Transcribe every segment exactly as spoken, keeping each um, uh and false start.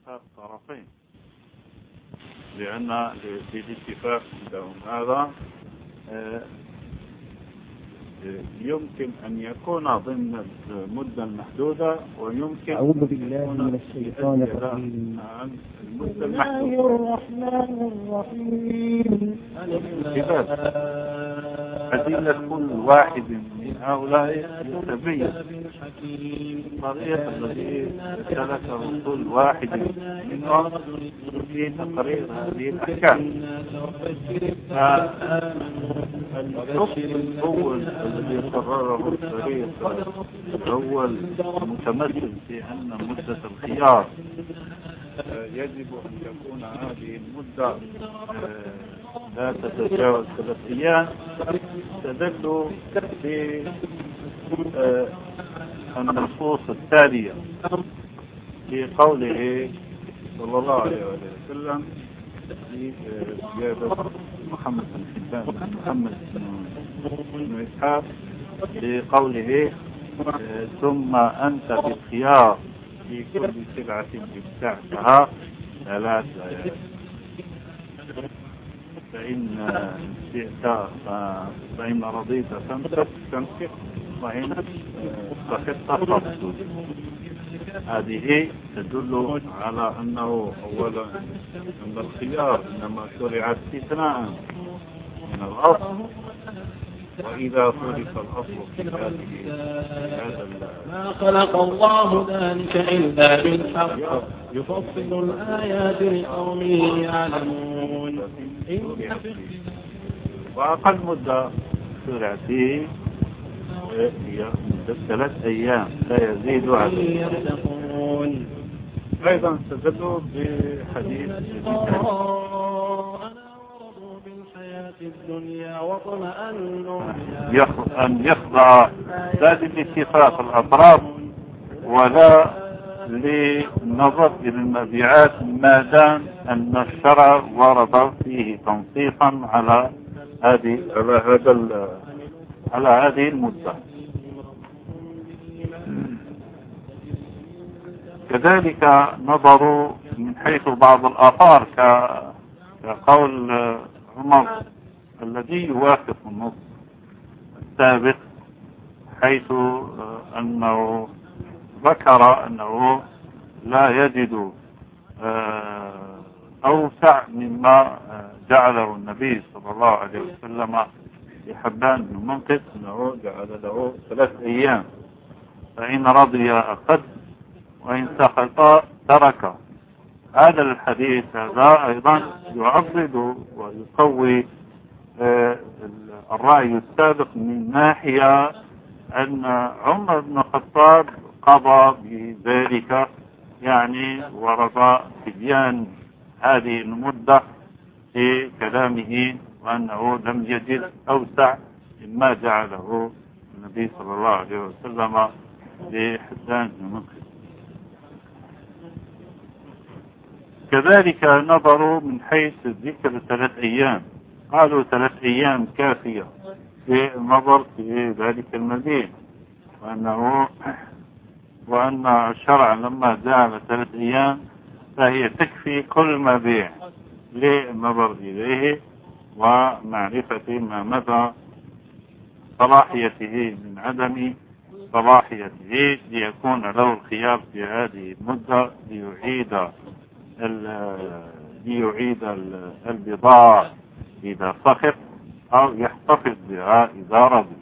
الطرفين، لأن بالاتفاق عندهم هذا يمكن أن يكون ضمن المدة المحدودة، ويمكن أعوذ بالله من الشيطان الرجيم. المدة المحدودة. الرحمن الرحيم. أدلة كل واحد من هؤلاء يتبين الطريق الذي سلكه كل واحد منهم في تقرير هذه الأحكام. الحكم الأول الذي قرره الطريق الأول متمثل في أن مدة الخيار يجب أن تكون هذه المدة لا تتجاوز ثلاث أيام. استدلوا بالنصوص التالية في قوله صلى الله عليه وسلم في زيادة محمد بن حبان محمد بن إسحاق في قوله ثم أنت بالخيار في كل سلعة ابتعتها ثلاث ليال، فإن شئت فإن رضيت فامسك فامسك وإن سخطت فاصبر. هذه تدل على أنه أولا أن الخيار إنما شرع استثناء من الأصل، وإذا صرف الأصل في هذا ما خلق الله ذلك إلا بالحق يفصل الآيات لقوم يعلمون. وأقل مدة شرع فيه هي مدة ثلاث أيام لا يزيد عليه. أيضا استدلوا بحديث الدنيا وطمأنوا أن يخضع لا لاتفاق الأطراف ولا للنظر إلى المبيعات، ما دام أن الشرع ورد فيه تنصيصا على هذه على هذا على هذه المدة. كذلك نظروا من حيث بعض الآثار كقول عمر الذي يوافق النص السابق، حيث أنه ذكر أنه لا يجد أوسع مما جعله النبي صلى الله عليه وسلم لحبان بن منقذ، أنه جعل له ثلاث أيام، فإن رضي أخذ وإن سخط ترك. هذا الحديث هذا أيضا يعضد ويقوي الرأي السابق من ناحية أن عمر بن الخطاب قضى بذلك، يعني ورد تبيان هذه المدة في كلامه، وأنه لم يجد أوسع مما جعله النبي صلى الله عليه وسلم لحسان بن منقذ. كذلك نظروا من حيث ذكر ثلاث أيام، قالوا ثلاث أيام كافية في النظر في ذلك المدين، وأنه وأن الشرع لما جعل ثلاث أيام فهي تكفي كل مبيع للنظر إليه ومعرفة ما مدى صلاحيته من عدم صلاحيته، ليكون له الخيار في هذه المدة ليعيد ليعيد البضاعة إذا سخط أو يحتفظ بها إذا رضي.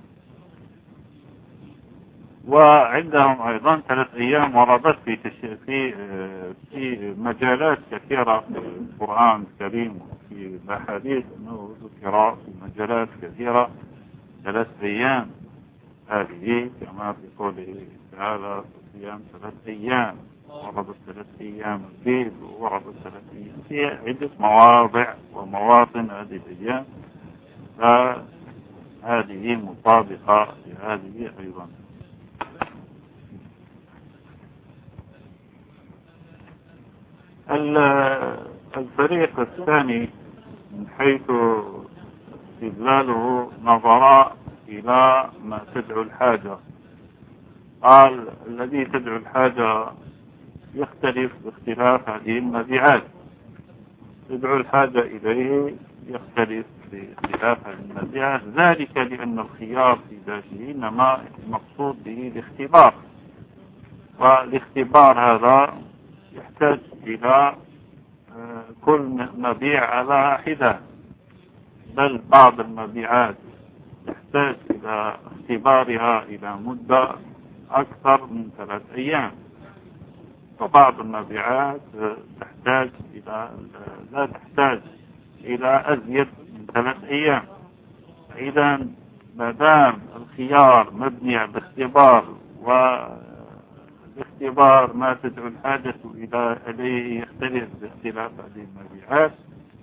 وعندهم أيضا ثلاث أيام وردت في في في مجالات كثيرة في القرآن الكريم وفي الأحاديث، أنه ذكر في مجالات كثيرة ثلاث أيام. هذه كما في قوله تعالى صيام ثلاث أيام، وردت ثلاث أيام البيض، وردت ثلاث أيام في عدة مواضع ومواطن هذه الأيام، فهذه مطابقة لهذه أيضا. الفريق الثاني من حيث استدلاله نظر إلى ما تدعو الحاجة. قال الذي تدعو الحاجة يختلف باختلاف هذه المبيعات. تدعو الحاجة إليه يختلف باختلاف هذه المبيعات، ذلك لأن الخيار في ذاته إنما المقصود به الاختبار، والاختبار هذا يحتاج إلى كل مبيع على حدة، بل بعض المبيعات تحتاج إلى اختبارها إلى مدة أكثر من ثلاث أيام، وبعض المبيعات تحتاج إلى لا تحتاج إلى أزيد من ثلاث أيام. إذا ما دام الخيار مبني على الاختبار، والاختبار ما تدعو الحاجة إلى إليه يختلف باختلاف هذه المبيعات،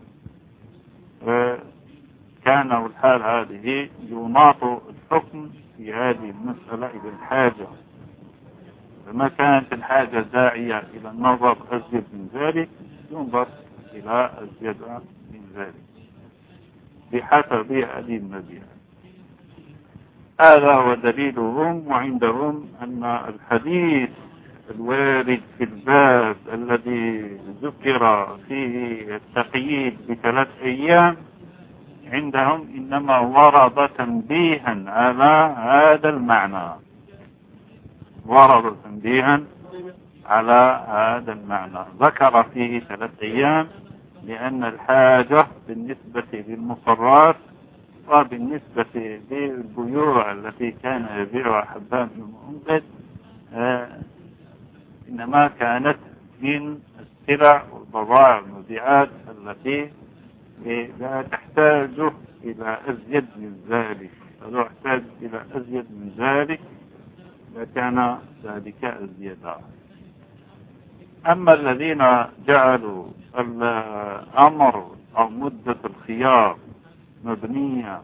كان والحال هذه يناط الحكم في هذه المسألة إلى الحاجة، فما كانت الحاجة داعية إلى النظر أزيد من ذلك ينظر إلى أزيد من ذلك بحسب هذه المبيعات. هذا هو دليلهم، وعندهم أن الحديث الوارد في الباب الذي ذكر فيه التقييد بثلاث أيام عندهم إنما ورد تنبيها على هذا المعنى، ورد تنبيها على هذا المعنى، ذكر فيه ثلاث أيام لأن الحاجة بالنسبة للمصرات وبالنسبة للبيوع التي كان يبيعها حبان بن المنقذ آه إنما كانت من السلع والبضائع والمبيعات التي لا تحتاج إلى أزيد من ذلك، لو احتاج إلى أزيد من ذلك لكان ذلك أزيدا. أما الذين جعلوا الأمر أو مدة الخيار مبنية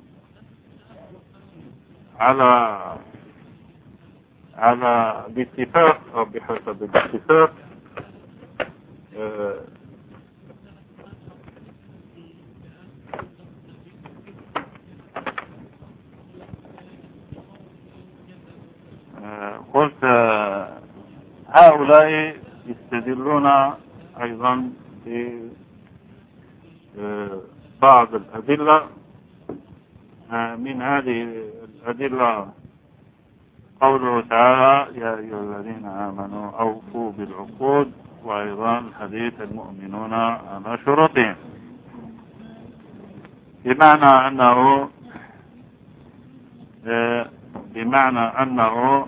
على على الاتفاق أو بحسب الاتفاق، قلت هؤلاء يستدلون أيضا ببعض الأدلة. من هذه الأدلة قوله تعالى يا أيها الذين آمنوا أوفوا بالعقود، وأيضا حديث المؤمنون على شروطهم، بمعنى أنه بمعنى أنه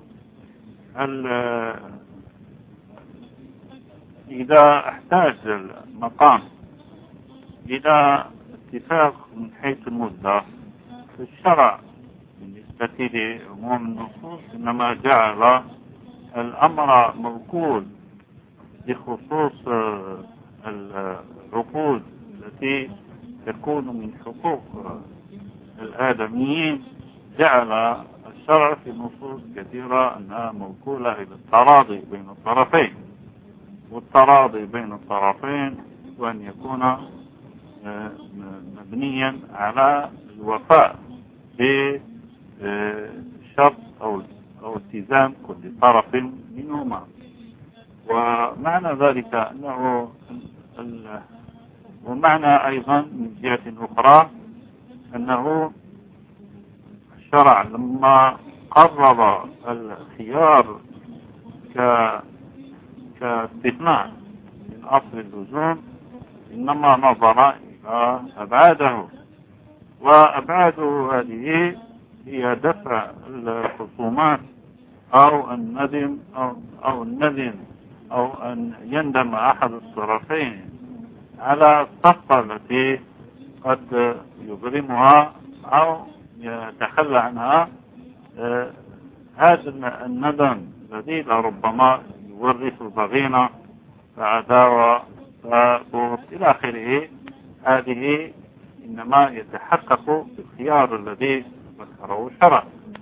إذا احتاج المقام إلى اتفاق من حيث المدة في الشرع بالنسبة لعموم النصوص إنما جعل الأمر موكول بخصوص العقود التي تكون من حقوق الآدميين، جعل الشرع في نصوص كثيرة أنها موكولة إلى التراضي بين الطرفين، والتراضي بين الطرفين وأن يكون مبنيا على الوفاء بشرط أو أو التزام كل طرف منهما. ومعنى ذلك أنه ومعنى أيضا من جهة أخرى أنه الشرع لما قرر الخيار كاستثناء من أصل اللزوم إنما نظر إلى أبعاده، وأبعاده هذه هي دفع الخصومات أو الندم أو, أو الندم أو أن يندم أحد الطرفين على الصفقة التي قد يظلمها أو يتخلى عنها. آه هذا الندم الذي لربما يورث الضغينة فعداوة فبغض إلى آخره، هذه إنما يتحقق بالخيار الذي ذكره الشرع.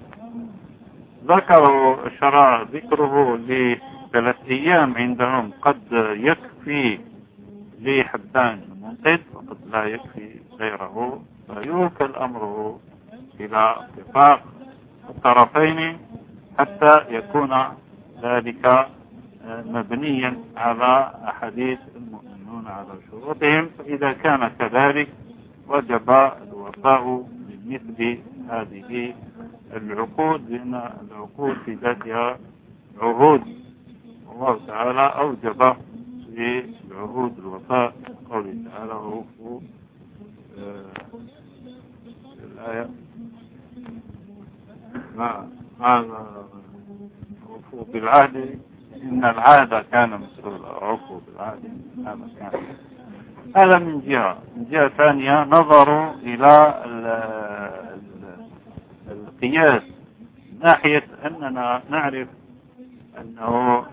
ذكروا الشرع ذكره لثلاث أيام عندهم قد يكفي لحبان المنقذ وقد لا يكفي غيره، فيوكل أمره إلى اتفاق الطرفين حتى يكون ذلك مبنيا على أحاديث المؤمنون على شروطهم، فإذا كان كذلك وجب الوفاء بمثل هذه العقود، لأن العقود في ذاتها عهود، والله تعالى أوجب في العهود الوفاء، قوله تعالى ووفوا الآية ما وفوا بالعهد إن العهد كان مسؤولا، ووفوا بالعهد هذا كان. هذا من جهة. من جهة ثانية نظروا إلى القياس، ناحية أننا نعرف أنه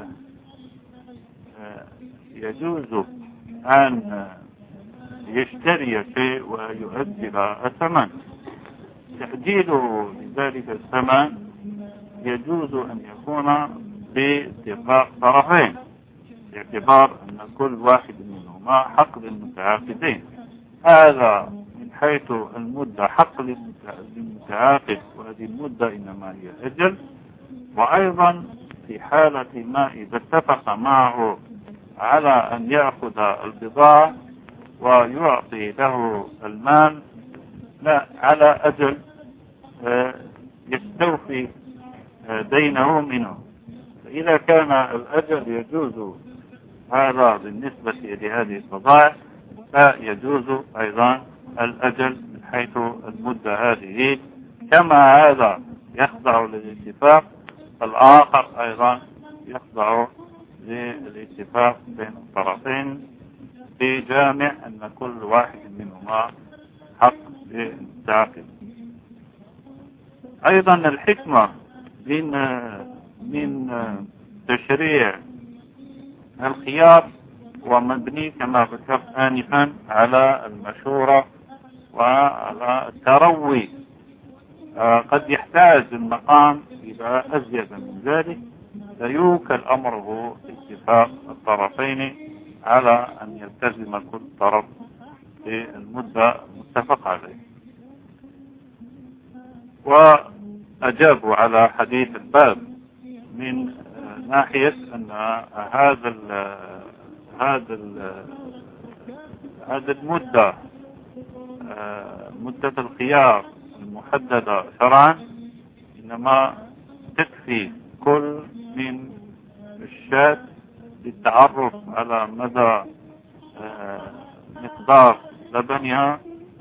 يجوز أن يشتري شيء ويؤجل الثمن. تأجيله لذلك الثمن يجوز أن يكون باتفاق طرفين، باعتبار أن كل واحد منهما حق للمتعاقدين. هذا من حيث المدة حق للمتعاقد، وهذه المدة إنما هي أجل. وأيضا في حالة ما إذا اتفق معه على أن يأخذ البضاعة ويعطي له المال لا على أجل يستوفي دينه منه، فإذا كان الأجل يجوز هذا بالنسبة لهذه البضائع، فيجوز أيضا الأجل من حيث المدة هذه. كما هذا يخضع للاتفاق، الآخر أيضا يخضع للاتفاق بين الطرفين في جامع أن كل واحد منهما حق للتعاقد. أيضا الحكمة من من تشريع الخيار ومبني كما ذكرت آنفا على المشورة وعلى التروي. قد يحتاج المقام إلى أزيد من ذلك، فيوكل أمره اتفاق الطرفين على أن يلتزم كل طرف في المدة المتفق عليه. وأجابوا على حديث الباب من ناحية أن هذا ال هذا ال هذا المدة مدة الخيار المحددة شرعا إنما تكفي كل من الشاة للتعرف على مدى مقدار لبنها،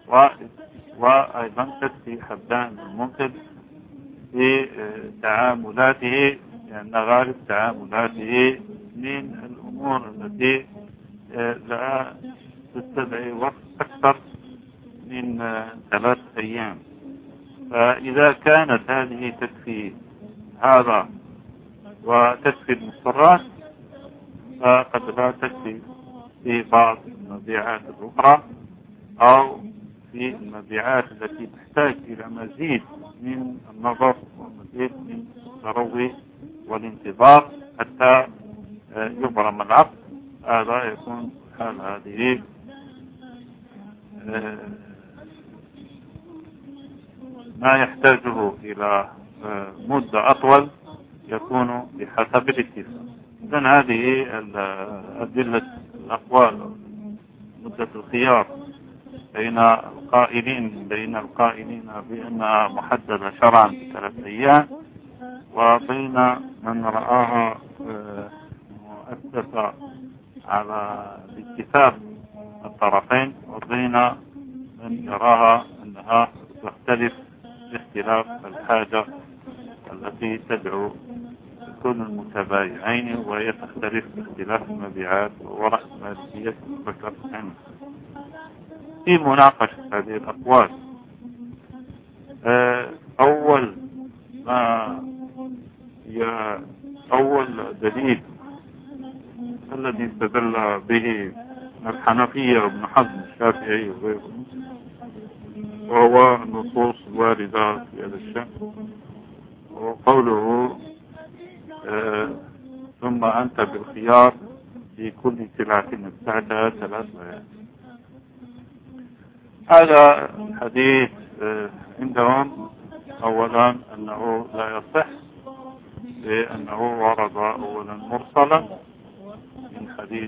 وأيضا تكفي حبان المنقذ في تعاملاته، لأن غالب تعاملاته من الأمور التي لا تستدعي وقت أكثر من ثلاث أيام. فإذا كانت هذه تكفي هذا وتكفي المضطرات، فقد لا تكفي في بعض المبيعات الأخرى أو في المبيعات التي تحتاج إلى مزيد من النظر ومزيد من التروي والانتظار حتى يبرم العقد. هذا يكون حال هذه ما يحتاجه إلى مدة أطول يكون بحسب الاتفاق. إذن هذه أدلة الأقوال مدة الخيار بين القائلين بين القائلين بأنها محددة شرعا بثلاث أيام، وبين من رآها مؤسسة على اتفاق الطرفين، وبين من يراها أنها تختلف باختلاف الحاجة التي تدعو كل المتبايعين، وهي تختلف باختلاف المبيعات ورأس مالية ذكرت عنه. في مناقشة هذه الأقوال، أول ما أول دليل الذي استدل به الحنفية وابن حزم الشافعي وغيرهم، وهو النصوص الواردة في هذا الشأن، وقوله آه ثم أنت بالخيار في كل سلعة ابتعتها ثلاث آيات. هذا الحديث آه عندهم أولا أنه لا يصح، بأنه ورد أولا مرسلا من حديث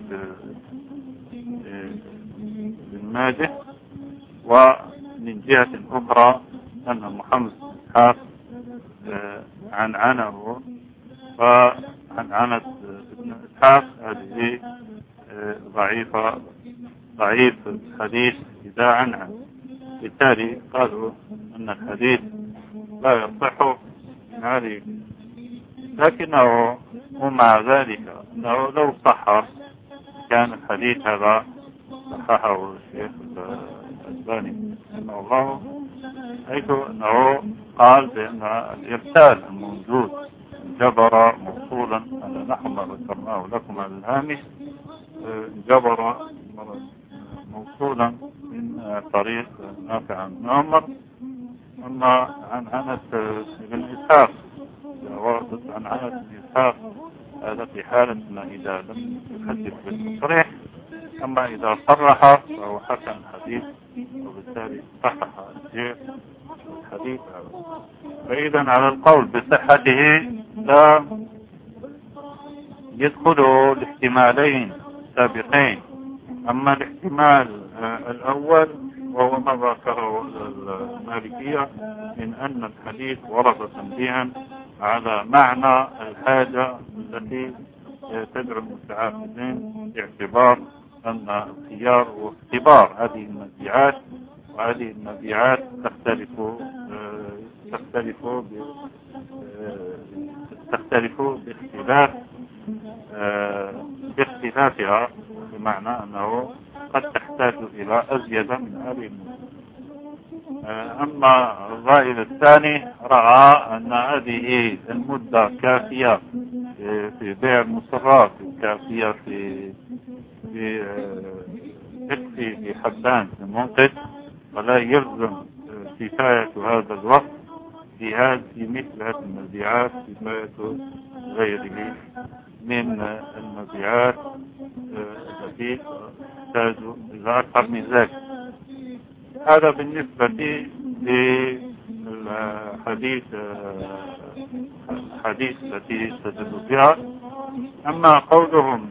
بن ماجه، ومن جهة أخرى أن محمد بن إسحاق عن عنه، فعن عنة بن إسحاق هذه ضعيفة ضعيف الحديث إذا عنها، بالتالي قالوا أن الحديث لا يصح من هذه، لكنه ومع ذلك أنه لو صح كان الحديث هذا صححه الشيخ الألباني رحمه الله، حيث أنه قال بأن الإرسال الموجود جبر موصولا على نحو ما ذكرناه لكم على الهامش، جبر موصولا من طريق نافع بن عمر. أما عن عنة بن إسحاق وردت عن عنة بن إسحاق هذا في حالة ما إذا لم يحدث بالتصريح، أما إذا صرح فهو حسن الحديث، وبالتالي صحح الحديث هذا. فإذا على القول بصحته لا يدخله الاحتمالين السابقين. أما الاحتمال الأول وهو ما ذكره المالكية من أن الحديث ورد تنبيها على معنى الحاجة التي تدعو المتعاقدين باعتبار أن الخيار واختبار هذه المبيعات، وهذه المبيعات تختلف تختلف تختلف باختلاف باختلافها، بمعنى أنه قد تحتاج إلى أزيد من هذه المدة. أما الرأي الثاني رأى أن هذه المدة كافية في بيع المسرات، كافية في في تكفي في حبان المنقذ، ولا يلزم كفاية هذا الوقت في هذه مثل هذه المبيعات كفاية غيره من المبيعات التي تحتاج إلى أكثر من ذلك. هذا بالنسبة للحديث الحديث التي تدل بها. أما قولهم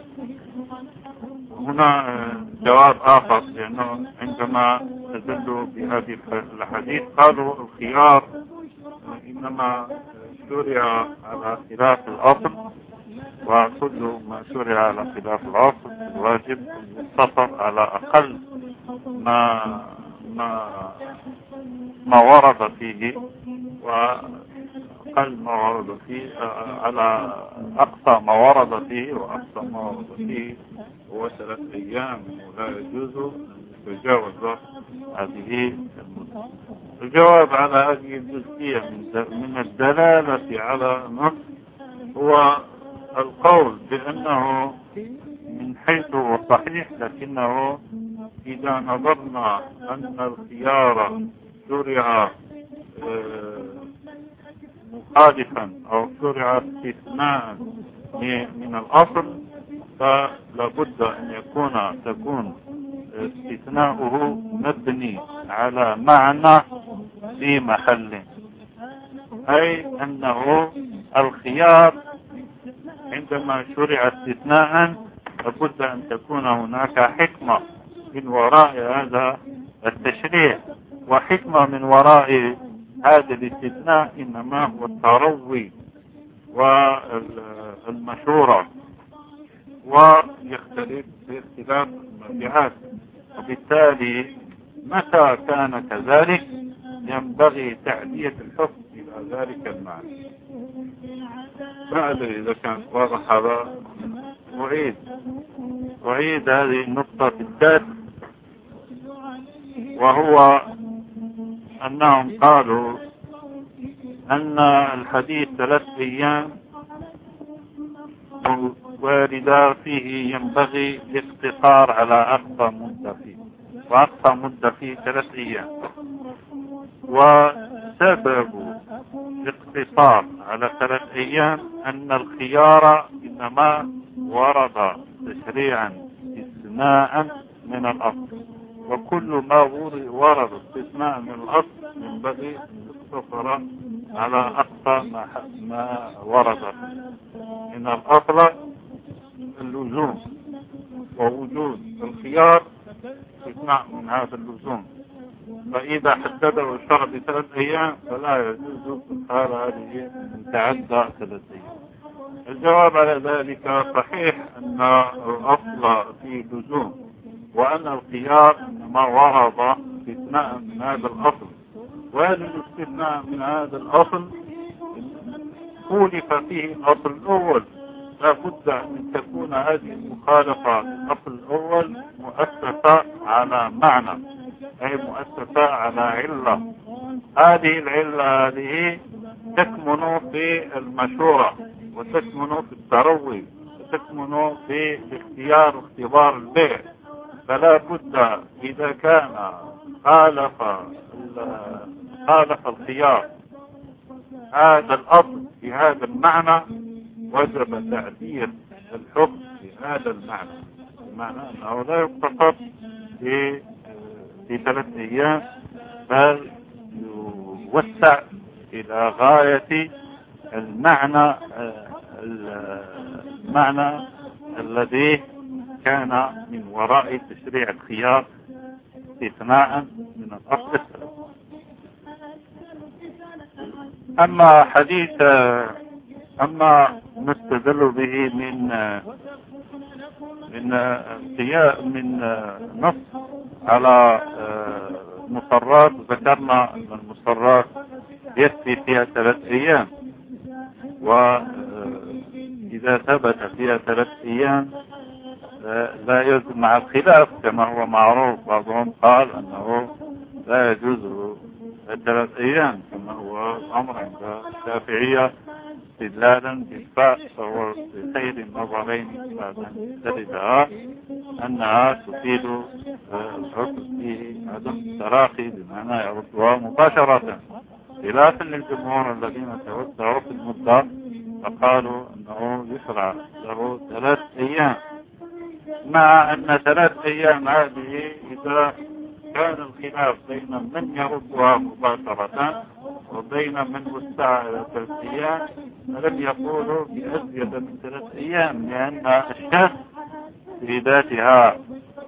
هنا جواب آخر، لأنه عندما تدل بهذه الحديث قالوا الخيار إنما شرع على خلاف الأصل، وكل ما شرع على خلاف الأصل الواجب يقتصر على أقل ما ما ما ورد فيه، وأقل ما ورد فيه على أقصى ما ورد فيه، وأقصى ما ورد فيه هو ثلاث أيام، ولا يجوز أن يتجاوز هذه المدة. الجواب على هذه الجزئية من الدلالة على النص هو القول بأنه من حيث هو صحيح، لكنه إذا نظرنا أن الخيار شرع مخالفا أو شرع استثناء من الأصل، فلا بد أن يكون تكون استثناؤه مبني على معنى في محل، أي أنه الخيار عندما شرع استثناء لابد أن تكون هناك حكمة من وراء هذا التشريع، وحكمة من وراء هذا الاستثناء إنما هو التروي والمشورة، ويختلف باختلاف المبيعات. وبالتالي متى كان كذلك ينبغي تعدية الحكم إلى ذلك المعنى. ما أدري إذا كان واضح هذا. أعيد أعيد هذه النقطة الثالث، وهو أنهم قالوا أن الحديث ثلاث أيام واردة فيه ينبغي الاقتصار على أقصى مدة فيه، وأقصى مدة فيه ثلاث أيام. وسبب الاقتصار على ثلاث أيام أن الخيار إنما ورد تشريعا استثناء من الأصل، وكل ما ورد استثناء من الأصل ينبغي أن يقتصر على أقصى ما, ما ورد. إن الأصل اللزوم، ووجود الخيار يصنع من هذا اللزوم. فإذا حدده الشرع بثلاث أيام فلا يجوز إدخال هذه من تعدى ثلاث أيام. الجواب على ذلك صحيح أن الأصل في لزوم، وأن الخيار ما ورد استثناء من هذا الأصل، وهذا الاستثناء من هذا الأصل خولف فيه الأصل الأول. لا بد أن تكون هذه المخالفة للأصل الأول مؤسسة على معنى، أي مؤسسة على علة. هذه العلة هذه تكمن في المشورة، وتكمن في التروي، وتكمن في الاختيار واختبار البيع. فلا بد إذا كان خالف خالف الخيار هذا الأصل في هذا المعنى، وجب تعديل الحكم في هذا المعنى، بمعنى أنه لا يقتصر في في ثلاث أيام، بل يوسع إلى غاية المعنى المعنى الذي كان من وراء تشريع الخيار استثناء من الأصل الثلاث. أما حديث أما نستدل به من من من نص على مصرات، ذكرنا أن المصرات يكفي فيها ثلاث أيام، وإذا ثبت فيها ثلاث أيام لا يجوز مع الخلاف كما هو معروف. بعضهم قال أنه لا يجوز ثلاث أيام كما هو الأمر عند الشافعية استدلالا بالفاء، فهو في خير النظرين تجدها أنها تفيد الحكم فيه عدم التراخي بمعنى يردها مباشرة، خلافا للجمهور الذين توسعوا في المدة فقالوا أنه يشرع له ثلاث أيام، مع أن ثلاث أيام هذه إذا كان الخلاف بين من يردها مباشرة وبين من وسع إلى ثلاث أيام فلم يقولوا بأزيد من ثلاث أيام، لأن الشك في ذاتها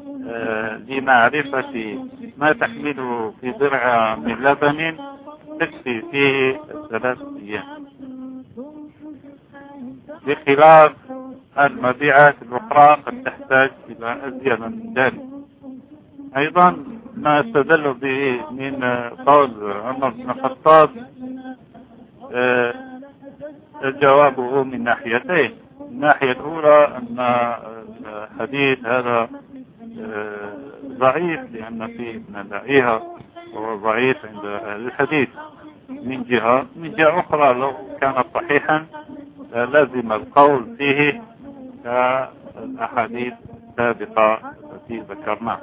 لمعرفة ما تحمله في درعها من لبن تكفي فيه ثلاث أيام، بخلاف المبيعات الأخرى قد تحتاج إلى أزيد من ذلك. أيضا ما استدل به من قول عمر بن الخطاب جوابه من ناحيتين. الناحية الأولى أن الحديث هذا ضعيف لأن فيه ابن لعيها وهو ضعيف عند أهل الحديث من جهة. من جهة أخرى لو كان صحيحا لازم القول فيه كالأحاديث السابقة التي ذكرناها.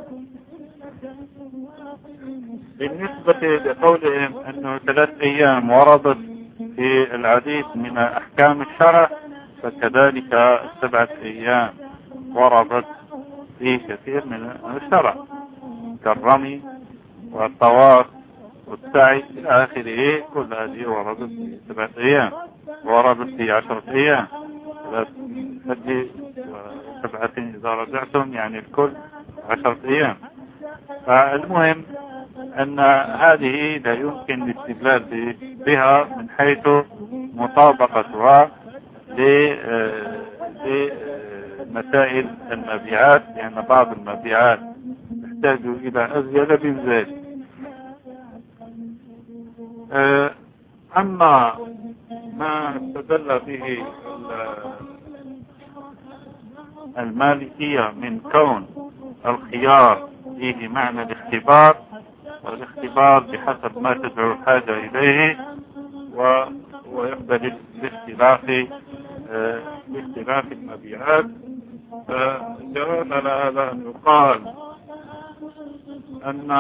بالنسبة لقولهم أنه ثلاث أيام وردت في العديد من أحكام الشرع، فكذلك سبعة أيام وردت في كثير من الشرع كالرمي والطواف والسعي إلى آخره. كل هذه وردت في سبعة أيام، وردت في عشرة أيام، سبعة إذا رجعتم يعني الكل عشرة أيام. فالمهم أن هذه لا يمكن الاستدلال بها من حيث مطابقتها لمسائل المبيعات، لأن يعني بعض المبيعات تحتاج إلى أزيد من ذلك. أما ما استدل به المالكية من كون الخيار فيه معنى الاختبار، والاختبار بحسب ما تدعو الحاجة إليه، ويقبل باختلاف باختلاف المبيعات. فجواب على هذا أن يقال أن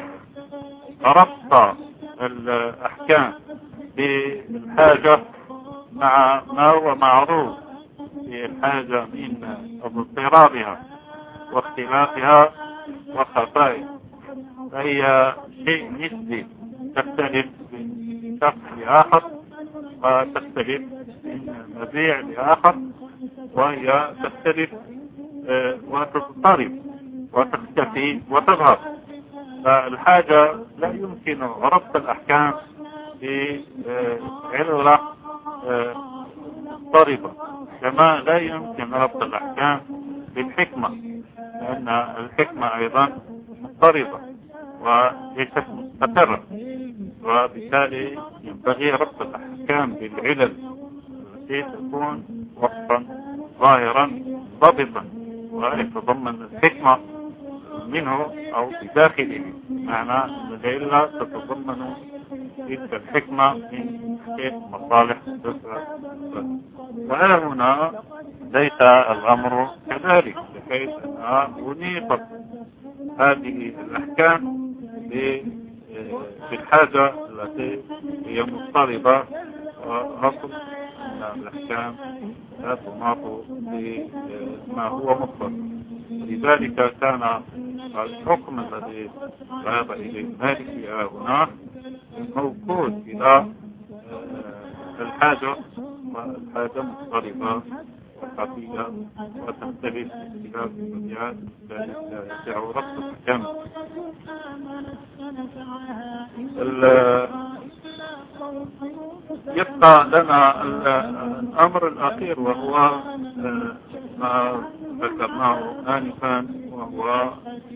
ربط الأحكام بالحاجة مع ما هو معروف في الحاجة من اضطرابها واختلافها وخفائها، فهي شيء نسبي تختلف شخص لآخر وتختلف من مبيع لآخر، وهي تختلف وتضطرب وتختفي وتظهر. فالحاجة لا يمكن ربط الأحكام بعلة مضطربة، كما لا يمكن ربط الأحكام بالحكمة، لأن الحكمة أيضا مضطربة وليست مستقرة، وبالتالي ينبغي ربط الأحكام بالعلل التي تكون وصفا ظاهرا ضبطا ويتضمن الحكمة منه أو بداخله، معنى أن العلة تتضمن تلك الحكمة من تحقيق مصالح الدفع. وأنا هنا ليس الأمر كذلك، بحيث أنها أنيقت هذه الأحكام بالحاجة التي هي مضطربة، ونصل أن الأحكام لا تناط بما هو مضطرب. لذلك كان الحكم الذي ذهب إليه المالك هنا موجود إلى الحاجة، والحاجة مضطربة وخفية وتختلف باختلاف المبيعات، ذلك لا يسع ربط الأحكام. يبقى لنا الأمر الأخير وهو ما ذكرناه آنفا، وهو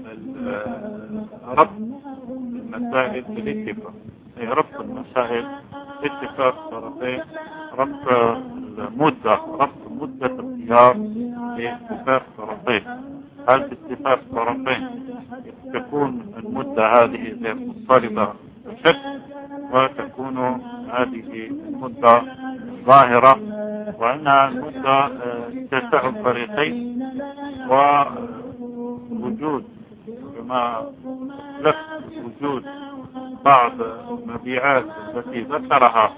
ربط المسائل بالاتفاق، أي ربط المسائل باتفاق الطرفين، ربط المدة ربط مدة الخيار باتفاق الطرفين. هل باتفاق الطرفين تكون المدة هذه غير مضطربة بشكل، وتكون هذه المدة ظاهرة، وأن المدة تسع الفريقين، ووجود كما لفت وجود بعض المبيعات التي ذكرها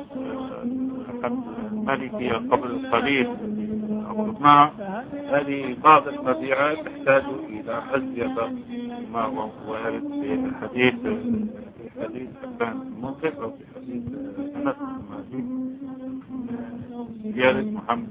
المالكية قبل قليل ما هذه بعض المبيعات تحتاج إلى أزيد ما هو وارد في الحديث في حديث حسان المنصف أو في حديث أنس المالكي زيادة محمد.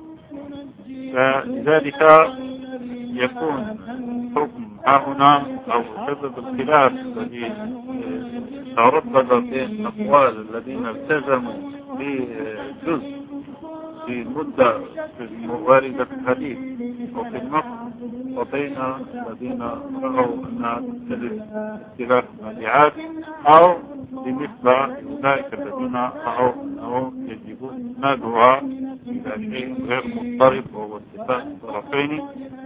فلذلك يكون حكم هنا أو سبب الخلاف الذي تردد في الأقوال الذين التزموا بجزء في مدة في المواردة في الحديث وفي النص، وبين الذين رأوا أنها تختلف اختلاف المبيعات، أو بالنسبة لأولئك الذين رأوا أنه يجب إسنادها إلى شيء غير مضطرب وهو اتفاق الطرفين.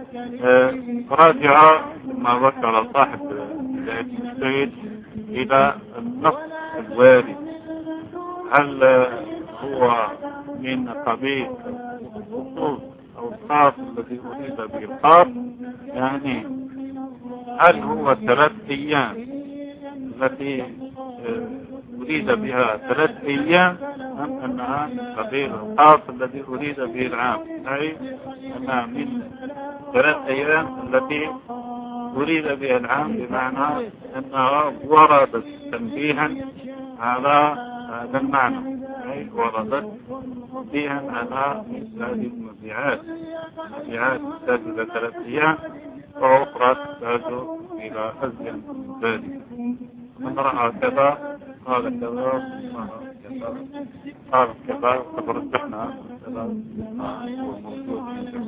راجع ما ذكر صاحب بداية المجتهد إلى النص الوارد، هل هو من قبيل الخصوص أو الخاص الذي أريد به الخاص، يعني هل هو ثلاث أيام التي أريد بها ثلاث أيام، أم أنها من قبيل الخاص الذي أريد به العام، أي أنها من ثلاث أيام التي أريد بها العام، بمعنى أنها وردت تنبيها على هذا المعنى، أي وردت تنبيها على هذه المبيعات. المبيعات تحتاج إلى ثلاث أيام، وأخرى تحتاج إلى أزيد من ذلك. من رأى كذا قال كذا، قال كذا، قد رجحنا كذا هو موجود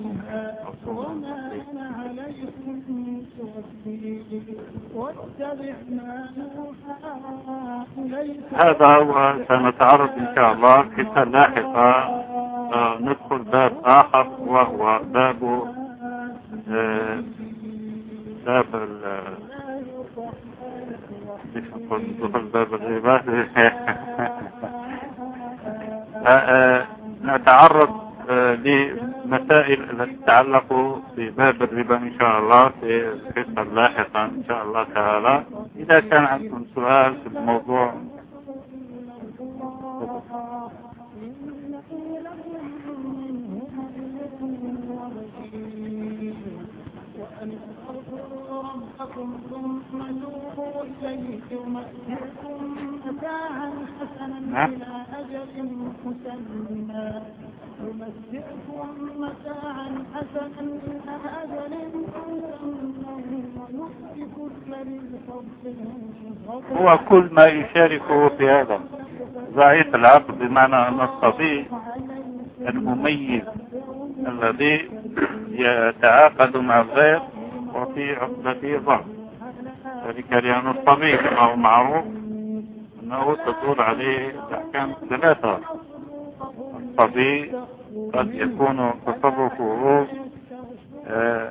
هذا هو. سنتعرض إن شاء الله في لاحقة آه ندخل باب آخر، وهو باب آه باب ندخل باب الغيبة. نتعرض لمسائل التي تتعلق بباب الربا إن شاء الله في الحصة اللاحقة إن شاء الله تعالى. إذا كان عندكم سؤال في الموضوع ثم توبوا إليه يمسكم متاعا حسنا إلى أجل مسمى يمتعكم متاعا حسنا إلى أجل مسمى ونؤتي كل ذي فضل هو كل ما يشاركه في هذا ضعيف العقل، بمعنى أن الصبي المميز الذي يتعاقد مع الغير وفي عقدته ضعف، ذلك لأن الصبي كما هو معروف أنه تدور عليه الأحكام ثلاثة. الصبي قد يكون تصرفه آه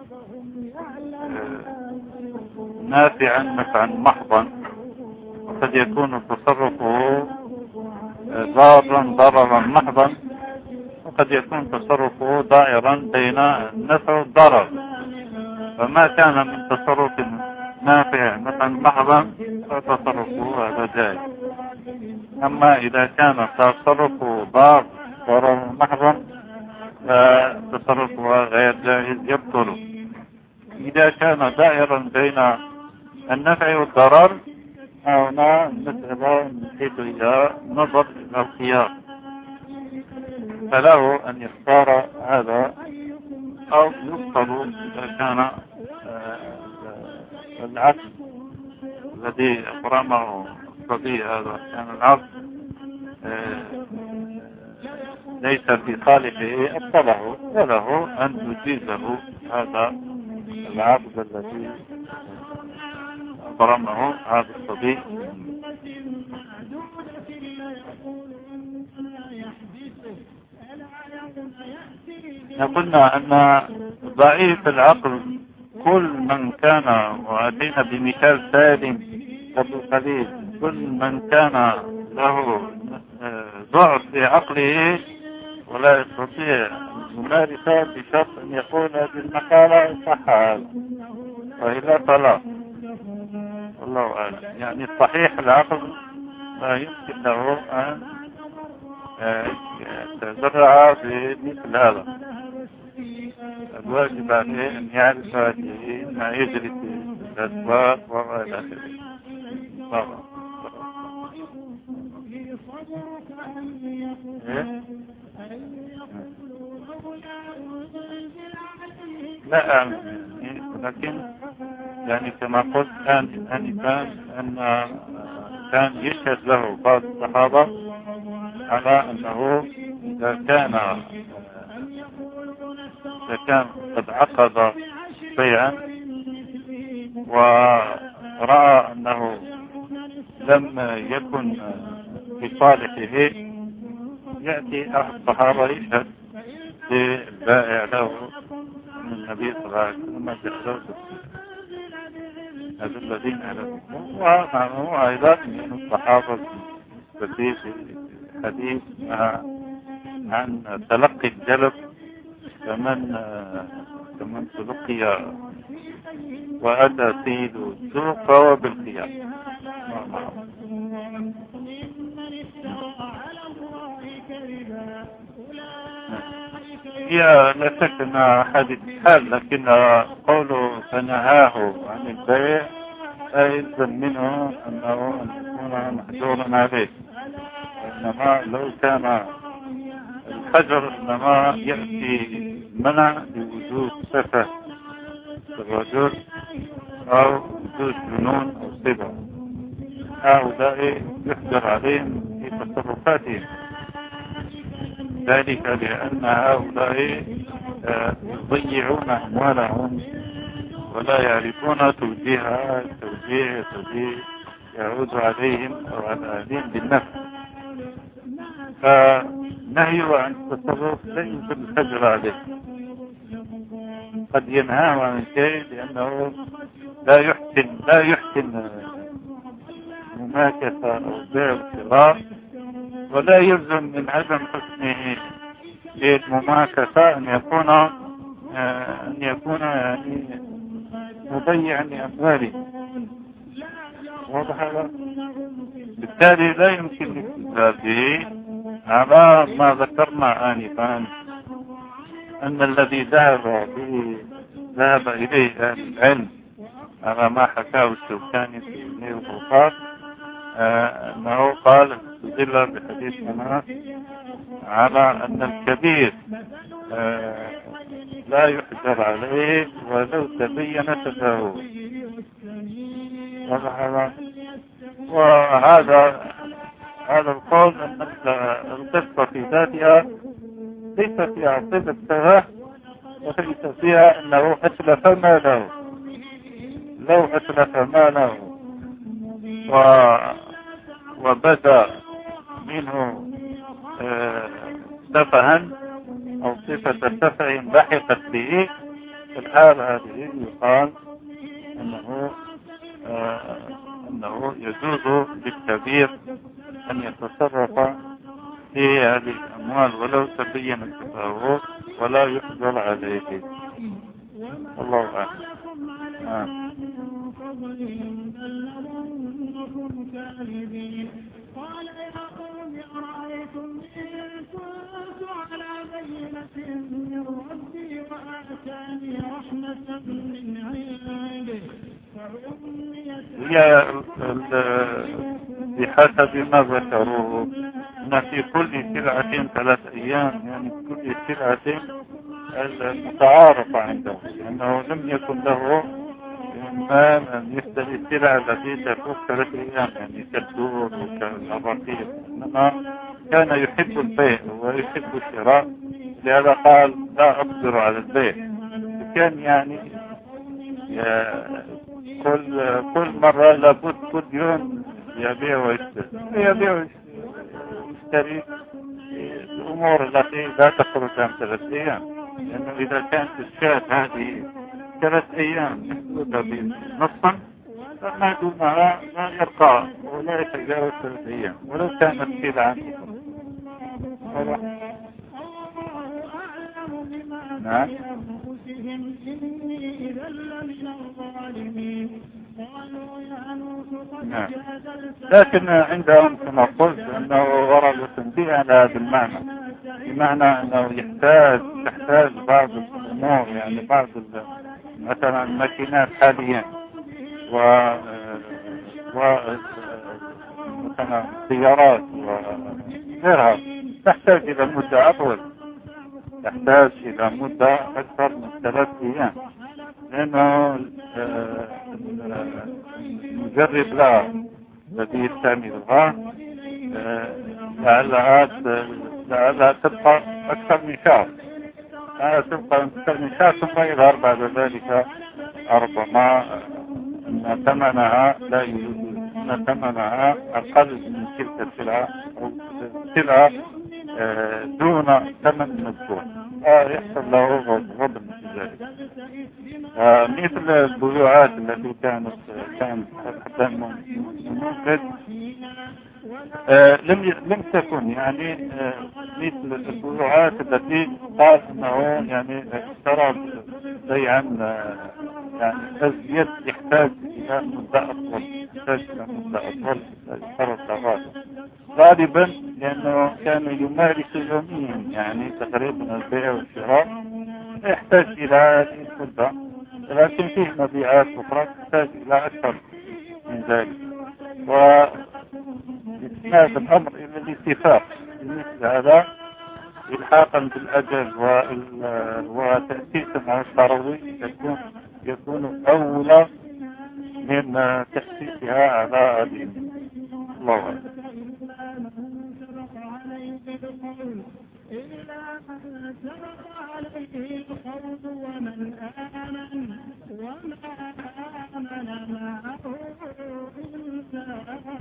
آه نافعا نفعا محضا، وقد يكون تصرفه ضارا ضررا محضا، وقد يكون تصرفه دائرا بين النفع والضرر. فما كان من تصرف نافع نفعا محضا فتصرفه هذا جائز. أما إذا كان تصرفه ضار ضررا محضا فتصرفه غير جائز يبطل. إذا كان دائرا بين النفع والضرر هنا مسألة من حيث إلى نظر إلى الخيار، فله أن يختار هذا أو يفضل إذا كان العقل الذي أقرمه الصبي هذا كان العقل ليس في صالحه أبطله، وله أن يجيزه هذا العقل الذي أقرمه هذا الصبي. قلنا أن ضعيف العقل كل من كان، وأتينا بمثال سالم قبل قليل، كل من كان له ضعف في عقله ولا يستطيع الممارسة بشرط أن يقول هذه المقالة صح هذا وإلا فلا. والله أعلم. يعني الصحيح العقل لا يمكن له أن يتزرع بمثل هذا. الواجب عليه أن يعرف ما يجري في الأسواق وما إلى آخره. لا أعلم، لكن يعني كما قلت كان آنفا أن كان يشهد له بعض الصحابة على أنه إذا كان إذا كان قد عقد بيعا ورأى أنه لم يكن في صالحه يأتي أحد الصحابة يشهد للبائع له من النبي صلى الله عليه وسلم جعله هذا الذين أعلموا. ومعه أيضا من الصحابة في حديث عن تلقي الجلب كمن كمن تلقي وأتى سيد السوق فهو بالخيار. هي لا شك أنها حادث حال، لكن قوله فنهاه عن البيع لا يلزم منه أنه أن يكون محجورا عليه، إنما لو كان الحجر إنما يأتي منع لوجود سفه الرجل أو وجود جنون أو صبا، هؤلاء يحجر عليهم في تصرفاتهم، ذلك لأن هؤلاء يضيعون أموالهم ولا يعرفون توجيهها توجيه الذي يعود عليهم أو على أهلهم بالنفع. فنهي عن التصرف لا يمكن الحجر عليه، قد ينهاه عن الشيء لأنه لا يحسن لا يحسن مماكسة أو بيع وشراء، ولا يلزم من عدم حسنه للمماكسة أن يكون أن يكون يعني مضيعا لأمواله. واضح هذا؟ بالتالي لا يمكن الاستدلال به على ما ذكرنا آنفا أن الذي ذهب به ذهب إليه أهل العلم على ما حكاه الشوكاني في نيل الغفار أنه قال استدل بحديث أنس على أن الكبير لا يحجر عليه ولو تبين تداوله. وهذا هذا القول أن القصة في ذاتها ليس فيها صفة سفه، وليس فيها أنه أتلف ماله. لو أتلف ماله وبدا منه سفها أو صفة سفه لحقت به، في الحالة هذه يقال أنه آه أنه يجوز للكبير أن يتصرف في هذه الأموال ولو تبين التفاوت ولا يحجر عليه. الله أعلم. آه. قال يا قوم أرأيتم إن كنت على بينة من ربي وآتاني رحمة من عنده هي بحسب ما ذكروه أن في كل سلعة ثلاث أيام، يعني كل سلعة المتعارف عنده، لأنه لم يكن له ما يشتري السلع التي تكون ثلاث أيام، يعني كالدور وكالأراضير، إنما كان يحب البيع ويحب الشراء، لهذا قال لا أقدر على البيع. كان يعني كل كل مرة لابد كل يوم يبيع ويشتري يبيع ويشتري الأمور التي لا تخرج عن ثلاث أيام، لأنه إذا كانت الشاة هذه ثلاث أيام يحدد نصا فما دونها لا يرقى ولا يتجاوز ثلاث أيام ولو كانت سلعة. نعم. نعم. لكن عندهم كما قلت أنه ورد تنبيه على هذا المعنى، بمعنى أنه يحتاج تحتاج بعض الأمور، يعني بعض مثلا الماكينات حاليا و و مثلا السيارات وغيرها تحتاج إلى مدة أطول، تحتاج إلى مدة أكثر من ثلاث أيام، لأنه نجرب لها الذي يستعملها لعلها لعلها تبقى أكثر من شهر، لعلها تبقى أكثر من شهر ثم يظهر بعد ذلك ربما أن ثمنها لا يوجد، أن ثمنها أقل من تلك السلعة أو سلعة دون ثمن مذكور، يحصل له غضب في ذلك. مثل البيوعات التي كانت كانت حتى ممكن لم لم تكن يعني مثل البيوعات التي قال انه يعني اشترى بيعا يعني ازيد يحتاج الى مدة اطول، يحتاج الى مدة اطول اشترى الثروات غالبا لانه كان يمارس يوميا يعني تقريبا البيع والشراء، يحتاج الى هذه المدة، لكن فيه مبيعات اخرى تحتاج الى اكثر من ذلك. وهذا الامر الى الاتفاق مثل هذا الحاقا بالاجل وتاسيسا على الضروري يكون يكون اولى من تاسيسها على هذه. الله أكبر. إلا من سبق عليه القول ومن آمن وما آمن معه إلا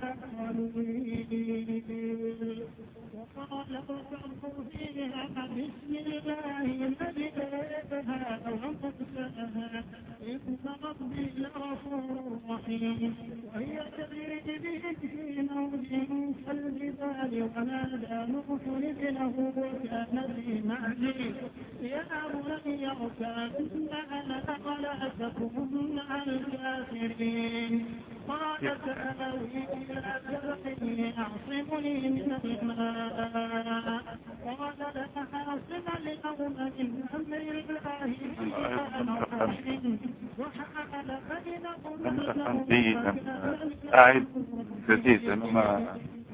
قليل. وقال اركبوا فيها بسم الله مجريها ومرساها إن ربي لغفور رحيم. وهي تجري بهم في موج كالجبال ونادى نوح ابنه وكان في معزل يا بني اركب معنا ولا تكن مع الكافرين. قال سآوي إلى جبل يعصمني من الماء قال لا عاصم اليوم من أمر الله إلا من رحم وحال بينهما أعد جديد أنا ما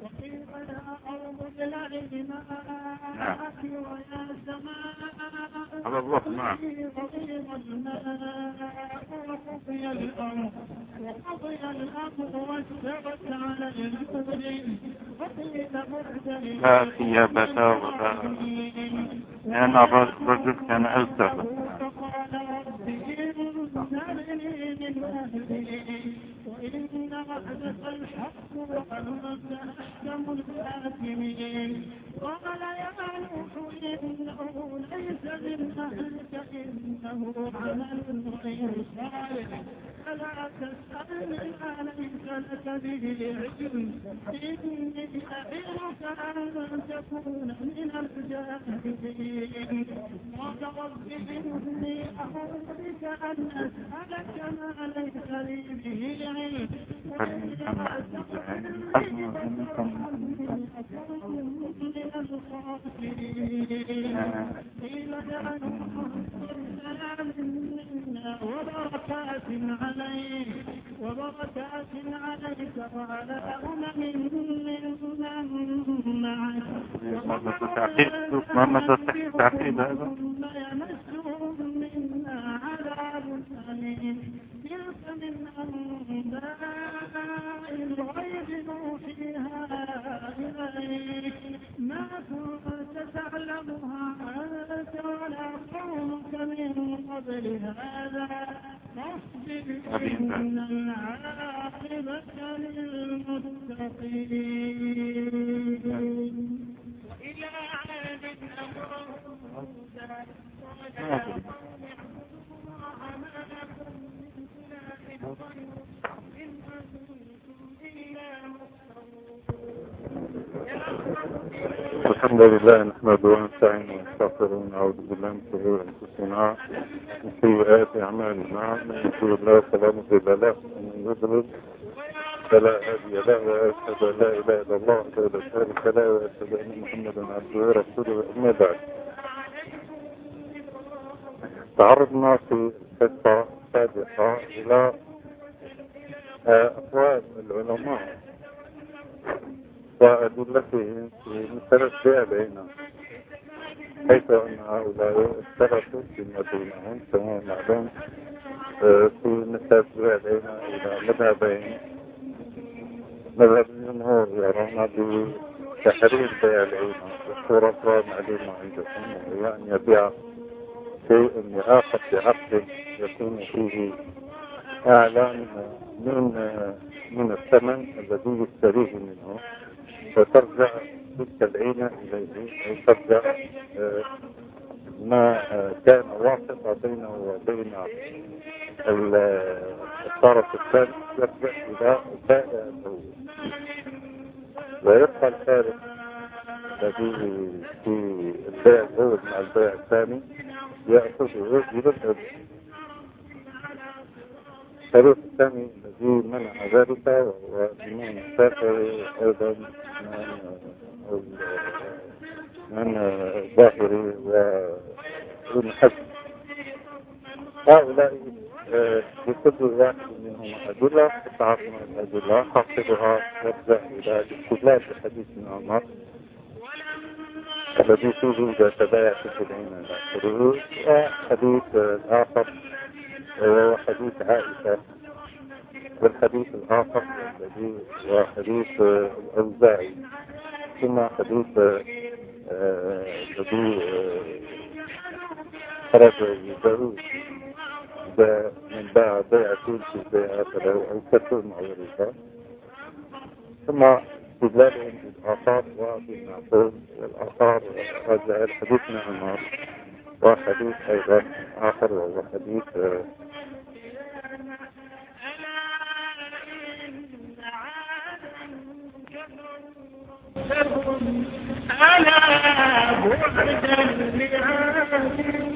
على الله معه وقضي الأمر وقضي الأمر واستوت على الجود وقيل بعدا لا خيابة ولا أنا الرجل كان ألتف فقال رب إنني من أهلي وإن وعدك الحق وأنت أحكم الحاكمين قال يا نوح إنه ليس من أهلك إنه عمل غير صالح فلا تسألني ما ليس لك به علم إني أعظك أن تكون من الجاهلين قال رب إني أعوذ بك أن أسألك ما ليس لي به علم قيل وبركات عليك وبركات عليك وعلى أمم من معك ما تستحقين هذا ثم يمسهم منا عذاب أليم تلك من أنباء الغيب نوحيها إليك ما كنت تعلمها أنت ولا قومك من قبل هذا فاصبر إن العاقبة للمتقين وإلى عاد أخاهم موسى قال يا قوم اعبدوا الله ما لكم من إله غيره إن أنتم إلا مفترون. الحمد لله نحمده ونستعينه ونستغفره ونعوذ بالله من شرور أنفسنا ومن سيئات أعمالنا من يهده الله فلا مضل له ومن يضلل فلا هادي له وأشهد أن لا إله إلا الله وحده لا شريك له وأشهد أن محمدا عبده ورسوله أما بعد. تعرضنا في القصة السابقة إلى أقوال العلماء وأدلتهم في مسألة بيعنا حيث أن هؤلاء اختلفوا فيما بينهم كما معلوم في مسألة بيعنا إلى مذهبين. مذهب الجمهور يرون بتحريم بيع العينة والصورة معلومة عندكم وهي أن يبيع شيء لآخر بعقد يكون فيه أعلى من من الثمن الذي يشتريه منه فترجع تلك العينة إليه أو ترجع ما كان واسطة بينه وبين الطرف الثالث يرجع إلى البائع الأول ويبقى الفارق الذي في البيع الأول مع البيع الثاني يأخذه إلى الأول. الشريط الثاني الذي منع ذلك وهو الإمام الشافعي أيضا من الظاهري وابن حزم. هؤلاء بكل واحد منهم أدلة قطعة من الأدلة حاصلها يرجع إلى الاستدلال بحديث ابن عمر الذي فيه إذا تبايعت العين إلى آخره وحديث الآخر وهو حديث عائشة والحديث الآخر الذي هو حديث الأوزاعي ثم حديث الذي خرج يدعو من باع بيعة في بيعة له أو كسر معيرها ثم استدلالهم بالآثار وبالمعقول والآثار رجع الحديث من عمر وحديث أيضا آخر وهو حديث ألا بعدا لعاد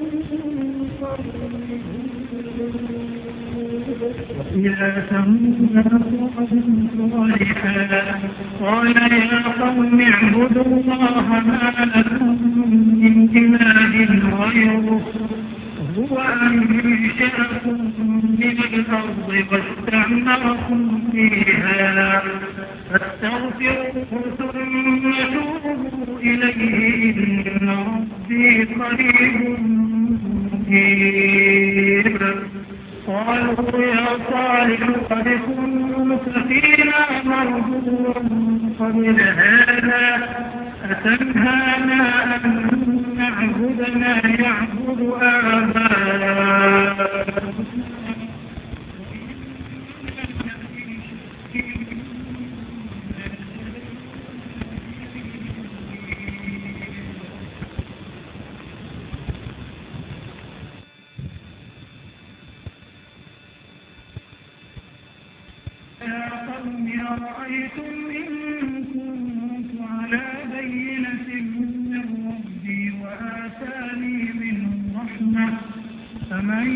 وإلى ثمود أخاهم صالحا قال يا قوم اعبدوا الله ما لكم من إله غيره هو أنشأكم من الأرض واستعمركم فيها فاستغفروه ثم توبوا إليه إن ربي قريب مجيب. قالوا يا صالح قد كنت فينا مرجوا قبل هذا أتنهانا أن نعبد ما يعبد آباؤنا يا قوم أرأيتم إن كنت على بينة من ربي وآتاني منه رحمة فمن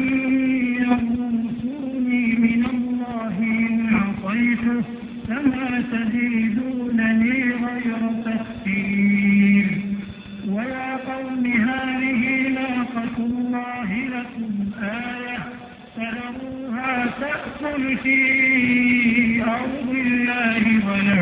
ينصرني من الله إن عصيته فما تزيدونني غير تخسير. ويا قوم هذه ناقة الله لكم آية فذروها تأكل في أرض الله ولا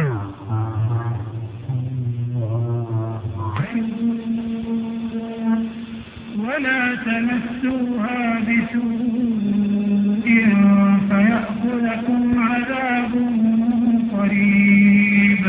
ولا تمسوها بسوء فيأخذكم عذاب قريب.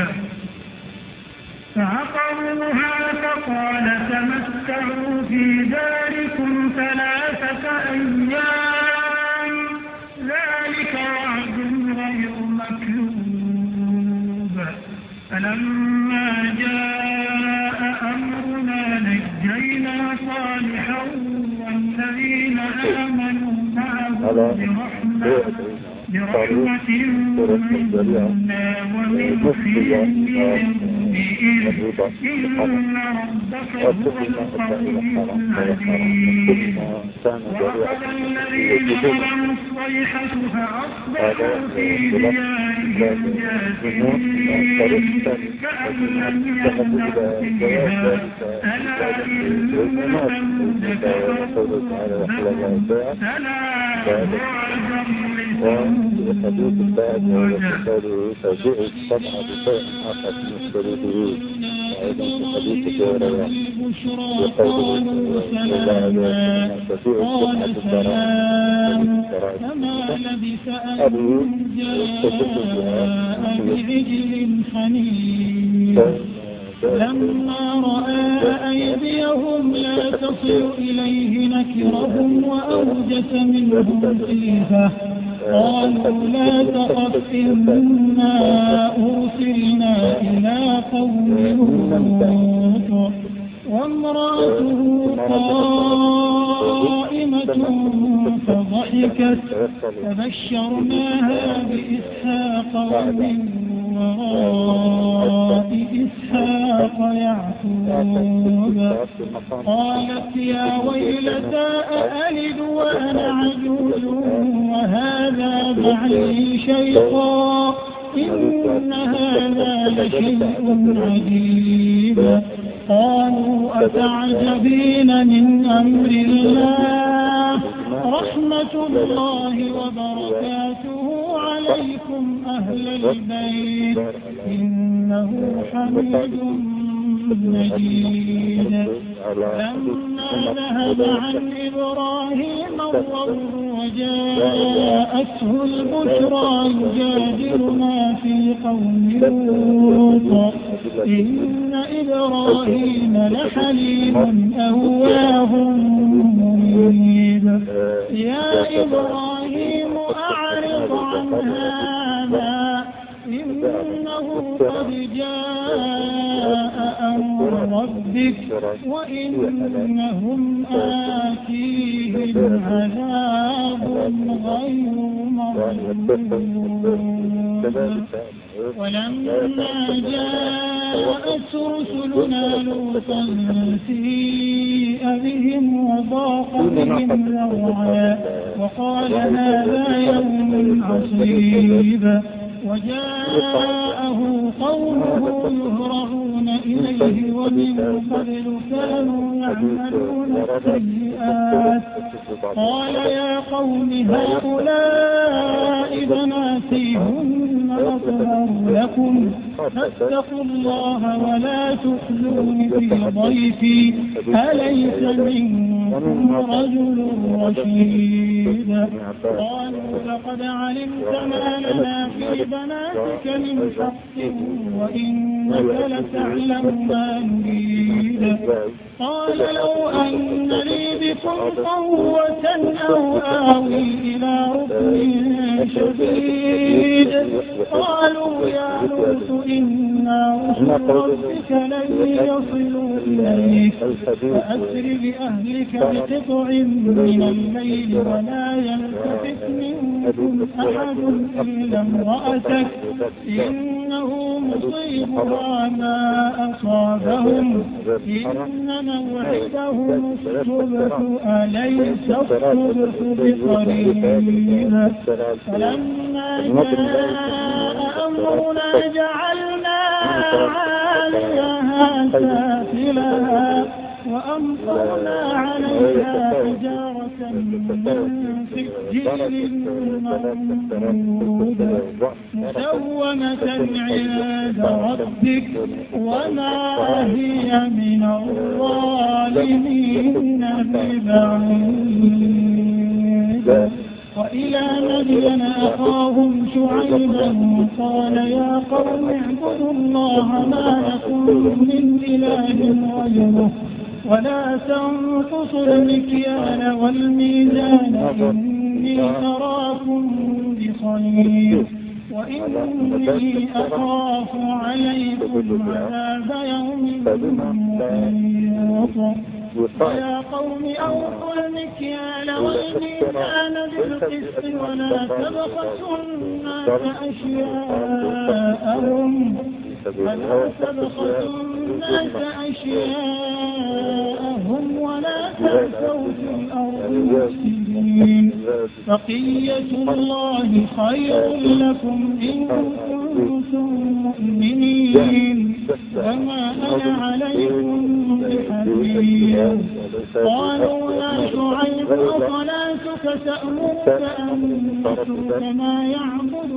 فعقروها فقال تمتعوا في داركم ثلاثة أيام ذلك وعد غير مكذوب. فلما جاء أمرنا نجينا صالحا والذين آمنوا معه برحمة برحمة منا ومن خزي يومئذ إن ربك هو القوي العزيز. وأخذ الذين ظلموا الصيحة فأصبحوا في ديارهم جاثمين كأن لم يغنوا فيها ألا إن ثمود كفروا ربهم ألا بعدا وحديث البعد وكتابه فجاء السبع بشيء آخر مشتريه وأيضا في حديث جوريا بقوله وبعد تفيع السبعة الدراء فما لبث أن جاء بعجل حنين لما رأى أيديهم لا تصل إليه نكرهم وأوجس منهم خيفة قالوا لا تخف إنا أرسلنا إلى قوم لوط وامرأته قائمة فضحكت فبشرناها بإسحاق ومن وراء إسحاق يعقوب قالت يا ويلتى أألد وأنا عجوز وهذا بعلي شيخا إن هذا لشيء عجيب. قالوا أتعجبين من أمر الله رحمة الله وبركاته عليكم أهل البيت إنه حميد مجيد. لما ذهب عن إبراهيم الضر وجاءته البشرى يجادلنا في قوم لوط إن إبراهيم لحليم أواه منيب. يا إبراهيم أعرض عن هذا إنه قد جاء أمر ربك وإنهم آتيهم عذاب غير مردود. ولما جاءت رسلنا لوطا سيء بهم وضاق بهم ذرعا وقال هذا يوم عصيب وجاءه قومه يهرعون إليه ومن قبل كانوا يعملون السيئات قال يا قوم هؤلاء بناتي هن أطهر لكم فاتقوا الله ولا تخزوني في ضيفي أليس منكم رجل رشيد قالوا لقد علمت ما لنا في بناتك من حق وإنك لتعلم ما نريد قال لو أن لي بكم قوة أو آوي إلى ركن شديد قالوا يا لوط إنا رسل ربك لن يصلوا إليك فأسر بأهلك بقطع من الليل ولا يلتفت منكم أحد إلا امرأتك إنه مصيبها ما أصابهم إن موعدهم الصبح أليس الصبح بقريب فلما جاء أمرنا جعلنا عاليها سافلها وأمطرنا عليها حجارة من سجيل منضود مسومة عند ربك وما هي من الظالمين ببعيد وإلى مدين أخاهم شعيبا قال يا قوم اعبدوا الله ما لكم من إله غيره ولا تنقصوا المكيال والميزان إني أراكم بخير وإني أخاف عليكم عذاب يوم محيط ويا قوم أوفوا المكيال والميزان بالقسط ولا تبخسوا الناس أشياءهم ولا تبخسوا الناس أشياءهم ولا تأسوا في الأرض مفسدين بقية الله خير لكم إن كنتم مؤمنين وما أنا عليكم بحفيظ قالوا يا شعيب أصلاتك تأمرك أن نترك ما يعبد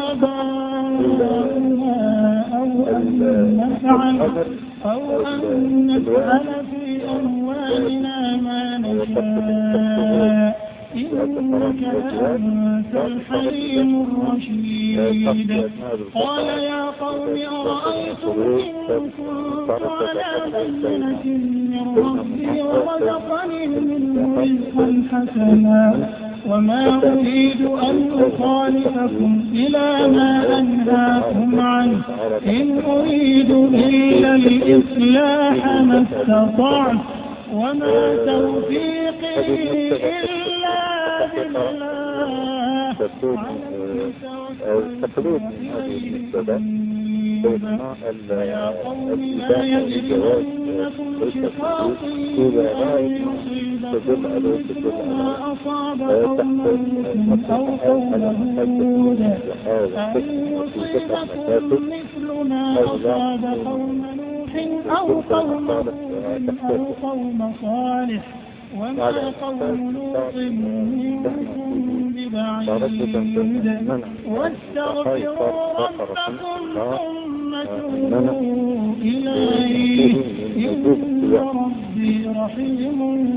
آباؤنا أو أن نفعل أو أن نفعل في أموالنا ما نشاء إنك أنت الحليم الرشيد قال يا قوم أرأيتم إن كنت على بينة من ربي ورزقني منه رزقا حسنا وما أريد أن أخالفكم إلى ما أنهاكم عنه إن أريد إلا الإصلاح ما استطعت وما توفيقي إلا بالله يا قوم لا يجرمنكم شقاقي أن يصيبكم ما أصاب قوم نوح أو قوم هود أن يصيبكم مثل ما أصاب قوم نوح أو قوم هود أو قوم صالح وما قوم لوط منكم ببعيد واستغفروا ربكم ثم توبوا إليه إن ربي رحيم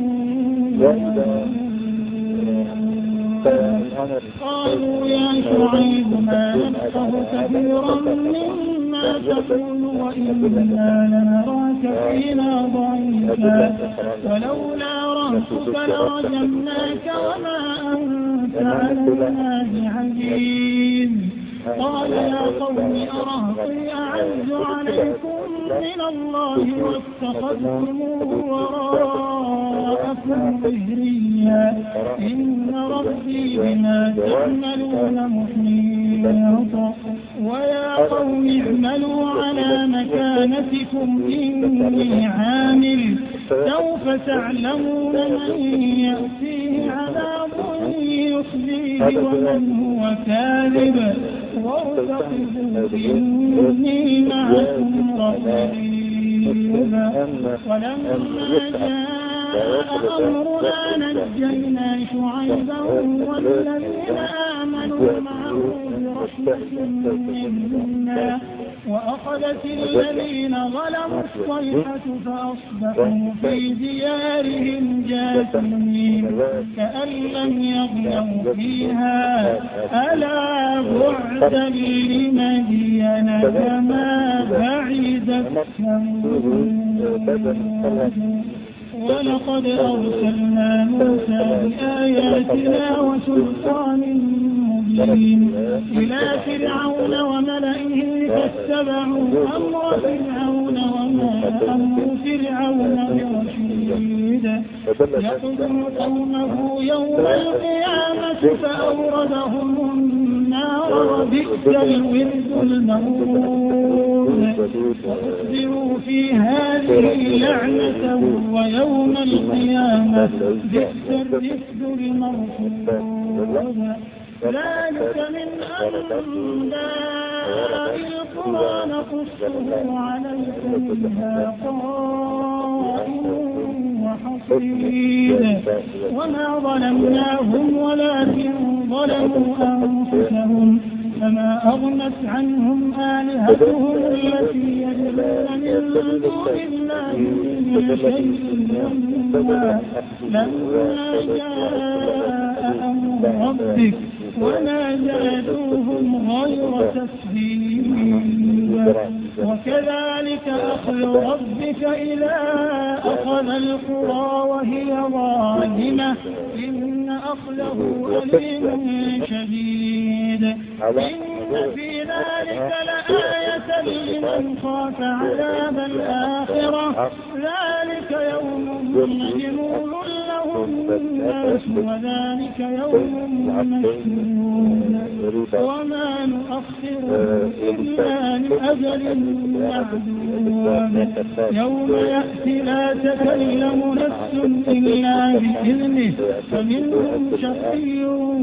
قالوا يا شعيب ما نفقه كثيرا مما تقول وإنا لنراك فينا ضعيفا ولولا رهتك لرجمناك وما أنت علينا بعزيز قال يا قوم أرهطي أعز عليكم من الله واتخذتموه وراءكم ظهريا إن ربي بما تعملون محيط ويا قوم اعملوا على مكانتكم إني عامل سوف تعلمون من يأتيه عذاب يخزيه ومن هو كاذب وارتقبوا إني معكم رقيب. ولما جاء أمرنا نجينا شعيبا والذين آمنوا معه برحمة منا وأخذت الذين ظلموا الصيحة فأصبحوا في ديارهم جاثمين كأن لم يغنوا فيها ألا بعدا لمدين كما بعدت ثمود. ولقد أرسلنا موسى بآياتنا وسلطان مبين إلى فرعون وملئه فاتبعوا أمر فرعون وما أمر فرعون برشيد يقدم قومه يوم القيامة فأوردهم النار وبئس الورد المورود وأخبروا في هذه لعنة ويوم القيامة بئس الرفد المرفود. ذلك من أنباء القرى نقصه عليك منها قائم وحصيد وما ظلمناهم ولكن ظلموا أنفسهم فما أغنت عنهم آلهتهم التي يدعون من دون الله من شيء لما جاء أمر ربك وما زادوهم غير تسبيب. وكذلك أخذ ربك إذا أخذ القرى وهي ظالمة إن أخذه أليم شديد. إن في ذلك لآية لمن خاف عذاب الآخرة ذلك يوم مجموع له الناس وذلك يوم مشهود وما نؤخره إلا لأجل معدود. يوم يأتي لا تكلم نفس إلا بإذنه فمنهم شقي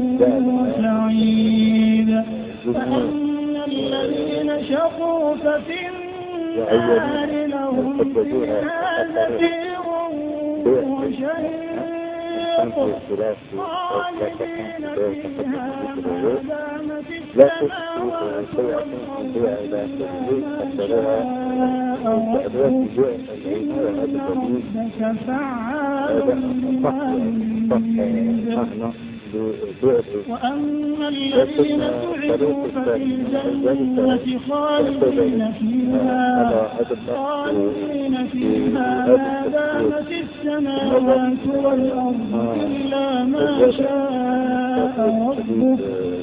وسعيد. فأما الذين شقوا ففي النار لهم فيها زفير وشهيق خالدين فيها ما دامت السماوات والأرض إلا ما شاء ربك إن ربك فعال لما يريد. وأما الذين سعدوا ففي الجنة خالدين فيها خالدين فيها ما دامت السماوات والأرض إلا ما شاء ربك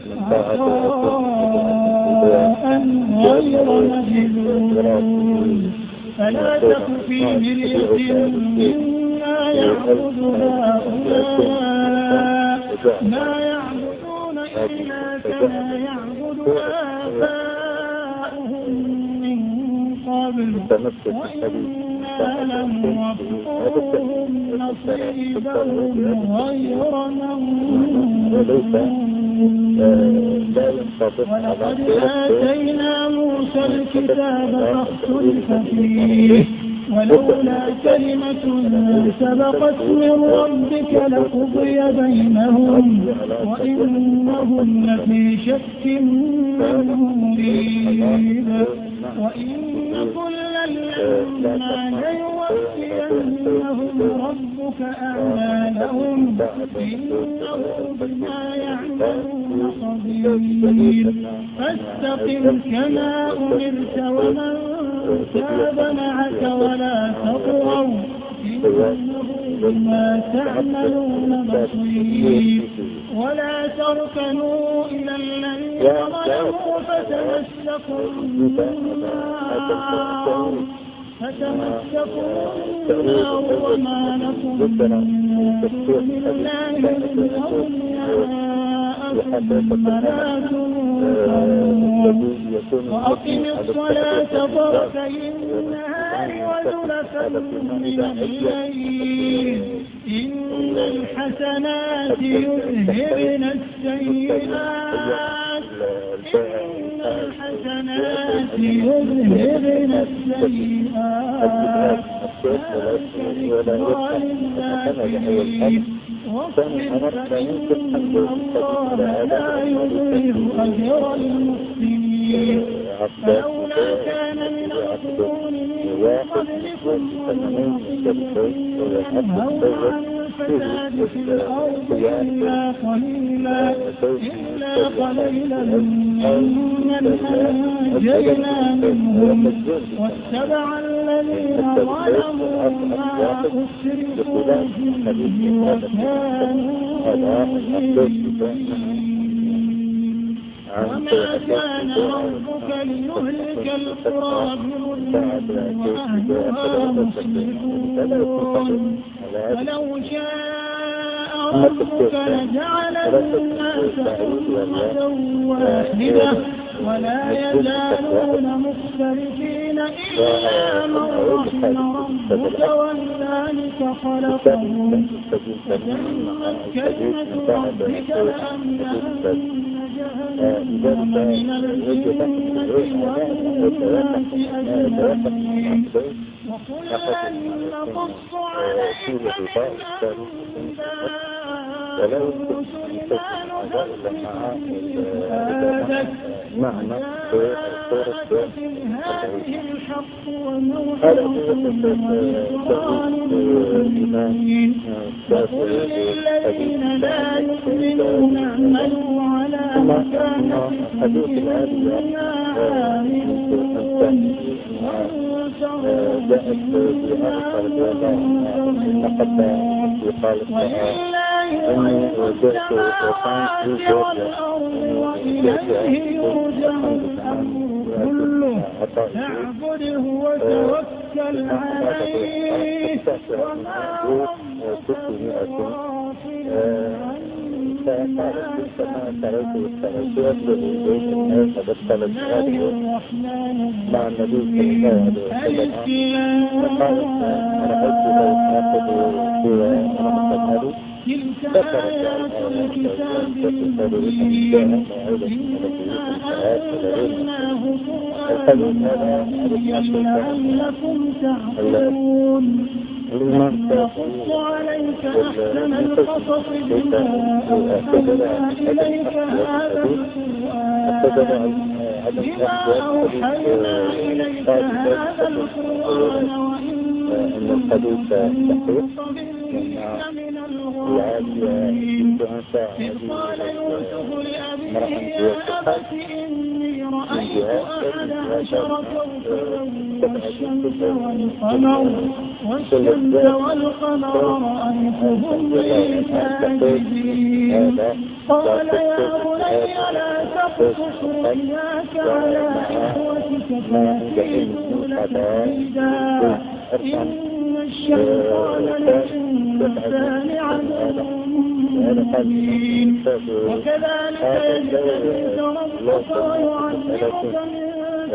عطاء غير مجذوذ. فلا تك في مرية مما يعبد هؤلاء ما يعبدون إلا كما يعبد آباؤهم من قبل وإنا لنوفوهم نصيبهم غير منقوص. ولقد آتينا موسى الكتاب فاختلف فيه ولولا كلمة سبقت من ربك لقضي بينهم وإنهم لفي شك منه مريب. وإن كلا لما ليوفينهم ربك أعمالهم إنه بما يعملون خبير. فاستقم كما أمرت ومن تاب معك ولا تطغوا إنه بما تعملون بصير. ولا تركنوا إلى الذين ظلموا فتمسكوا النار فتمسكوا النار وما لكم من دون الله من أولياء ثم لا تنصرون. وأقم الصلاة طرفي النهار وزلفا من الليل إن الحسنات يذهبن السيئات إن الحسنات يذهبن السيئات واصبر فإن الله لا يضيع أجر المحسنين فلولا كان من القرون من قبلكم ينهون عن الفساد في الأرض إلا قليلا إلا قليلا ممن أنجينا منهم واتبع الذين ظلموا ما أسرفوا فيه وكانوا مجرمين وما كان ربك ليهلك القرى بظلم وأهلها مصلحون ولو شاء ربك لجعل الناس أمة واحدة ولا يزالون مختلفين إلا من رحم ربك ولذلك خلقهم كلمة ربك لأملأن جهنم من الجنة والناس أجمعين وكلا نقص عليك من أنباء رسلنا معنى هذه الحق وموعظة وذكرى للمؤمنين وقل للذين لا يؤمنون اعملوا على مكانتكم إنا عاملون وانتظروا إنا منتظرون ولله ملك السماوات والأرض وإليه يرجع الأمر كله فاعبده وتوكل عليه وما ربك بغافل عما مع النبي تلك آيات الكتاب المبين إنا أنزلناه قرآنا عربيا لعلكم تعقلون نقص عليك أحسن القصص بما أوحينا إليك هذا القرآن بما أوحينا إليك هذا القرآن وإن كنت من الغافلين إذ قال يوسف لأبيه يا أبت إني رأيت أحد عشر كوكبا والشمس والقمر والشمس والقمر رأيتهم لي ساجدين قال يا بني لا تقصص رؤياك على إخوتك فيكيدوا لك كيدا إن الشيطان للإنسان عدو مبين وكذلك يجتبيك ربك ويعلمك من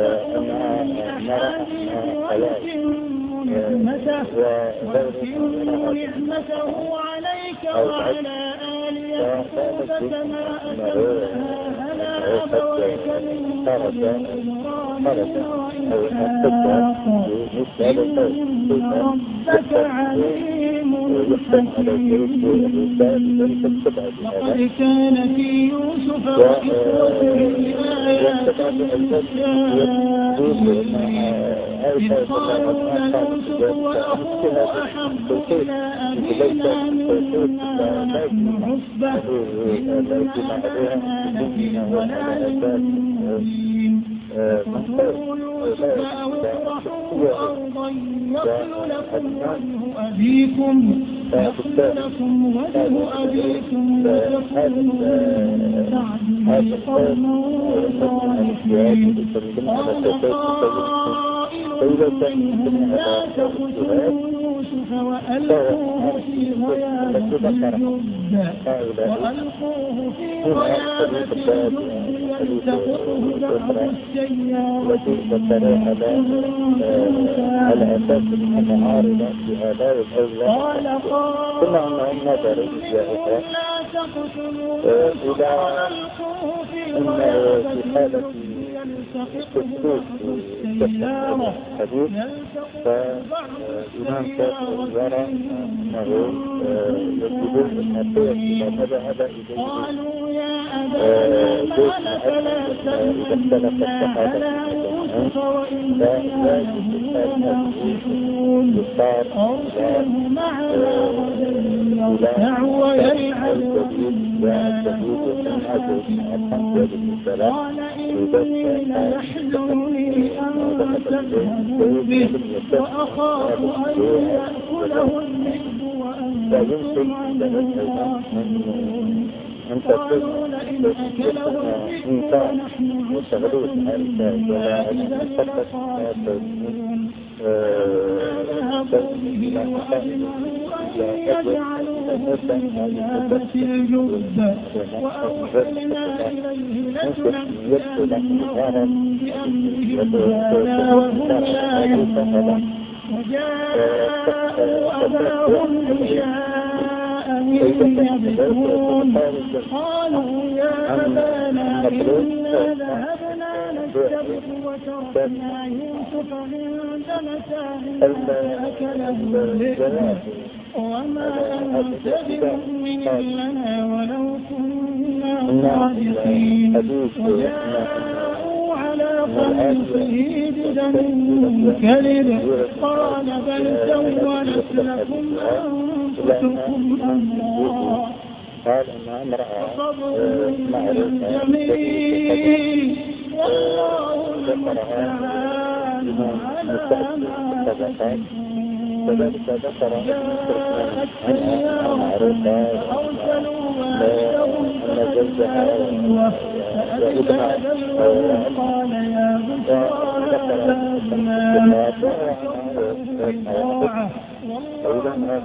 نعمته ويتم نعمته عليك وعلى آل يعقوب كما أتمها على أبويك من قبل إبراهيم وإسحاق إن ربك عليم حكيم لقد كان في يوسف وإخوته آيات إذ قالوا ليوسف وأخوه أحب إلى أبينا منا ونحن عصبة إن أبانا لفي ضلال مبين اقتلوا يوسف أو اطرحوه أرضا يخل لكم وجه أبيكم يخل لكم وجه أبيكم وتكونوا من بعده قوما صالحين قال قائل منهم لا تقتلوا يوسف وألقوه في غيابة الجب وألقوه في غيابة الجب يلتقطه بعض السيارة على أساس أنها عارضة في آداء الأولى قال قائل لا إلى أن في حالة الخصوص السيارة الحديث فالإمام شافعي يرى أنه يجب النصير إذا ذهب إليه بيت مؤثر إذا اختلف الصحابة فلا يجب أن يختار قال إني ليحزنني أن تذهبوا به وأخاف أن يأكله الذئب وأنتم عنه غافلون قالوا لئن أكله الذئب ونحن عصبة إنا إذا لخاسرون فذهبوا به وأجمعوا أن يجعلوه في غيابة الجب وأوحينا إليه لتنبئنهم بأمرهم هذا وهم لا يعلمون وجاءوا أباهم عشاء يبكون قالوا يا أبانا إنا ذهبنا نستبق وتركنا يوسف عند متاعنا فأكله الذئب وما أنت بمؤمن لنا ولو كنا صادقين وجاءوا على قميصه بدم كذب قال بل سولت لكم أنفسكم أمرا فصبر جميل والله المستعان على ما تصفون فذلك ذكر أرسلوا وأشتروا فأتبع دلوه قال يا بشرى ما بضاعة والله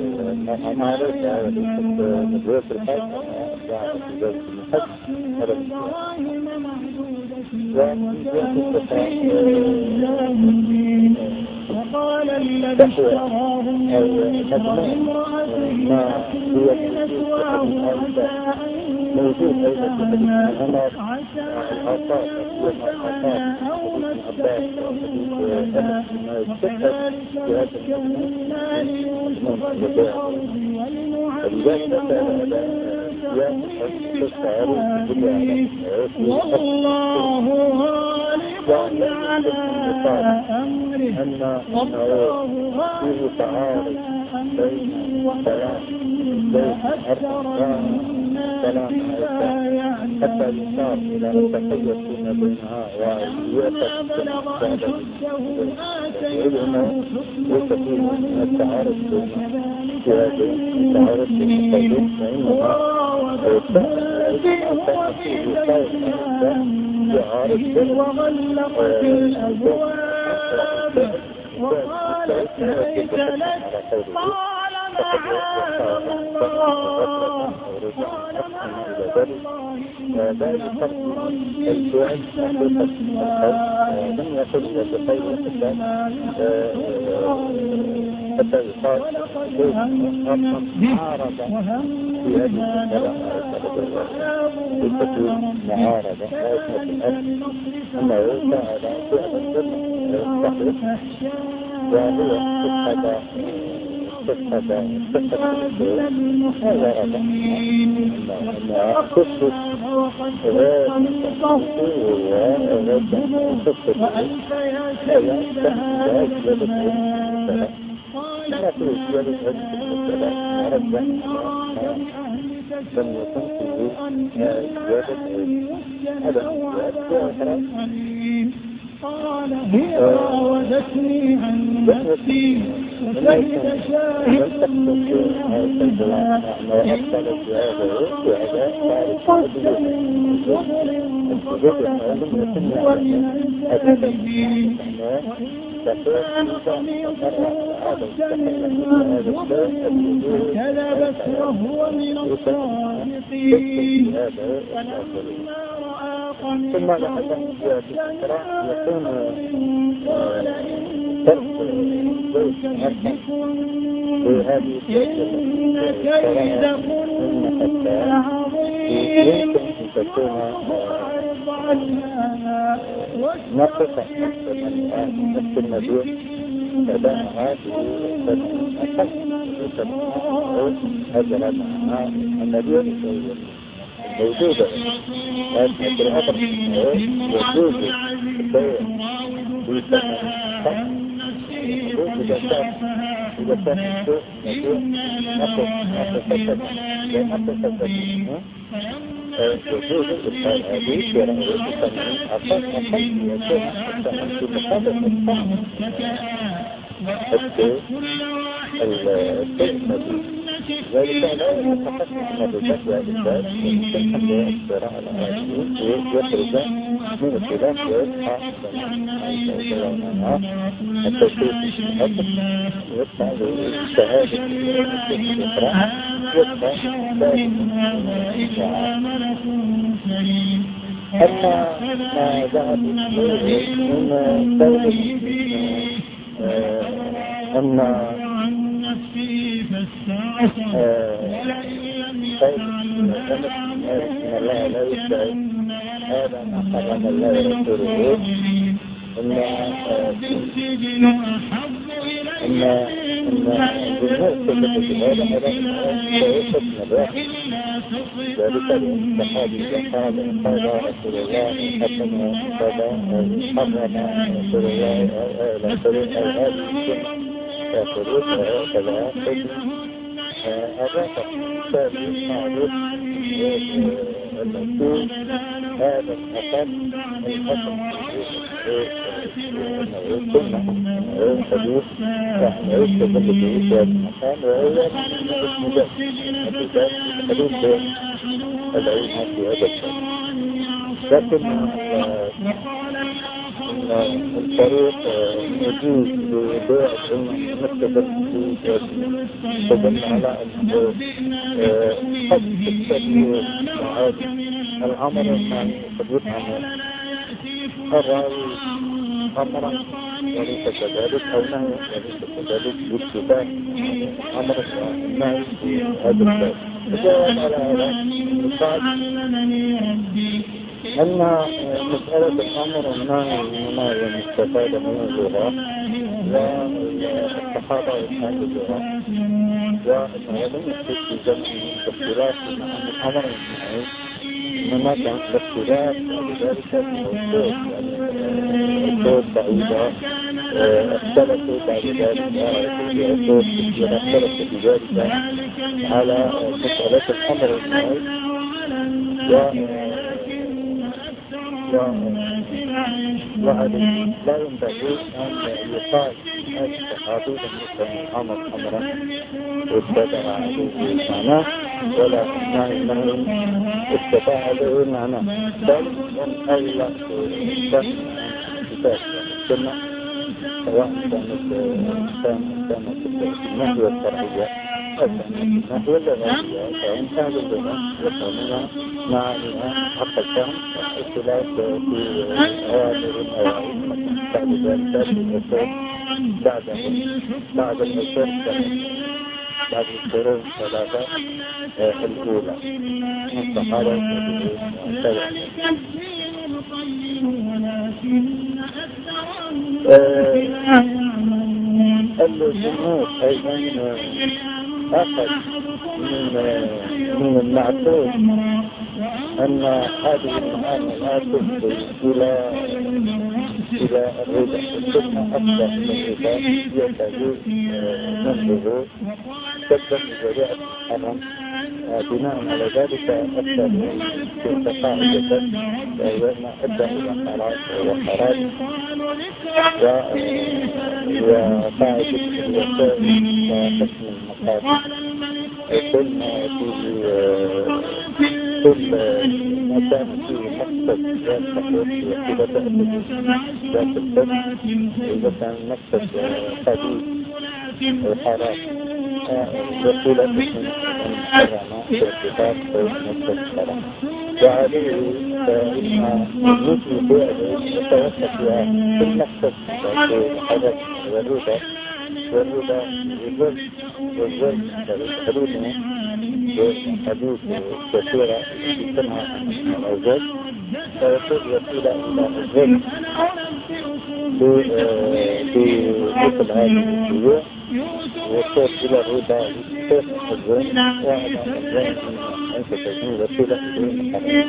دراهم معدودة وكانوا فيه وقال الذي اشتراه من مصر امرأته أكرمي مثواه عسى أن ينفعنا أو نستخدمه ولدا وكذلك مكنا ليوسف في الأرض ولنعلمه من تأويل الأحاديث والله غالب على أمره والله غالب على أمره ولكن أكثر الناس لا يعلمون فلما بلغ أشده آتيناه حكما وعلما كذلك نجزي وراودته التي هو في بيتها نفسه وغلقت الأبواب وقالت هيت لك قال معاذ الله قال معاذ الله إنه ربي أحسن مثواي ولقد همت به وهم بها لولا أبوها ربي كذلك لنصرف عنه الفحشاء من المحسنين واستخفنا وقد خلقه وألف يا سيدها الجمال قالت من أراد بأهلك سوءا إلا أن يسجن أو عذاب أليم قال هي راودتني عن نفسي وشهد شاهد من أهلها إن قصد من صبر فصدقته هو من الكاذبين وإن كان قميصه قد من دبر فكذبت وهو من الصادقين فلما رأى قميصه قد قال إنه من كيدكن إن كيدكن يمكن أن تكون نقصة من النبي فدانها هجر معها النبي موجودة لكن الأمر يجوز البيع إذا كان إذا كان السوق مبيع نقص نقصة نقصة يجوز الإبقاء هذه في رأيه الثمانين أقل أقل يكون الثمن في مقابل الطعم السوق السوق ذلك لا يتحقق نتيجة الإنسان يمكن أن يأثر على هذه ويخرج من الخلاف ويصحى التوفيق يصحى لشهادة الإقرار يصحى أما ما ذهب من دولة أن الله لا يستعد هذا ما حرم الله ورسوله إن إن بالنسبة لهذا هذا سيكون نباح ذلك الصحابي قال قال رسول الله حسن قال حرم رسول الله لا طريق هذه يقولون هكذا هذا الثاني معروف المسؤول هذا الحسن الحسن السنة الحديث يعني يكتب به في هذا المكان وهو اسم ذات الحديث العلم في هذا الشيء لكن الطريق يجوز ببيع المكتبة تدل على أنه قد تستطيع الأمر المعنى قد يفهم الراوي أمرا وليس كذلك أو نهي وليس كذلك باتفاق أمر النهي في هذا الباب. الجواب على هذا يقال أن مسألة الأمر والنهي مما يستفاد من اللغة والصحابة يفهموا اللغة وأنه لم يكن في جمع الاختلاف مع الأمر والنهي إنما كان الاختلاف ولذلك الصوت الصوت بعيدة اختلفوا بعد ذلك الصوت كثيرا اختلفوا بذلك على مسألة الأمر والنهي وهذه لا ينبغي أن يقال هذا الصحابي لم يكن أمر أمرا اتبع عليه معناه ولا نهي نهي اتبع عليه معناه بل من أولى كتاب السنة سواء كانت كانت النهي والتربية النهي والغاية فإن كان اللغة يفهمون معانيها حق الفهم اختلاف في أوامر الأوائل بعد ذلك الأسود بعده بعد الأسود بعد القرون الثلاثة الأولى الصحابة والتابعين الجمهور أيضا أخذ من من المعتود أن هذه المعاني لا تفضي إلى إلى الربا ثم أكثر من الربا يتجوز منه تبدأ بذريعة الحرام بناء على ذلك أكثر من قاعدة وهي ما أدى إلى حرام وحرام وقاعدة الوسائل وحسن المقاصد كل ما فيه كل ما كان فيه مقصد ذات تقويض وكذا ذات الفن إذا كان مقصد قديم وحرام وكل اسم حرام باعتبار مقصد حرام وعليه فإن مثل فعله يتوسط في المقصد الحدث والربا والربا والظلم والظلم حدودنا بحديث كثيرة تسمى الأوجاج فيصل وسيلة إلى الظلم في مثل هذه الشيوع وصول إلى الربا وصول الظلم وعلى الظلم أنت تكون وسيلة إلى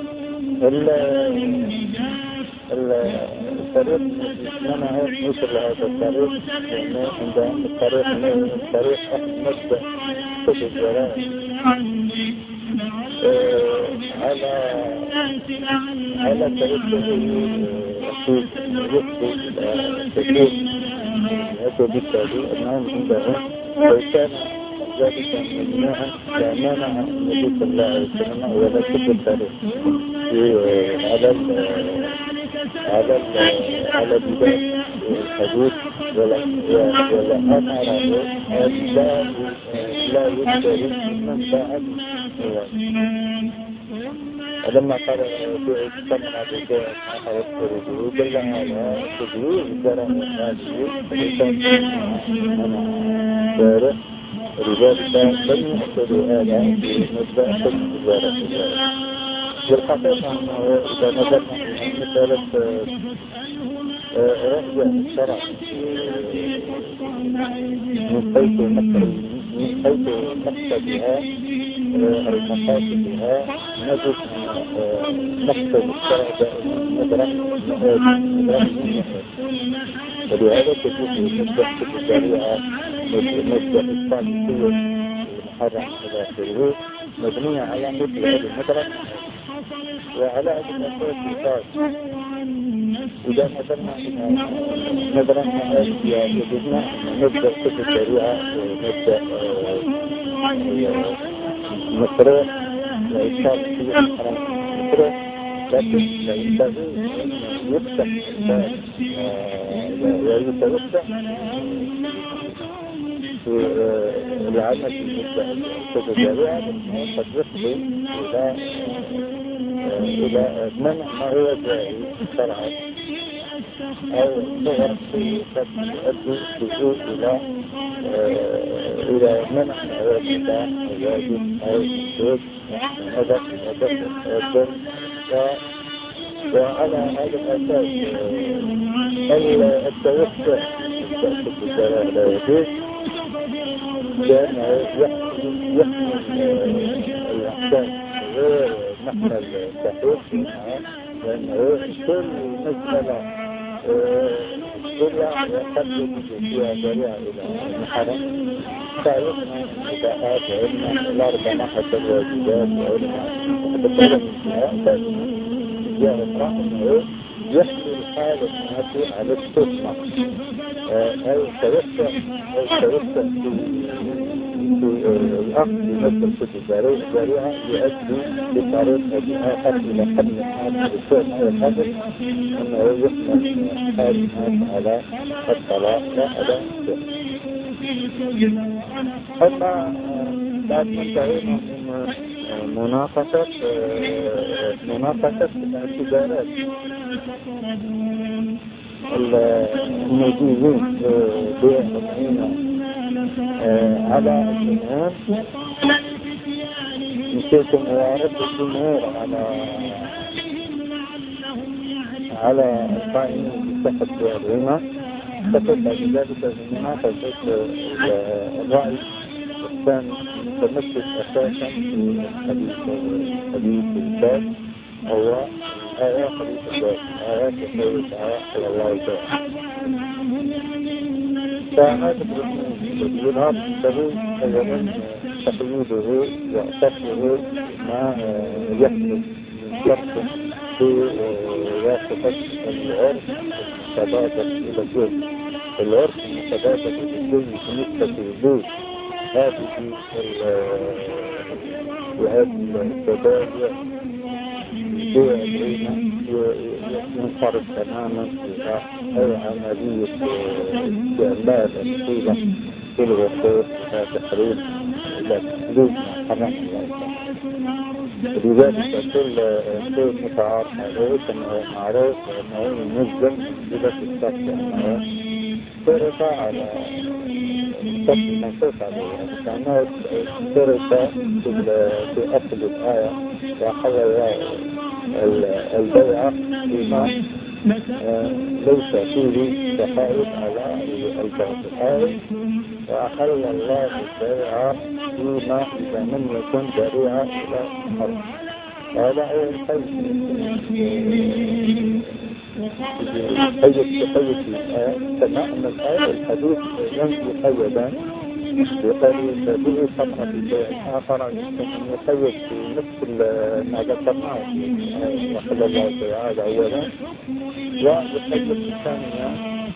الحرام. الطريق منع مثل هذا الطريق لأنه عند الطريق الطريق مبدأ كتب الجرائم على على توجه أكيد يخطي كثير يأتوا بالتالي أنهم عندهم لو كان ذلك ممنوعا لمنع النبي صلى الله عليه وسلم ولا كتب الطريق على على على بداية الحدود ولا ولا أمر لا لا يشتري من بعد لما قال في سمع بك حوصله بل على تدوير درهم هذه شارع لذلك لم يحصل هذا في مبدأ التجارة. بالحقيقة أنه إذا نظرنا إلى مسألة رجع الشرع من حيث من حيث مقصدها أو مقاصدها نجد مقصد الشرع دائما مدرك ولهذا تجد مبدأ الشريعة مبدأ الصالحية المحرم إلى آخره مبنية على مثل هذه المدرك وعلى هذه الأساس إذا نظرنا نظرنا يجبنا نبدأ كتب الشريعة ونبدأ مشروع لإشارة في الحرم مشروع لكن لا ينبغي أن يفتح ويتوسع في العمل في كتب الشريعة قد يفضي إلى إلى منع ما هو جائز شرعا أو صغر في قد يؤدي اللجوء إلى إلى منع ما هو مباح أو واجب أو مشروع هدف هدف الظلم وعلى هذا الأساس التوسع في الشرع لا يجوز لأنه يحمل الأحكام غير محمل صحيح لأنه كل مسألة كلها يقدم فيها ذريعة إلى المحرم تعرفنا إباحات وعلم الأربع ناحية الواجبات وعلم وتتكلم فيها يعرف أنه يحمل حالة الناس على التسمع أو توسع أو توسع في الأخذ بمثل كتب الجريعة يؤدي بطريقة آخر إلى حمل الناس بالسؤال على الحدث أنه يحمل حال الناس على الطلاق لا على السؤال. أما بعد ما انتهينا من مناقشة مناقشة الاعتبارات الموجودين بأمرين على الجمهور يمكنكم إعارة الجمهور على على القائمين بصحة الرمى فتبقى بذلك المناقشة الرأي الثاني متمسك أساسا في حديث حديث الباب هو آيات حديث الباب آيات النبي صلى الله عليه وسلم. فهذا الإرهاب السبيل أولا تقييده وأصفه ما يحدث من شرط في واسطة العرف المتبادل إلى الجزء. العرف المتبادل إلى الجزء بالنسبة للجزء هذه وهذه التبادل ينصرف تماما إلى أي عملية استعمال الحيلة في الوقود إلى تحريم إلى تحديد حرام لذلك كل متعارف عليه كما معروف أنه ينزل إلى الشخص أنه فرق على بشكل منصوص عليه، كأنه درس في أصل الآية وحول البيعة بما ليس فيه تحايل على الباطل، وأحل الله البيع فيما إذا لم يكن ذريعة إلى الحرب. هذا هو الحج الحج الحج كما أن الآية الحديث ينفي حيدا بقريب به فقط البيع آخر يقيد في نفس ما ذكرناه وحل الله تعالى أولا، والحج الثانية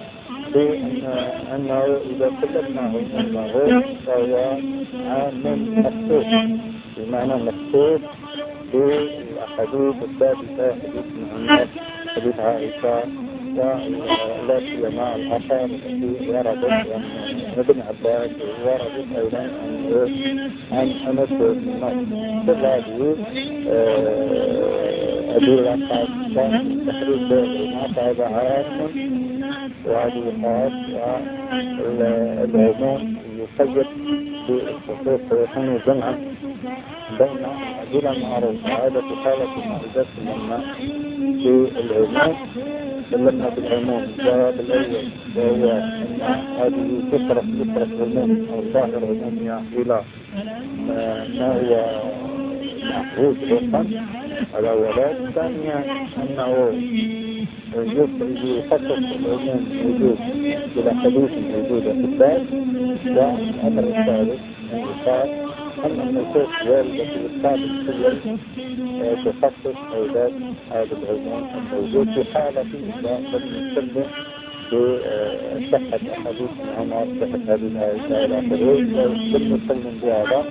بأنه إذا كلمناه أنه فهو عام مخصوص، بمعنى مخصوص بالأحاديث الثابتة، حديث محمد، حديث عائشة، ولا سيما الآثار التي وردت عن ابن عباس وردت أيضا عن أنس بن مالك. كل هذه أدلة خاصة تحريف ما صعب عام وهذه خاصة، والعموم يقيد بالخصوص ويكون جمعا بين أدلة معروفة. هذا في حالة معرفة لما في العموم تكلمنا بالعموم. الجواب الأول وهو أن هذه تصرف تصرف عموم أو ظاهر عمومية إلى ما هو محفوظ رقم الأولاد. ثانيا أنه يخصص العموم موجود إلى حديث موجودة في الباب. والأمر الثالث يقال أن النصوص واردة في الثابت الكلي تخصص أولاد هذا العموم الموجود في حالة إذا لم نسلم بصحة أحاديث عمر، صحة هذه الآية إلى آخره. لم نسلم بهذا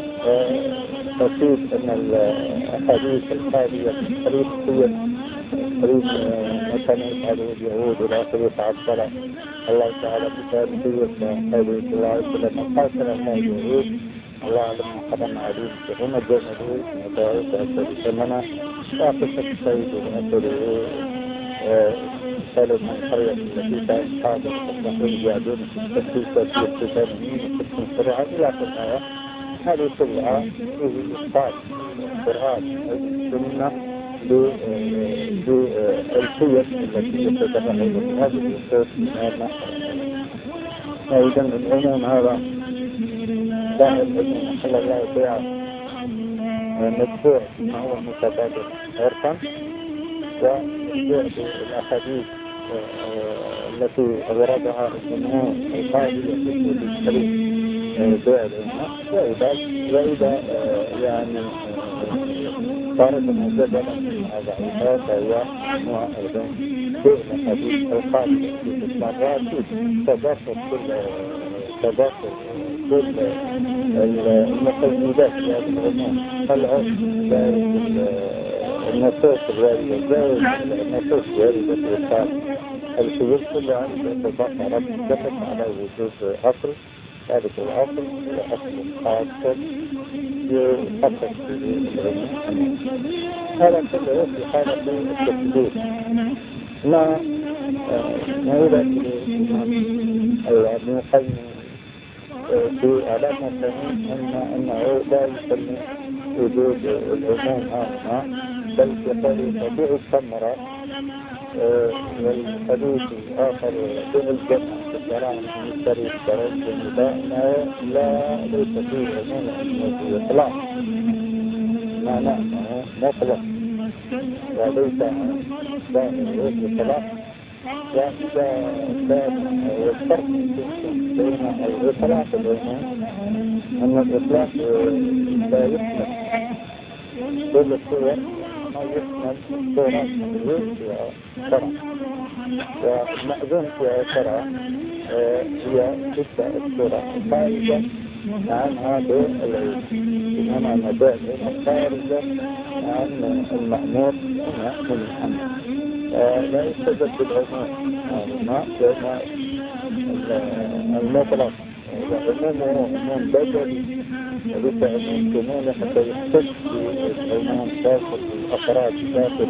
تفيد أن الأحاديث الخالية في حديث قيد حديث مثلا هذه اليهود إلى آخره تعطل الله تعالى بتاريخية هذه صلى الله عليه وسلم قاتل الله اليهود الله أعلم قدم عليم فهم الجمهور مدارس أكثر ثمنا وقصة السيد وأكثره سالة من القرية التي كانت حاضر التحرير جادون في التسلسة في التسلسة في السرعة إلى الآية. هذه كلها فيه إسقاط القرآن السنة بالقيم التي يتبعها هذه الأسس مهمة. أيضا العموم هذا ظاهر العلم صلى الله عليه وسلم مدفوع ما هو متبادل عرفا، ومدفوع بالأحاديث التي أوردها الجمهور القائل يحب بالشريك بيع العلم. وإذا وإذا يعني صارت المجددة هذا عيسى فهو نوع أيضا بيع الحديث القائل في الصلاة تدافق كل تدافق كل المقيدات في هذه العموم العرف زائد النصوص الواردة زائد النصوص الواردة في الصلاة الشيوخ كلها تتضافرت تتفق على وجود أصل. ذلك الأصل هو أصل خاص يخصص بالعلم. هذا كله في حالة التكليف. ما نعود إلى ابن القيم في علامة أن أنه لا يسمى وجود العموم هنا، بل يقول بيع الثمرة والحديث الآخر بيع الجمع في الشرع من الشريف شرع الجمع لا ليس فيه عموم في إطلاق، معناه أنه مطلق وليس ظاهر إطلاق. والفرق بين الإطلاق والعموم أن الإطلاق لا يحمل كل الصور ما يحمل صورة مأذون فيها شرع، والمأذون فيها شرع هي تبدأ الصورة خارجة عن هذا العلم، إنما مجال خارجة عن المأمور من الحمل. لا يستجد بالعموم الماء لأن المطلق العموم عموم بدلي وليس عموم كمالي حتى يحتج بالعموم داخل الأفراد داخل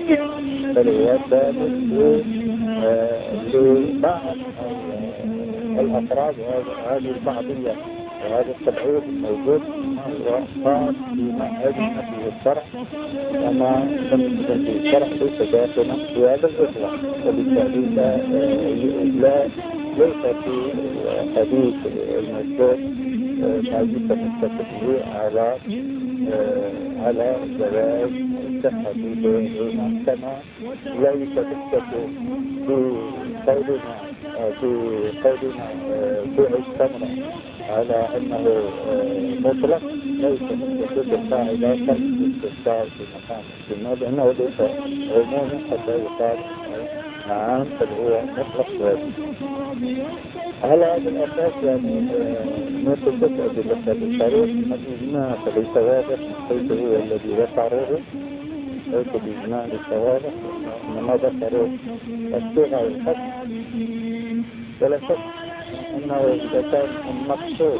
العموم، بل هو ثابت لبعض الأفراد وهذه البعضية وهذا التبعيض موجود هو خاص بما أذن فيه الشرع وما لم يكن فيه الشرع ليس داخلا في هذا الإطلاق، وبالتالي لا ليس في حديث المذكور ما يتمسك به على على جواز صحة بيعهما كما لا يتمسك بقولنا بقولنا بيع التمر على أنه مطلق ليس مستقل القاعدة كالاستفسار في مقام السنة لأنه ليس عموما حتى يقال نعم بل هو مطلق واجب. على هذا الأساس يعني نثبت أدلة الشريعة الإجماع فليس واضح ليس هو الذي ذكره ليس الإجماع ليس واضح إنما ذكروا الصيغة والحد ولا شك أنه إذا كان المقصود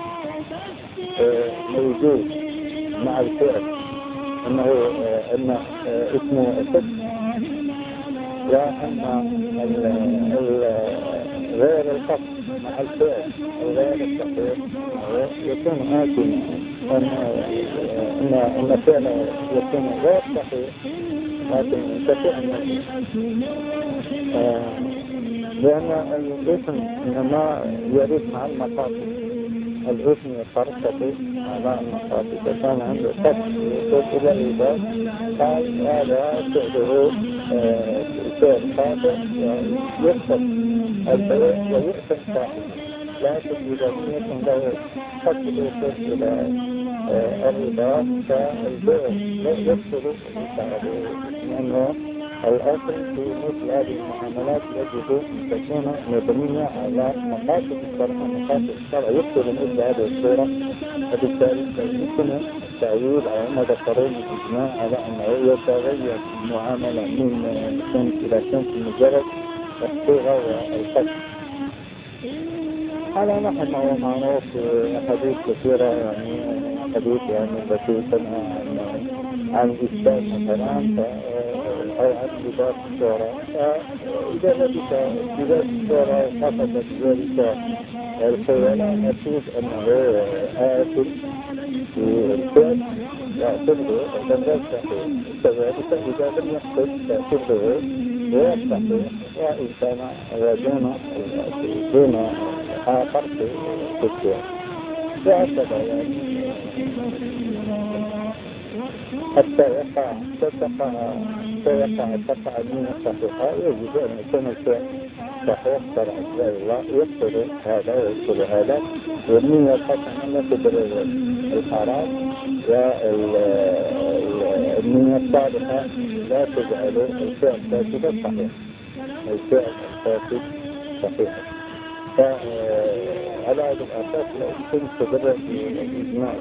موجود مع الفعل أنه أن اسمه أسد وأن غير الخط مع الفعل غير التقدير يكون آكل أن أن الفعل يكون غير صحيح لكن يستطيع لأن الاسم إنما يريد مع المقاصد الاسم يترتب على المقاصد فكان عنده قصد يصل إلى الإباء قال هذا فعله فعل خاطئ يقصد البيع ويؤثم صاحبه لكن إذا يكون له قصد يصل إلى الربا فالبيع لا يقصد لأنه الأصل في مثل هذه المعاملات يجب أن تكون مبنية على مقاصد الشرع ومقاصد الشرع يقصد مثل هذه الصورة وبالتالي يمكن التعويل على ما ذكروا الإجماع على أنه يتغير المعاملة من سنة إلى سنة مجرد الصيغة والقصد على نحو ما هو معروف في أحاديث كثيرة يعني حديث يعني التي تنهى عن عن إثبات مثلا أو عن لباس الصورة فإذا لبس لباس الصورة حصلت ذلك الخيال نشوف أنه آكل في الفعل يعتبره غير صحيح كذلك إذا لم يحصل يعتبره غير صحيح وإن كان دون دون آخر في الفعل وهكذا يعني حتى يقع تقع تقع تقع من الصحيحة يجب أن يكون الفعل صحيح شرع الله يقتل هذا ويقتل هذا والنية الحسنة لا تبرر الحرام والنية الصالحة لا تجعل الفعل فاسدا صحيح الفعل الفاسد صحيح. فعلى هذا الأساس لا يمكن تبرر الإجماع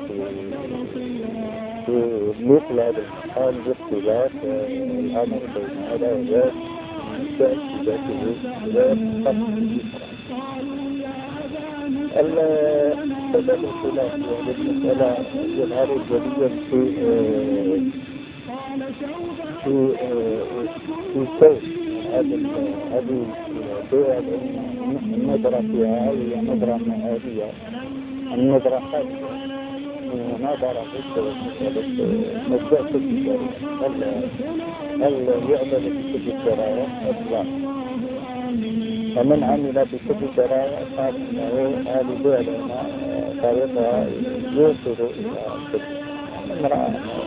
في مثل هذا الحال باختلاف الأمر بين هذا وذاك الفعل في ذاته غير صحيح. السبب الخلاف وهذه المسألة يظهر جليا في في في كيف هذه البيع النظرة فيها هي نظرة مآلية النظرة خاصة نظرة مبدأ في التجارة هل يعمل في التجارة أطلاق فمن عمل بكل الجرائم قال انه هذه بيع لنا طريقها يوصل الى امرأة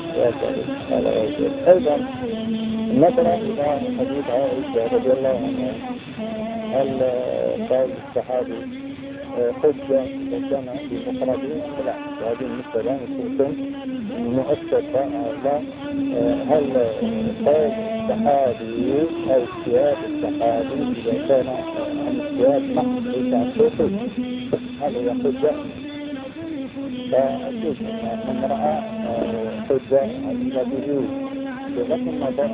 ايضا نظرا الى حديث عائشة رضي الله عنها هل قال الصحابي حجة وكان بمفردين لا وهذه المسألة تكون مؤسسة على هل قول الصحابي أو اجتهاد الصحابي إذا كان عن اجتهاد محض ليس عن توقيف هذا هي حجة فأكيد من رأى حجة عن النبي لكن موضوع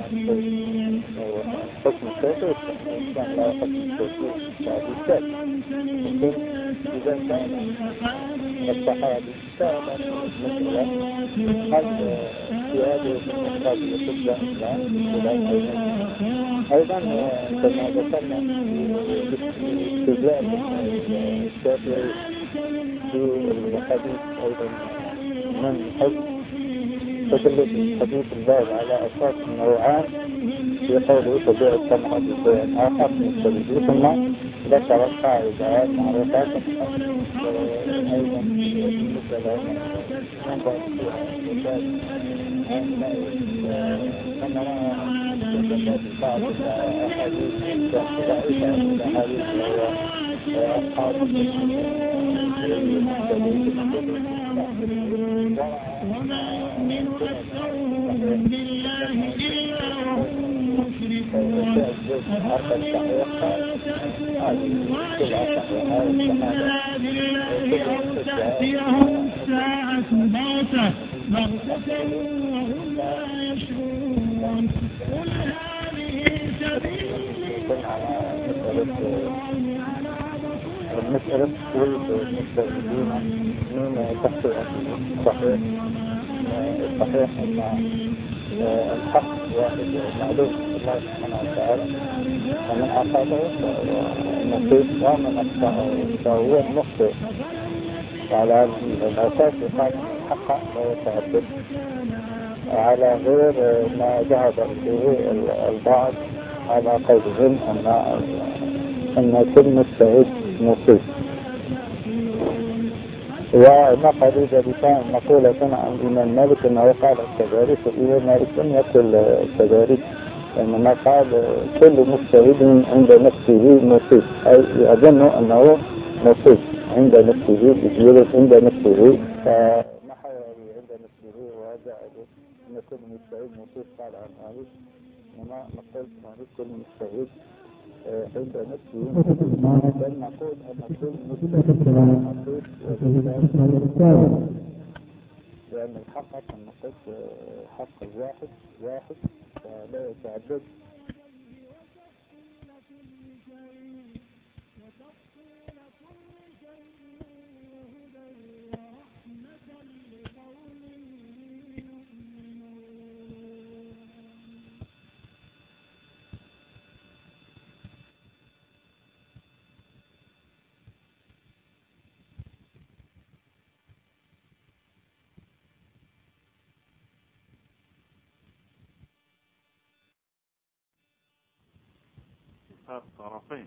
حكم التوفيق كان لا حكم التوفيق بعد السابق لكن إذا كان الصحابي سابق مثلا قد في هذه القضية تبدأ الآن أيضا كما ذكرنا باستدلال الشافعي في الحديث أيضا من حكم تدلت حديث الباب على أساس نوعان في قوله تبيع السمع بشيء آخر مستبدل ثم ذكر القاعدة معرفات أيضا مثلا ننظر فيها مثال كما رأى بعض الأحاديث ضعيفة الأحاديث وهو أصحاب وما يؤمن أكثرهم بالله إلا وهم مشركون من عذاب الله أو تأتيهم الساعة بغتة بغتة وهم لا يشعرون قل هذه سبيلي المسألة والمستخدمين من تحت الصحيح الصحيح أن الحق واحد معلوم الله سبحانه وتعالى ومن أخذه نصيب ومن أخطأه فهو مخطئ وعلى الأساس يقال حق لا يتعدد على غير ما ذهب إليه البعض على قولهم أن أن كل مجتهد مصيب ونقل ذلك مقولة عن الإمام مالك أنه قال كذلك والإمام مالك لم يقل كذلك إنما قال كل مجتهد عند نفسه مصيب أي أظن أنه مصيب عند نفسه يجيب عند نفسه فنحى عند نفسه وهذا أن كل مجتهد مصيب قال عن مالك إنما نقول مالك كل مجتهد عند نفسه بل نقول أن كل مجتهد مصيب لأن الحق أن نقول حق الواحد واحد فلا يتعدد الطرفين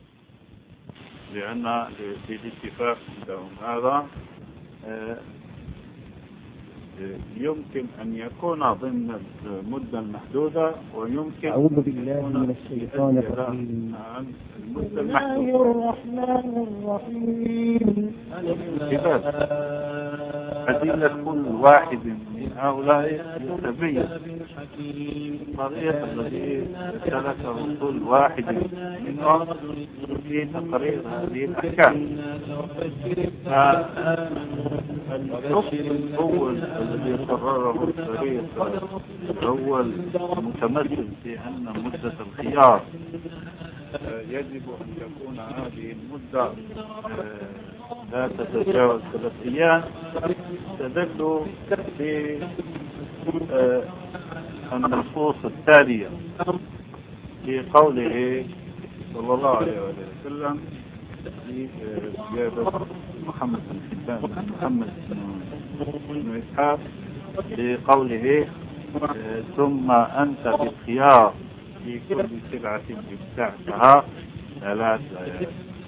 لأن في الاتفاق عندهم هذا يمكن أن يكون ضمن المدة المحدودة ويمكن أعوذ بالله من الشيطان الرجيم المدة بسم الله الرحمن الرحيم أدلة كل واحد من هؤلاء يتبين الطريقة التي سلكه كل واحد منهم في تقرير هذه الأحكام. الحكم الأول الذي قرره الفريق الأول متمثل في أن مدة الخيار يجب أن تكون هذه المدة لا تتجاوز ثلاث أيام. استدلوا في النصوص التالية في قوله صلى الله عليه وسلم في زيادة محمد بن حبان محمد بن إسحاق في قوله ثم أنت بالخيار في كل سلعة ابتعتها ثلاث آيات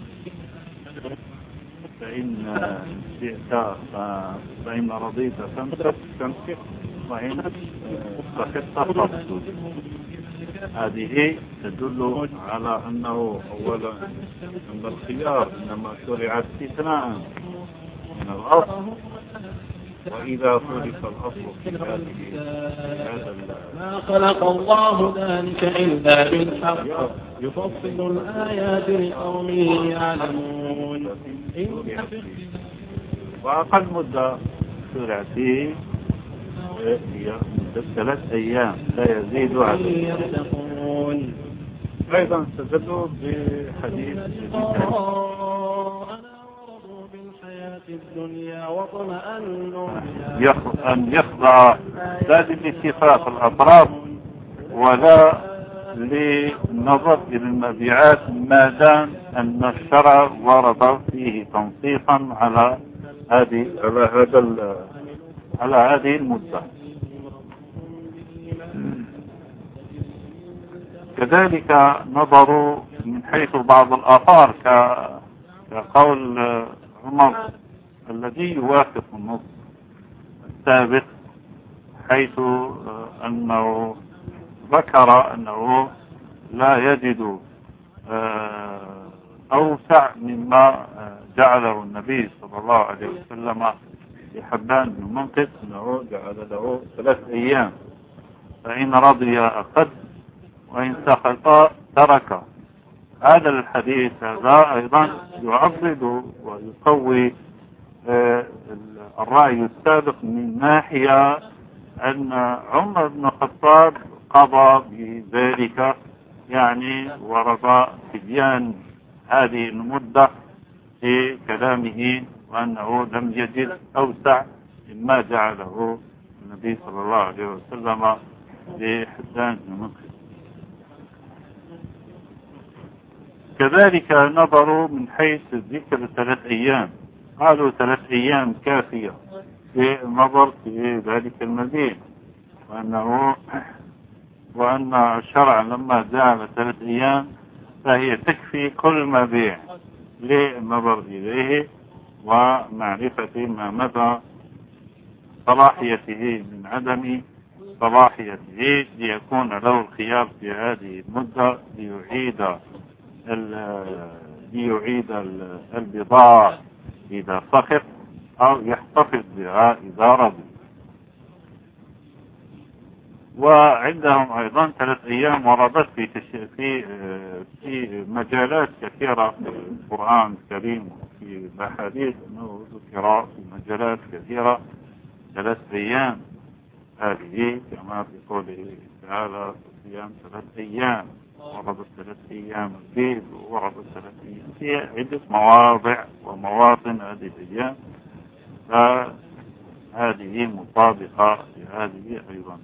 فإن شئت فإن رضيت فامسك تمسك وإن سخطت فاصبر. هذه تدل على أنه أولا أن الخيار إنما شرع استثناء من الأصل وإذا فرق الأصل في هذا ما خلق الله ذلك إلا بالحق يفصل الآيات لقوم يعلمون. وأقل مدة شرع فيه هي ثلاث أيام لا يزيد عليه. أيضا استدلوا بحديث أن يخضع لا لاتفاق الأطراف ولا للنظر إلى المبيعات ما دام أن الشرع ورد فيه تنصيصا على هذه على هذا على هذه المدة. كذلك نظروا من حيث بعض الآثار كقول عمر الذي يوافق النص السابق، حيث أنه ذكر أنه لا يجد أوسع مما جعله النبي صلى الله عليه وسلم لحبان بن منقذ، أنه جعل له ثلاث أيام، فإن رضي أخذ وإن سخط ترك. هذا الحديث هذا أيضا يعضد ويقوي الرأي السابق من ناحية أن عمر بن الخطاب قضى بذلك، يعني ورد تبيان هذه المدة في كلامه، وأنه لم يجد أوسع مما جعله النبي صلى الله عليه وسلم لحسان بن منقذ. كذلك نظروا من حيث ذكر ثلاث أيام، قالوا ثلاث أيام كافية في النظر في ذلك المبيع، وأنه وأن الشرع لما جعل ثلاث أيام فهي تكفي كل مبيع للنظر إليه ومعرفة ما مدى صلاحيته من عدم صلاحيته، ليكون له الخيار في هذه المدة ليعيد ليعيد البضاعة إذا سخط أو يحتفظ بها إذا رضي. وعندهم أيضا ثلاث أيام وردت في في في مجالات كثيرة في القرآن الكريم وفي الأحاديث، أنه ذكر في مجالات كثيرة ثلاث أيام. هذه كما في قوله تعالى صيام ثلاث أيام، وردت ثلاث أيام البيض، وردت ثلاث أيام في عدة مواضع ومواطن هذه الأيام، فهذه مطابقة لهذه أيضا.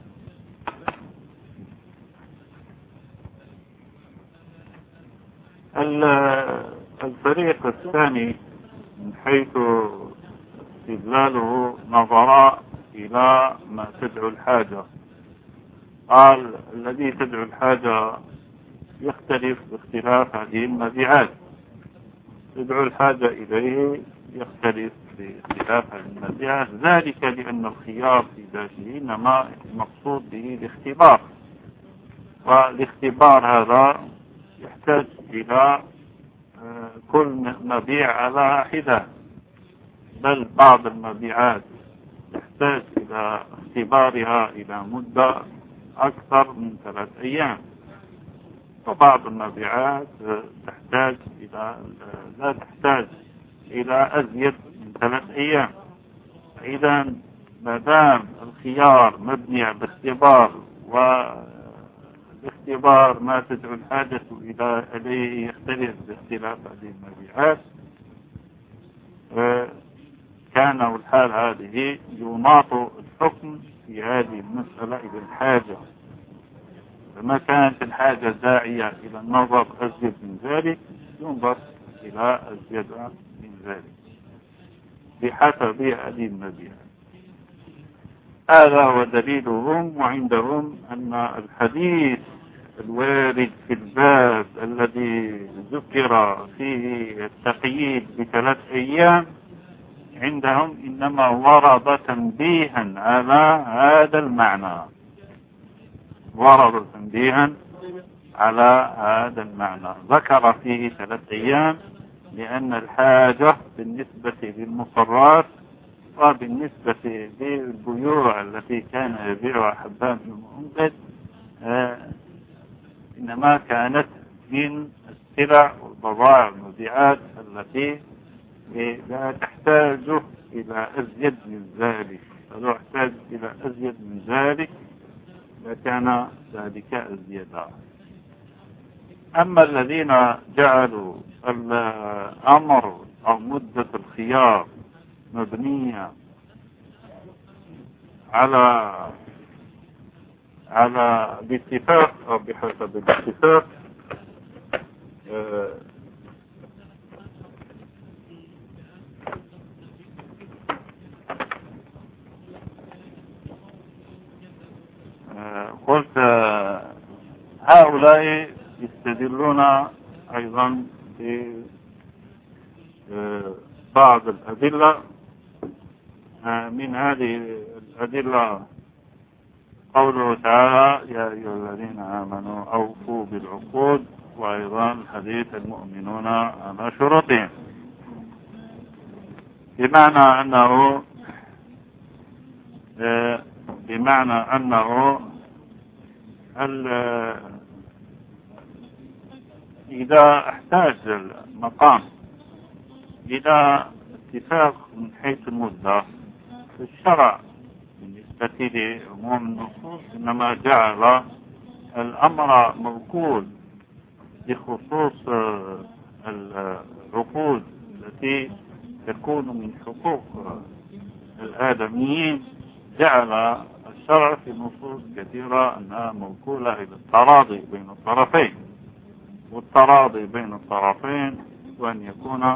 الفريق الثاني من حيث استدلاله نظر إلى ما تدعو الحاجة، قال الذي تدعو الحاجة يختلف باختلاف هذه المبيعات، تدعو الحاجة إليه يختلف باختلاف هذه المبيعات، ذلك لأن الخيار في ذاته إنما مقصود به الاختبار، والاختبار هذا يحتاج إلى كل مبيع على حدة، بل بعض المبيعات يحتاج إلى اختبارها إلى مدة أكثر من ثلاث أيام، وبعض المبيعات تحتاج إلى لا تحتاج إلى أزيد من ثلاث أيام. إذا ما دام الخيار مبني على الاختبار، والاختبار ما تدعو الحاجة إلى إليه يختلف باختلاف هذه المبيعات، كان والحال هذه يناط الحكم في هذه المسألة إلى الحاجة، فما كانت الحاجة داعية إلى النظر أزيد من ذلك ينظر إلى أزيد من ذلك بحسب هذه المبيعات. هذا هو دليلهم، وعندهم أن الحديث الوارد في الباب الذي ذكر فيه التقييد بثلاث أيام عندهم إنما ورد تنبيها على هذا المعنى، ورد تنبيها على هذا المعنى، ذكر فيه ثلاث أيام لأن الحاجة بالنسبة للمصرات وبالنسبة للبيوع التي كان يبيعها حبان بن منقذ آه إنما كانت من السلع والبضائع والمبيعات التي لا تحتاج إلى أزيد من ذلك، لا تحتاج إلى أزيد من ذلك لكان ذلك الزيادة. أما الذين جعلوا الأمر أو مدة الخيار مبنية على على باتفاق أو بحسب الاتفاق آه آه قلت آه هؤلاء يستدلون أيضا في آه بعض الأدلة. آه من هذه الأدلة قوله تعالى: يا أيها الذين آمنوا أوفوا بالعقود، وأيضا الحديث: المؤمنون على شروطهم، بمعنى أنه بمعنى أنه إذا احتاج المقام إلى اتفاق من حيث المدة في الشرع بالنسبة لعموم النصوص، إنما جعل الأمر موكول بخصوص العقود التي تكون من حقوق الآدميين. جعل الشرع في نصوص كثيرة أنها موكولة إلى التراضي بين الطرفين، والتراضي بين الطرفين وأن يكون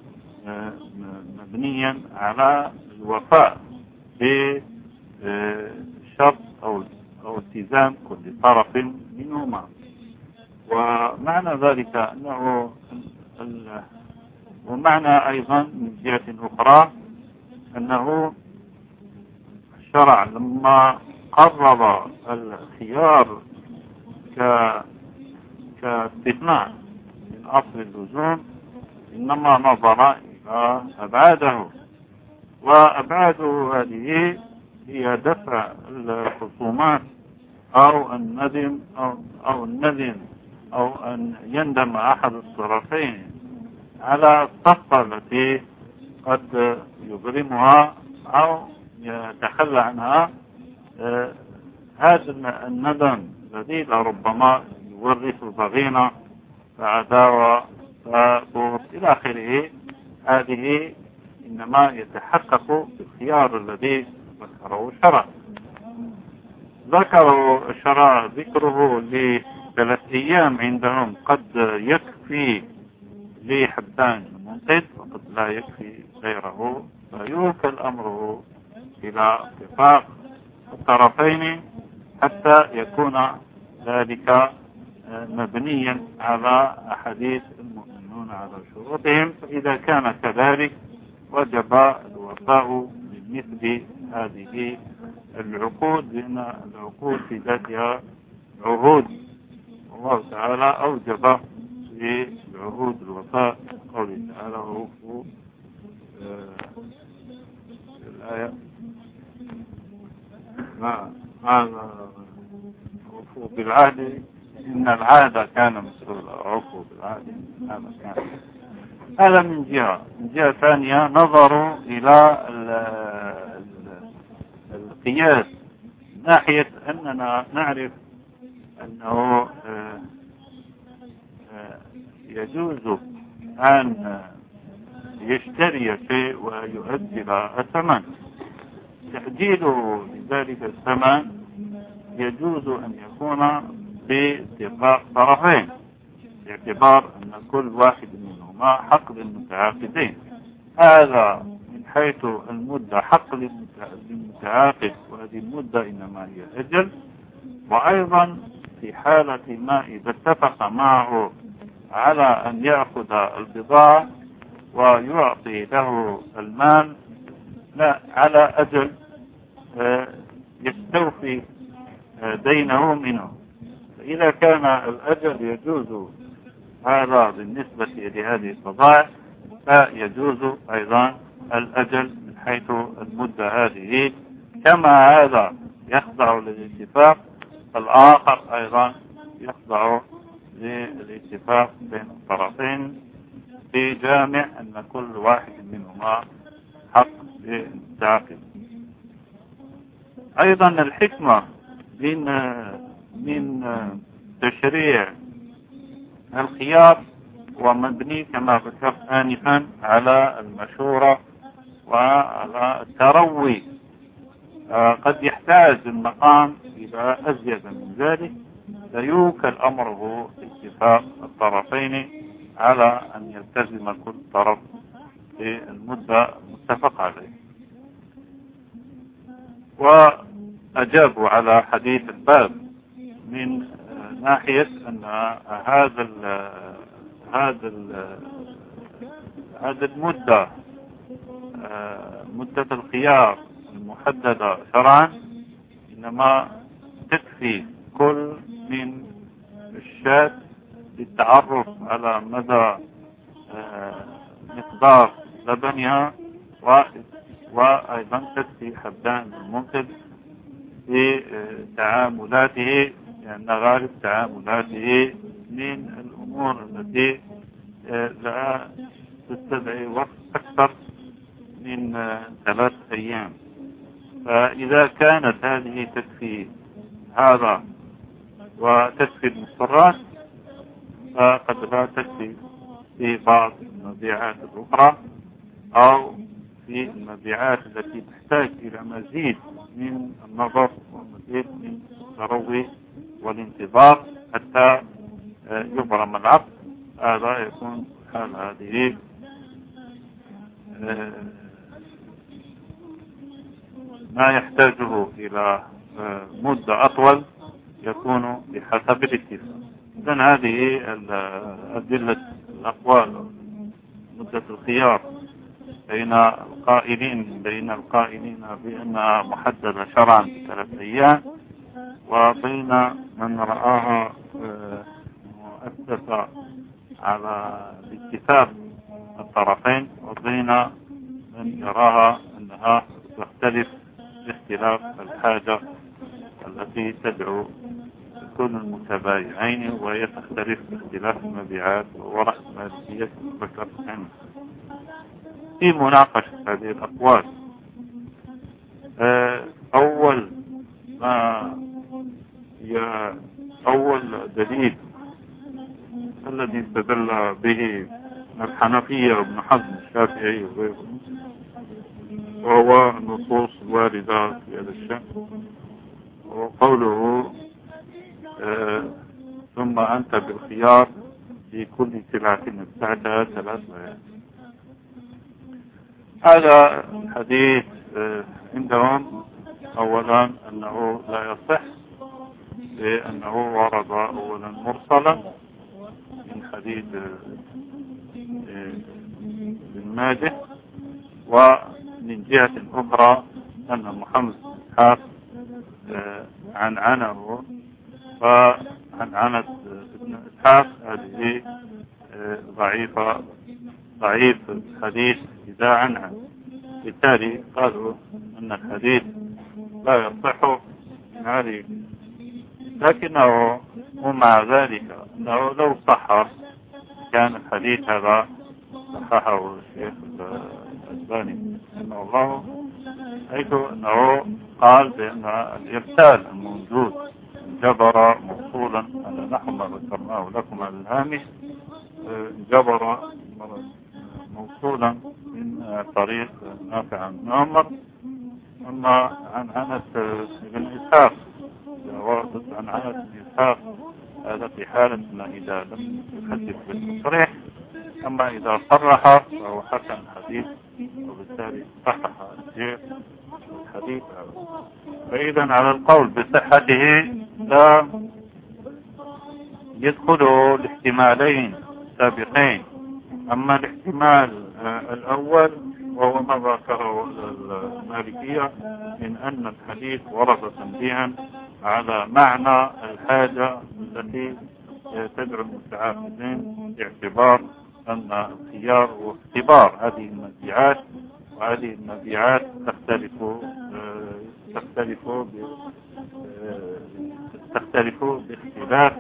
مبنيا على الوفاء بشرط أو أو التزام كل طرف منهما. ومعنى ذلك أنه ومعنى أيضا من جهة أخرى أنه الشرع لما قرر الخيار كاستثناء من أصل اللزوم إنما نظر إلى أبعاده، وأبعاده هذه هي دفع الخصومات أو الندم أو, أو الندم أو أن يندم أحد الطرفين على الصفقة التي قد يظلمها أو يتخلى عنها. آه هذا الندم الذي لربما يورث ضغينة فعداوة فبغض إلى آخره، هذه إنما يتحقق بالخيار الذي ذكره الشرع. ذكروا الشرع ذكره لثلاث أيام عندهم قد يكفي لحبان المنقذ وقد لا يكفي غيره، فيوكل أمره إلى اتفاق الطرفين حتى يكون ذلك مبنيا على أحاديث المؤمنون على شروطهم. فإذا كان كذلك وجب الوفاء بمثل هذه العقود، لأن العقود في ذاتها عهود، والله تعالى أوجب في العهود الوفاء. قوله تعالى: ووفوا الآية ما وفوا بالعهد إن العهد كان مسؤولا. ووفوا بالعهد هذا كان. هذا من جهة. من جهة ثانية نظروا إلى القياس من ناحية أننا نعرف أنه يجوز أن يشتري شيء ويؤجل الثمن. تأجيله لذلك الثمن يجوز أن يكون باتفاق طرفين، باعتبار أن كل واحد منهما حق للمتعاقدين. هذا من حيث المدة حق للمتعاقد، وهذه المدة إنما هي الأجل. وأيضا في حالة ما إذا اتفق معه على أن يأخذ البضاعة ويعطي له المال لا على أجل يستوفي دينه منه، فإذا كان الأجل يجوز هذا بالنسبة لهذه البضائع، فيجوز أيضا الأجل من حيث المدة هذه. كما هذا يخضع للاتفاق، الآخر أيضا يخضع للاتفاق بين الطرفين في جامع أن كل واحد منهما حق للمتعاقد. أيضا الحكمة من من تشريع الخيار ومبني كما ذكرت آنفا على المشورة وعلى التروي. قد يحتاج المقام إلى أزيد من ذلك، فيوكل أمره باتفاق الطرفين على أن يلتزم كل طرف بالمدة المتفق عليه. وأجابوا على حديث الباب من ناحية أن هذا ال هذا ال هذا المدة مدة الخيار المحددة شرعا إنما تكفي كل من الشاة للتعرف على مدى مقدار لبنها، وأيضا تكفي حبان المنقذ في تعاملاته، لأن غالب تعاملاته من الأمور التي لا تستدعي وقت أكثر من ثلاث أيام. فإذا كانت هذه تكفي هذا وتكفي المضطرات، فقد لا تكفي في بعض المبيعات الأخرى أو في المبيعات التي تحتاج إلى مزيد من النظر ومزيد من التروي والانتظار حتى يبرم العقد. هذا يكون حال هذه ما يحتاجه إلى مدة أطول يكون بحسب الاتفاق. إذن هذه أدلة الأقوال مدة الخيار بين القائلين بين القائلين بأنها محددة شرعا بثلاث أيام، وبين من رآها مؤسسة على اتفاق الطرفين، وبين من يراها أنها تختلف باختلاف الحاجة التي تدعو كل المتبايعين، وهي تختلف باختلاف المبيعات ورأس مالية ذكرت عنه. في مناقشة هذه الأقوال، أول ما هي أول دليل الذي استدل به الحنفية وابن حزم الشافعي وغيرهم، وهو النصوص الواردة في هذا الشأن، وقوله آه ثم أنت بالخيار في كل سلعة ابتعتها ثلاث ليال. هذا الحديث آه عندهم أولا أنه لا يصح، لأنه ورد أولا مرسلا من حديث بن ماجه، ومن جهة أخرى أن محمد بن إسحاق عن عنه، فعن عنة ابن إسحاق هذه ضعيفة ضعيف الحديث إذا عنها، بالتالي قالوا أن الحديث لا يصح من هذه. لكنه ومع ذلك أنه لو صح كان الحديث هذا صححه الشيخ الألباني رحمه الله، حيث أنه قال بأن الإرسال الموجود جبر موصولا على نحو ما ذكرناه لكم على الهامش، جبر موصولا من طريق نافع بن عمر. أما عن عنة بن إسحاق وردت عن عنة بن إسحاق هذا في حالة ما إذا لم يحدث بالتصريح، أما إذا صرح فهو حسن الحديث، وبالتالي صحح الشيخ الحديث. فإذا على القول بصحته لا يدخله الاحتمالين السابقين. أما الاحتمال الأول وهو ما ذكره المالكية من أن الحديث ورد تنبيها على معنى الحاجة التي تدعو المتعاقدين باعتبار أن الخيار واختبار هذه المبيعات، وهذه المبيعات تختلف تختلف تختلف باختلاف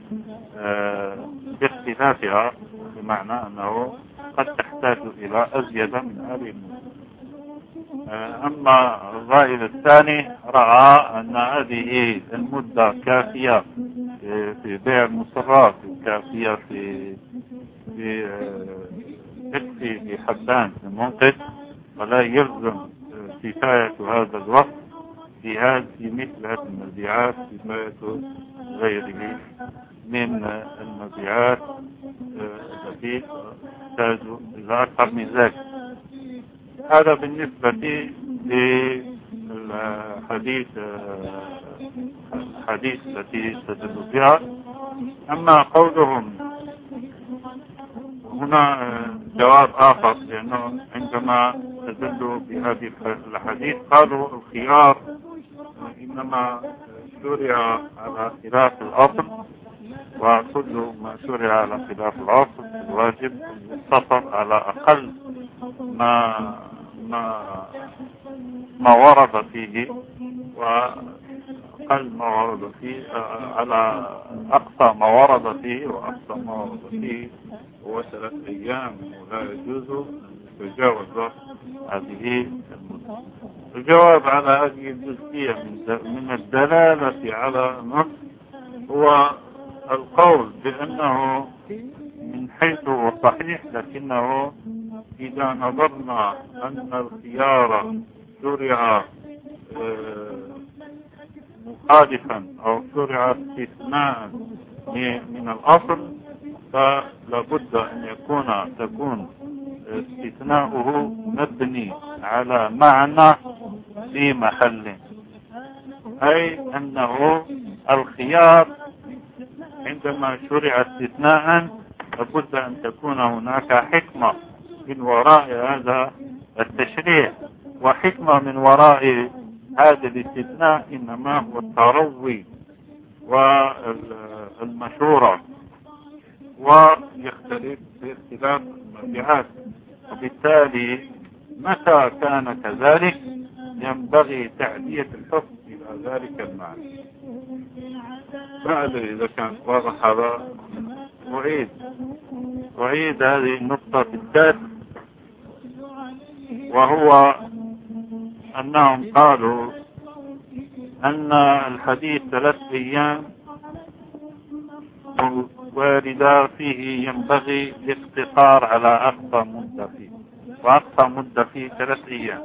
باختلافها، بمعنى أنه قد تحتاج إلى أزيد من هذه المدة. أما الرأي الثاني رأى أن هذه المدة كافية في بيع المصرات، كافية في في تكفي في حبان المنقذ، ولا يلزم كفاية هذا الوقت في هذه مثل هذه المبيعات كفاية غيره من المبيعات التي تحتاج إلى أكثر من ذلك. هذا بالنسبة للحديث الحديث التي تدل بها. أما قولهم هنا جواب آخر، لأنه عندما تدل بهذه الحديث قالوا الخيار إنما شرع على خلاف الأصل، وكل ما شرع على خلاف الأصل الواجب يقتصر على أقل ما ما ما ورد فيه، وأقل ما ورد فيه على أقصى ما ورد فيه، وأقصى ما ورد فيه هو ثلاث أيام، ولا يجوز أن يتجاوز هذه المدة. الجواب على هذه الجزئية من الدلالة على النص هو القول بأنه من حيث هو صحيح، لكنه إذا نظرنا أن الخيار شرع مخالفا أو شرع استثناء من الأصل، فلابد أن يكون تكون استثناؤه مبني على معنى في محل، أي أنه الخيار عندما شرع استثناء لابد أن تكون هناك حكمة من وراء هذا التشريع، وحكمة من وراء هذا الاستثناء إنما هو التروي والمشورة، ويختلف باختلاف المبيعات. وبالتالي متى كان كذلك ينبغي تعدية الحكم إلى ذلك المعنى. ما أدري إذا كانت واضح هذا. أعيد أعيد هذه النقطة بالذات، وهو أنهم قالوا أن الحديث ثلاث أيام واردا فيه ينبغي الاقتصار على أقصى مدة فيه، وأقصى مدة فيه ثلاث أيام.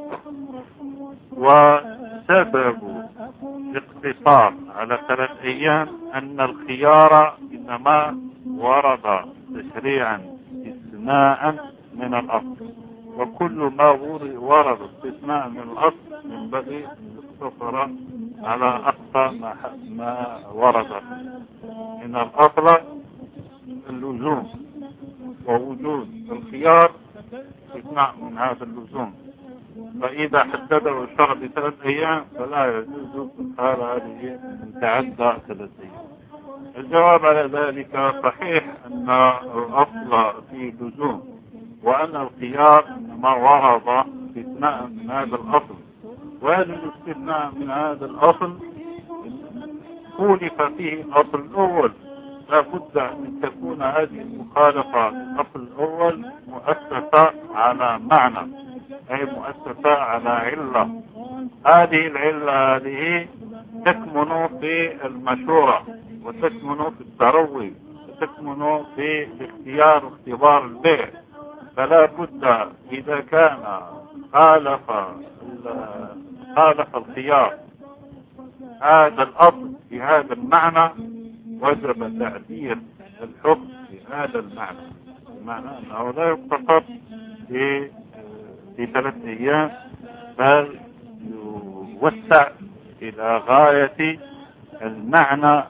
وسبب الاقتصار على ثلاث أيام أن الخيار إنما ورد تشريعا استثناء من الأصل، وكل ما ورد استثناء من الأصل ينبغي أن يقتصر على أقصى ما, ما ورد من الأصل اللزوم، ووجود الخيار استثناء من هذا اللزوم. فإذا حدده الشرع بثلاث أيام فلا يجوز إدخال هذه المتعدى ثلاث أيام. الجواب على ذلك صحيح أن الأصل في لزوم، وأن الخيار إنما ورد استثناء من هذا الأصل، وهذا الاستثناء من هذا الأصل خولف فيه الأصل الأول. لا بد أن تكون هذه المخالفة للأصل الأول مؤسسة على معنى، أي مؤسسة على علة. هذه العلة هذه تكمن في المشورة، وتكمن في التروي، وتكمن في الاختيار واختبار البيع. فلا بد إذا كان خالف خالف الخيار هذا الأصل في هذا المعنى وجب تعديل الحكم في هذا المعنى، بمعنى أنه لا يقتصر في في ثلاث أيام، بل يوسع إلى غاية المعنى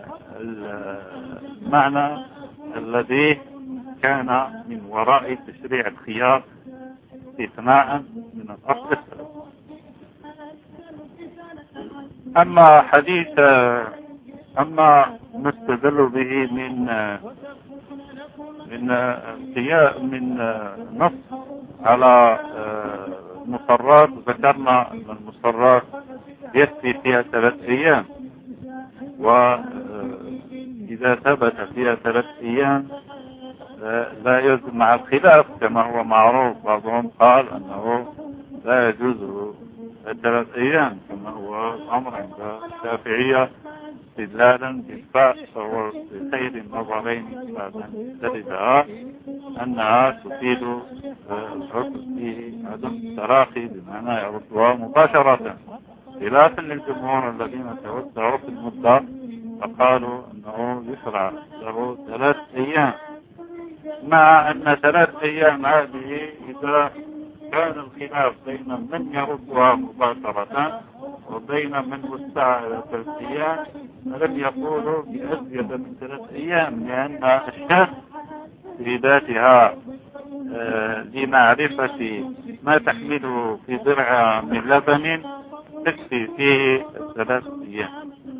المعنى الذي كان من وراء تشريع الخيار استثناء من الأصل الثلاث. أما حديث أما نستدل به من من من نص على مصرات، ذكرنا أن المصرات يكفي فيها ثلاث أيام، وإذا ثبت فيها ثلاث أيام لا يلزم مع الخلاف كما هو معروف. بعضهم قال أنه لا يجوز ثلاث أيام كما هو الأمر عند الشافعية استدلالا بالفاء، فهو بخير النظرين تردها أنها تفيد الحكم فيه عدم التراخي بمعنى يردها مباشرة، خلافا للجمهور الذين توسعوا في المدة فقالوا أنه يشرع له ثلاث أيام، مع أن ثلاث أيام هذه إذا كان الخلاف بين من يردها مباشرة وبين من وسع إلى ثلاث أيام فلم يقولوا بأزيد من ثلاث أيام، لأن الشك في ذاتها لمعرفة ما تحمله في ضرعها من لبن تكفي فيه ثلاث أيام،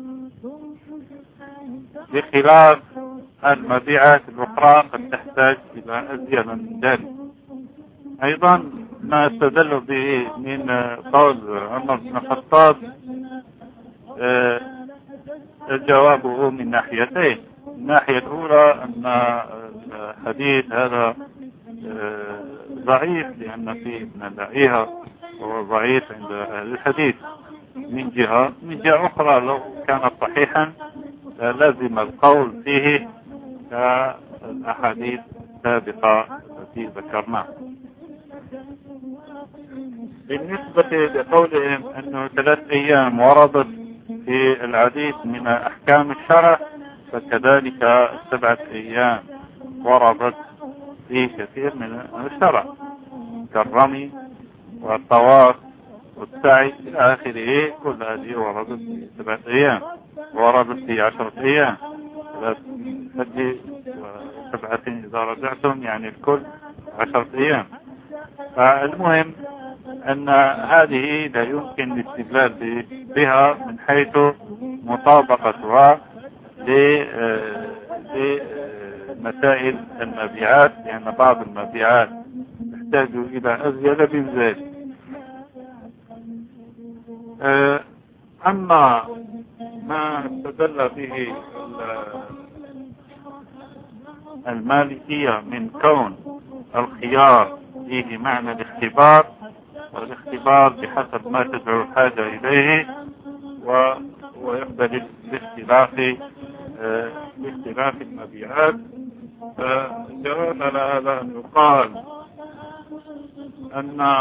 بخلاف المبيعات الأخرى قد تحتاج إلى أزيد من ذلك. أيضا ما استدل به من قول عمر بن الخطاب جوابه من ناحيتين. الناحية الأولى أن الحديث هذا ضعيف لأن فيه ابن لعيها وهو ضعيف عند أهل الحديث من جهة، من جهة أخرى لو كان صحيحا لازم القول فيه كالأحاديث السابقة التي ذكرناها. بالنسبة لقولهم أنه ثلاث أيام وردت في العديد من أحكام الشرع فكذلك سبعة أيام وردت في كثير من الشرع كالرمي والطواف والسعي إلى آخره، كل هذه وردت في سبعة أيام وردت في عشرة أيام، ثلاث وسبعة إذا رجعتم يعني الكل عشرة أيام. فالمهم أن هذه لا يمكن الاستدلال بها من حيث مطابقتها لمسائل المبيعات، لأن بعض المبيعات تحتاج إلى أزيد من ذلك. أما ما استدل به المالكية من كون الخيار فيه معنى الاختبار، والاختبار بحسب ما تدعو الحاجة إليه ويقبل باختلاف باختلاف المبيعات، فجواب على هذا أن يقال أن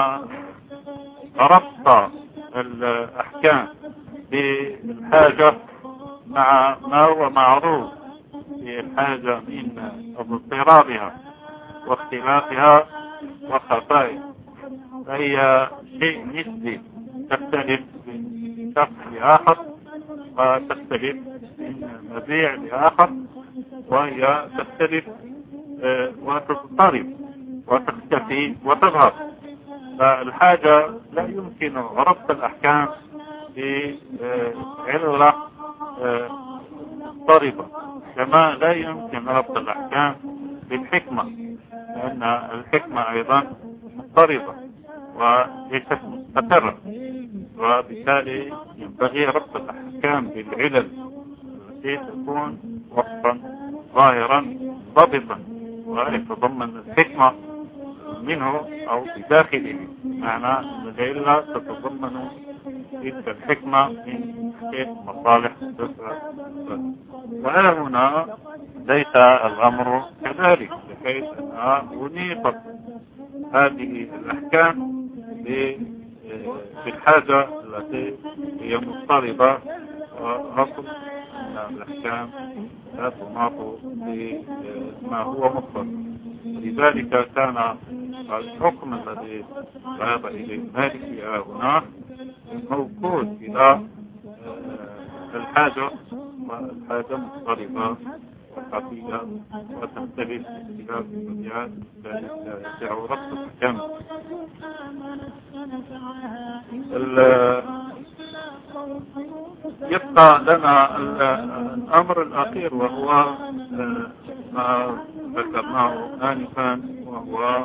ربط الأحكام بالحاجة مع ما هو معروف في الحاجة من اضطرابها واختلافها وخفائها، فهي شيء نسبي تختلف من شخص لآخر وتختلف من مبيع لآخر، وهي تختلف وتضطرب وتختفي وتظهر. فالحاجة لا يمكن ربط الأحكام بعلة مضطربة، كما لا يمكن ربط الأحكام بالحكمة، لأن الحكمة أيضا مضطربة وليست مستقرة، وبالتالي ينبغي ربط الأحكام بالعلل التي تكون وصفا ظاهرا ضبطا ويتضمن الحكمة منه أو بداخله، معنى أن العلة تتضمن تلك الحكمة من حيث مصالح الدفع. وهنا ليس الأمر كذلك، بحيث أنها أنيقت هذه الأحكام بالحاجة التي هي مضطربة، وأصل أن الأحكام لا تناط بما هو مضطرب. لذلك كان الحكم الذي ذهب إليه المالكي هنا موجود إلى الحاجة، والحاجة مضطربة وخفية وتختلف باختلاف المبيعات، ذلك لا يسع ربط الحكم. يبقى لنا الأمر الأخير وهو ما ذكرناه آنفا، وهو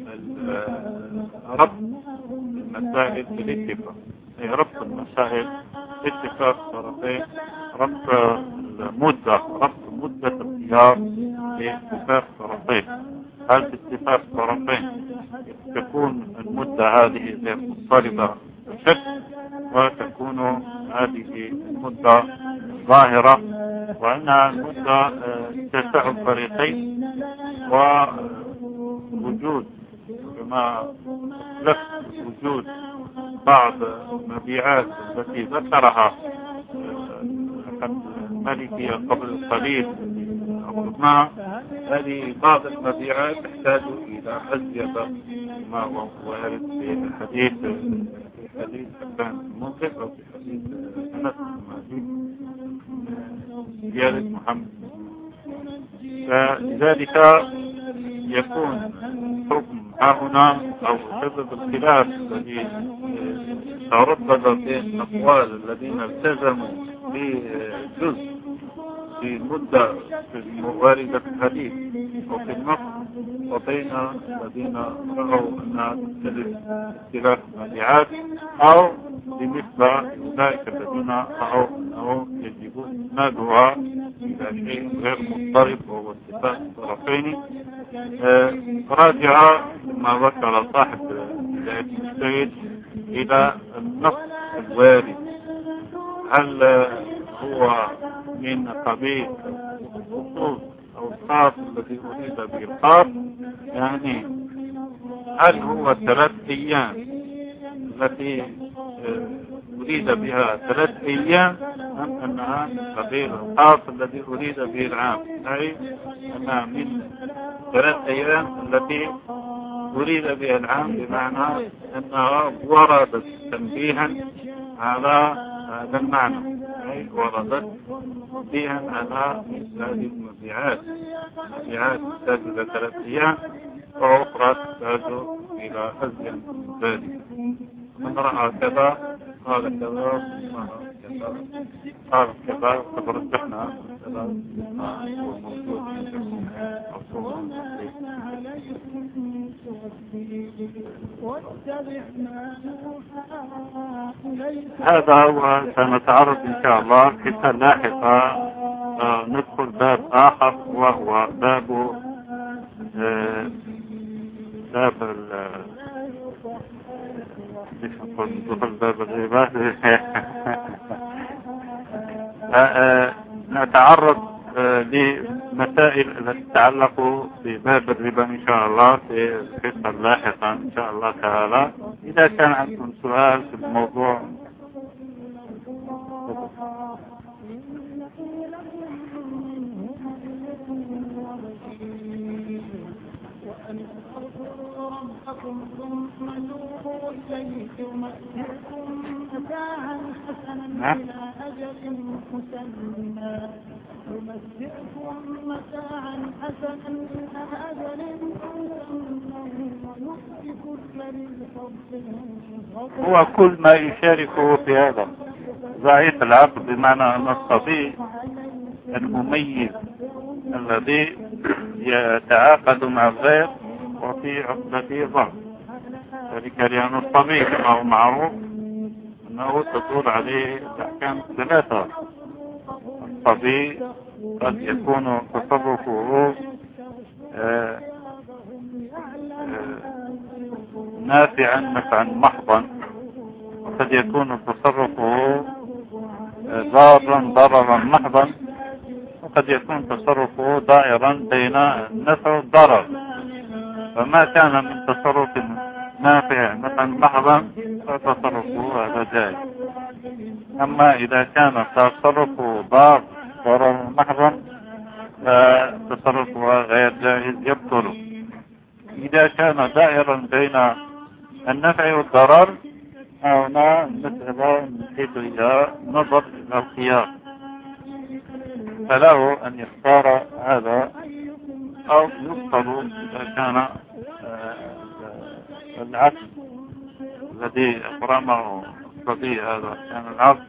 ربط المسائل بالاتفاق، أي ربط المسائل باتفاق الطرفين، ربط المدة ربط مدة الخيار باتفاق الطرفين. هل باتفاق الطرفين تكون المدة هذه غير مضطربة بشكل، وتكون هذه المدة ظاهرة، وأنها المدة تسع الفريقين، ووجود كما لفت وجود بعض المبيعات التي ذكرها الملكية قبل قليل أخذناها. هذه بعض المبيعات تحتاج إلى أزيد ما هو وارد في الحديث في حديث حسان المنذر أو في حديث أنس المالك زيادة محمد. فلذلك يكون حكم هنا أو سبب الخلاف الذي تردد في الأقوال الذين التزموا بجزء في مدة في واردة الحديث وفي النص، وبين الذين رأوا أنها تختلف اختلاف المبيعات، أو بالنسبة لأولئك الذين رأوا أنه يجب إسنادها إلى شيء غير مضطرب وهو اتفاق الطرفين. راجع ما ذكر صاحب بداية المجتهد إلى النص الوارد، هل هو من قبيل الخصوص أو الخاص الذي أريد به الخاص، يعني هل هو ثلاث أيام التي أريد بها ثلاث أيام، أم أنها من قبيل الخاص الذي أريد به العام، أي أنها من ثلاث أيام التي أريد بها العام، بمعنى أنها وردت تنبيها على هذا المعنى، أي وردت تنبيها على هذه المبيعات. المبيعات تحتاج إلى ثلاث أيام، وأخرى تحتاج إلى أزيد من ذلك. من رأى كذا قال كذا قال كذا، قد رجحنا كذا هو موجود هذا هو. سنتعرض إن شاء الله في حصة لاحقة آه ندخل باب آخر، وهو باب آه باب ندخل باب الغيبات. نتعرض لمسائل التي تتعلق بباب الربا إن شاء الله في الحصة اللاحقة إن شاء الله تعالى. إذا كان عندكم سؤال في الموضوع ثم توبوا إليه يمتعكم متاعا حسنا إلى أجل مسمى يمتعكم متاعا حسنا إلى أجل مسمى ويؤتي كل ذي فضل. هو كل ما يشاركه في هذا ضعيف العقل، بمعنى أن الصبي المميز الذي يتعاقد مع الغير وفي عقدته ضعف، ذلك لأن الصبي كما هو معروف أنه تدور عليه الأحكام ثلاثة. الصبي قد يكون تصرفه آآ آآ نافعا نفعا محضا، وقد يكون تصرفه ضارا ضررا محضا، وقد يكون تصرفه دائرا بين النفع والضرر. فما كان من تصرف نافع نفعا محضا فتصرفه هذا جائز، أما إذا كان تصرفه ضار ضررا محضا فتصرفه غير جائز يبطل. إذا كان دائرا بين النفع والضرر، هنا مسألة من حيث إلى نظر إلى الخيار، فله أن يختار هذا أو يبطل إذا كان العقد الذي أقرمه الصبي هذا كان العقد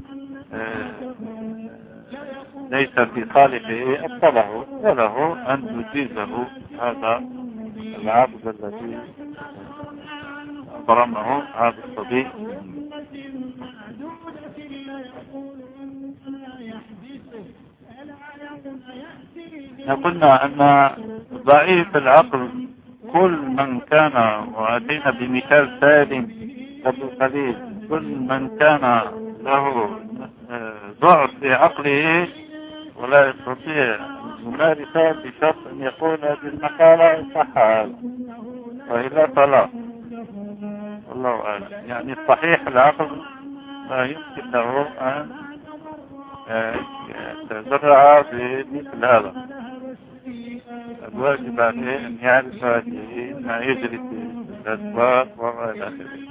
ليس في صالحه أبطله، وله أن يجيزه هذا العقد الذي أقرمه هذا الصبي. قلنا أن ضعيف العقل كل من كان، وأتينا بمثال سالم قبل قليل، كل من كان له ضعف في عقله ولا يستطيع الممارسة بشرط أن يقول هذه المقالة صح وإلا فلا. والله أعلم. يعني الصحيح العقل لا يمكن له أن يتزرع بمثل هذا. الواجب عليه أن يعرف هذه ما يجري في الأسباب وغير ذلك.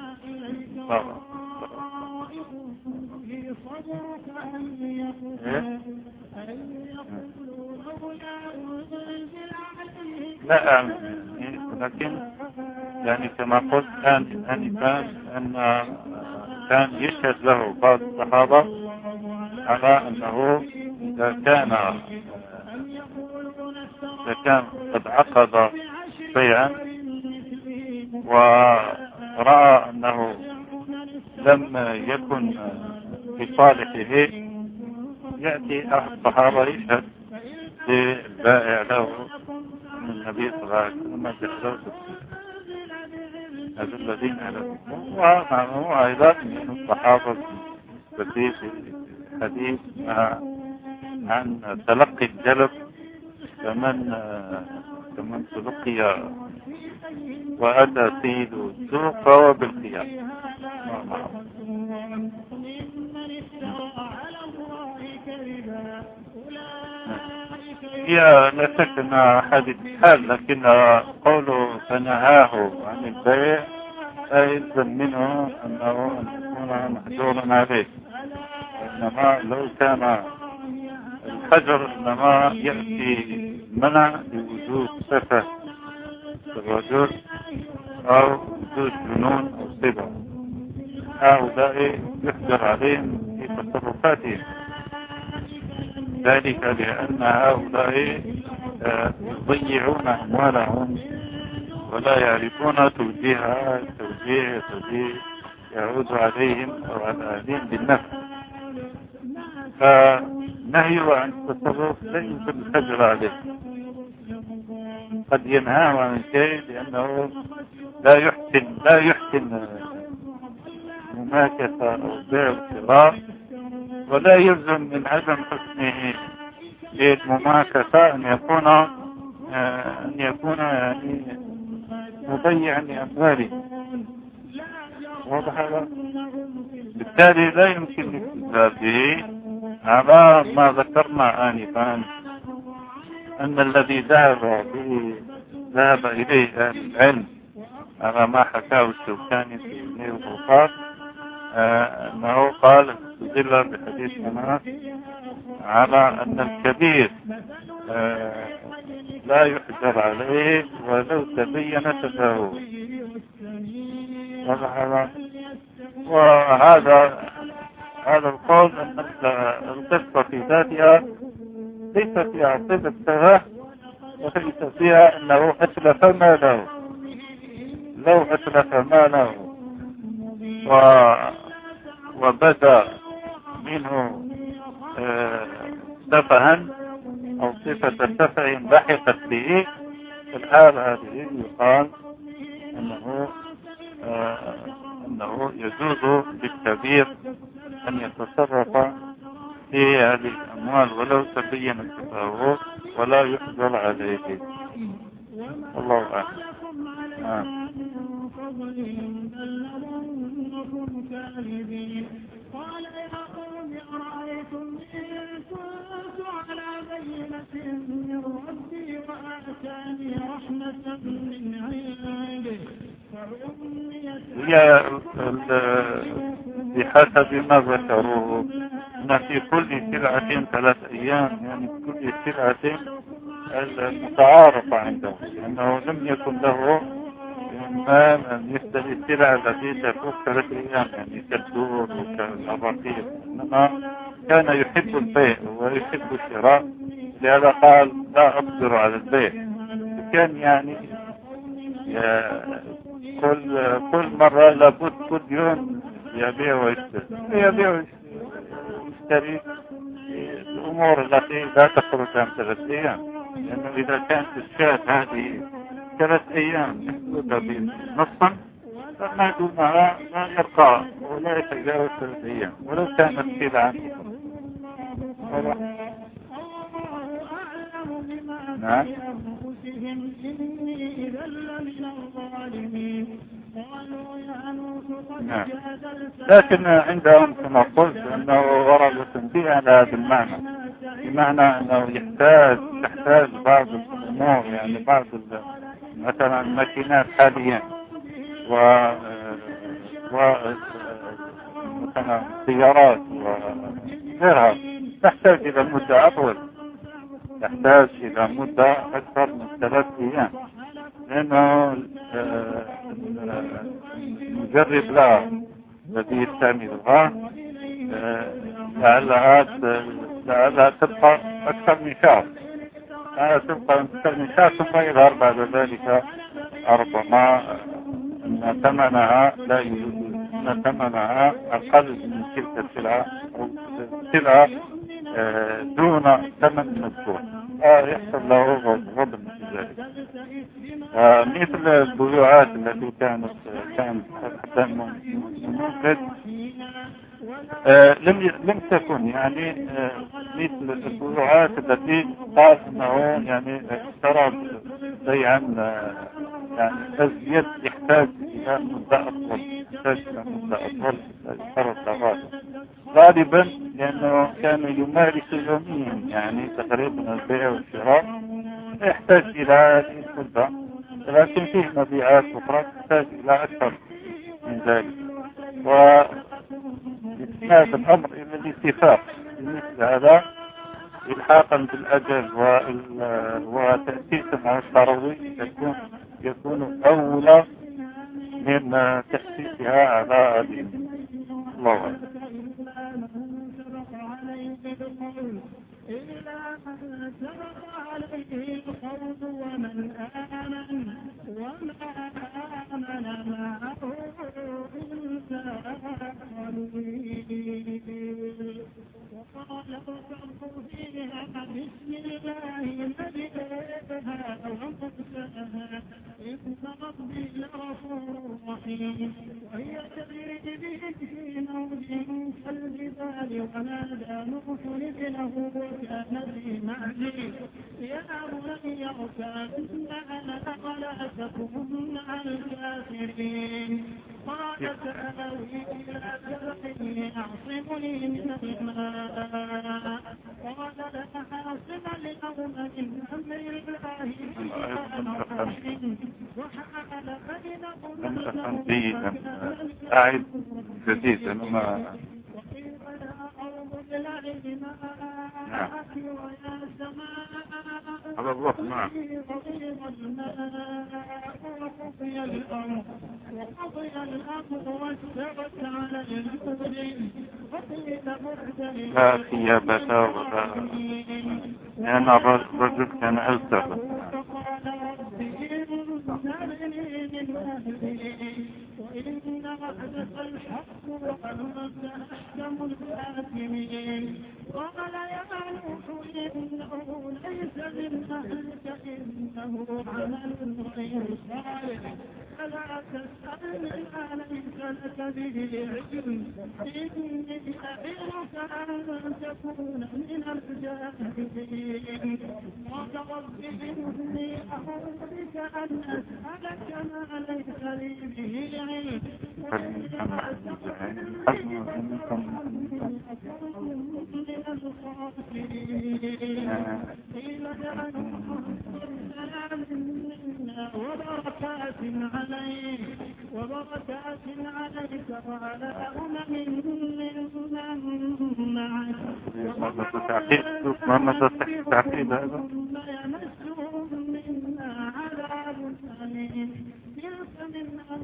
لا أعلم، لكن يعني كما قلت كان آنفا أن كان يشهد له بعض الصحابة على أنه إذا كان إذا كان قد عقد بيعا ورأى أنه لم يكن في صالحه، يأتي أحد الصحابة يشهد للبائع له من النبي صلى الله عليه وسلم بحضور هذا الذين على ومعه أيضا من الصحابة في الحديث عن تلقي الجلب كمن كمن تلقي وأتى سيد السوق فهو بالخيار. هي لا شك أنها حادث حال، لكن قوله فنهاه عن البيع لا يلزم منه أنه يكون محجورا عليه، إنما لو كان الحجر إنما يأتي منع لوجود سفة الرجل أو وجود جنون أو صبا، هؤلاء يحجر عليهم في تصرفاتهم، ذلك لأن هؤلاء يضيعون أموالهم ولا يعرفون توجيهها توجيه توجيه يعود عليهم أو على أهلهم بالنفع. فنهي عن التصرف لا يمكن الحجر عليه، قد ينهاه عن شيء لأنه لا يحسن لا يحسن مماكسة أو بيع وشراء، ولا يلزم من عدم حسنه للمماكسة أن يكون أن يكون يعني مضيعا لأمواله. واضح هذا؟ بالتالي لا يمكن الاستدلال به على ما ذكرنا آنفا أن الذي ذهب به ذهب إليه أهل العلم على ما حكاه الشوكاني في نيل الغفار، أنه قال استدل بحديث أنس على أن الكبير لا يحجر عليه ولو تبين تداوله. وهذا هذا القول أن القصة في ذاتها ليس فيها صفة سفه، وليس فيها أنه أتلف ماله. لو أتلف ماله و... وبدا منه سفها أو صفة سفه لحقت به، في الحال هذه يقال أنه آه أنه يجوز للكبير أن يتصرف في هذه الأموال ولو تبين التفاوت ولا يحجر عليه. الله أعلم. آه. قال يا قوم أرأيتم إن كنت على بينة من ربي وآتاني رحمة من عنده هي بحسب ما ذكروه أن في كل سلعة ثلاث أيام، يعني في كل سلعة المتعارف عنده، لأنه لم يكن له مال أن يشتري السلع التي تفوق ثلاث أيام، يعني كالدور وكالأراضي، إنما كان يحب البيع ويحب الشراء، لهذا قال لا أقدر على البيع. كان يعني كل كل مرة لابد كل يوم يبيع ويشتري يبيع ويشتري. الأمور الأمور التي لا تخرج عن ثلاث أيام، لأنه إذا كانت الشاة هذه ثلاث أيام محدودة نصا فما دونها لا يرقى ولا يتجاوز ثلاث أيام ولو كانت سلعا. نعم. نعم. لكن عندهم كما قلت أنه ورد تنبيه على هذا المعنى، بمعنى أنه يحتاج تحتاج بعض الأمور، يعني بعض مثلا الماكينات حاليا و و مثلا السيارات وغيرها تحتاج إلى مدة أطول، تحتاج إلى مدة أكثر من ثلاث أيام، لأنه المجرب لها الذي يستعملها لعلها لعلها تبقى أكثر من شهر، تبقى أكثر من شهر ثم يظهر بعد ذلك ربما أن ثمنها لا يوجد، أن ثمنها أقل من تلك السلعة أو السلعة دون ثمن مذكور، يحصل له غضب في ذلك. مثل البيوعات التي كانت كانت ممكن لم لم تكن يعني مثل البيوعات التي قال انه يعني اشترى بيعا يعني ازيد يحتاج الى مدة اطول، يحتاج الى مدة اطول اشترى الثغرات غالبا لانه كانوا يمارس يوميا يعني تقريبا البيع والشراء، يحتاج الى هذه المدة، لكن فيه مبيعات اخرى تحتاج الى اكثر من ذلك. و هذا الأمر إلى الاتفاق مثل هذا إلحاقا بالأجل وتأسيسا على الضروري يكون يكون أولى من تأسيسها على هذه. الله أعلم. إلا من سبق عليه الخوض ومن آمن وما آمن معه إلا قليل. وقال اركبوا فيها بسم الله مجريها ومرساها إن ربي لغفور رحيم. وهي تجري بهم في موج كالجبال ونادى نوح ابنه وكان في معزل يا بني اركب معنا ولا تكن مع الكافرين. قال سآوي إلى جبل يعصمني من الماء قال لا عاصم اليوم من أمر الله إلا من وحال بينهم أعد جديدا ما هذا الله معه. وقضي الأمر واستوت على الجود لا ثيابة ولا لأن الرجل كان ألتف. وإن وعدك الحق وأنت أحكم الحاكمين. قال يا نوح إنه ليس من أهلك إنه عمل غير صالح فلا تسألني ما ليس لك به علم إني أعظك أن تكون من الجاهلين. قال رب إني أعوذ بك أن أسألك ما ليس لي به علم من الخاسرين. قيل جعلهم سلام منا وبركات عليك وبركات عليك وعلى أمم من معك وما تستحقيد هذا يمسهم منا عذاب أليم. تلك من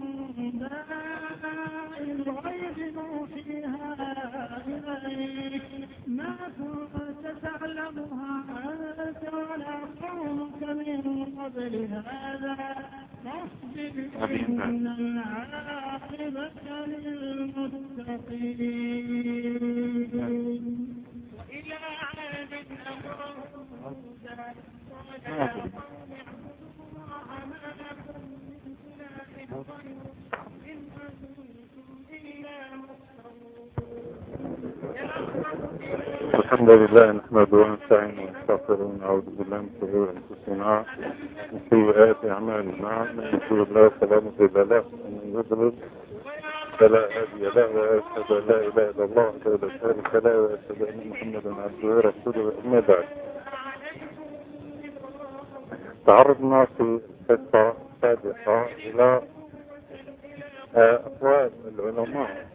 أنباء الغيب نوحيها إليك ما كنت تعلمها أنت ولا قومك من قبل هذا فاصبر إن العاقبة للمتقين. وإلى عاد الحمد لله نحمده ونستعينه ونستغفره ونعوذ بالله من شرور انفسنا ومن سيئات اعمالنا، من يهده الله فلا مضل له ومن يضلل فلا هادي له، واشهد ان لا اله الا الله وحده لا شريك له، واشهد ان محمدا عبده ورسوله. اما بعد، تعرضنا في القصه السابقه الى اقوال العلماء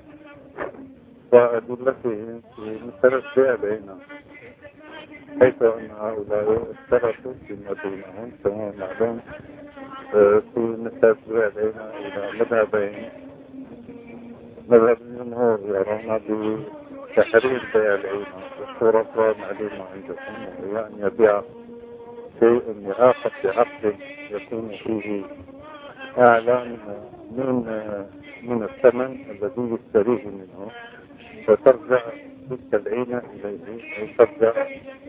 وأدلتهم في مسألة بيع العينة، حيث أن هؤلاء اشترطوا فيما بينهم كما معلوم في مسألة بيع العينة إلى مذهبين. مذهب الجمهور يرون بتحريم بيع العينة، والصورة معلومة عندكم، وهي أن يبيع شيء يآخذ بعقد يكون فيه أعلى من من الثمن الذي يشتريه منه، وترجع تلك العينة إليه، وترجع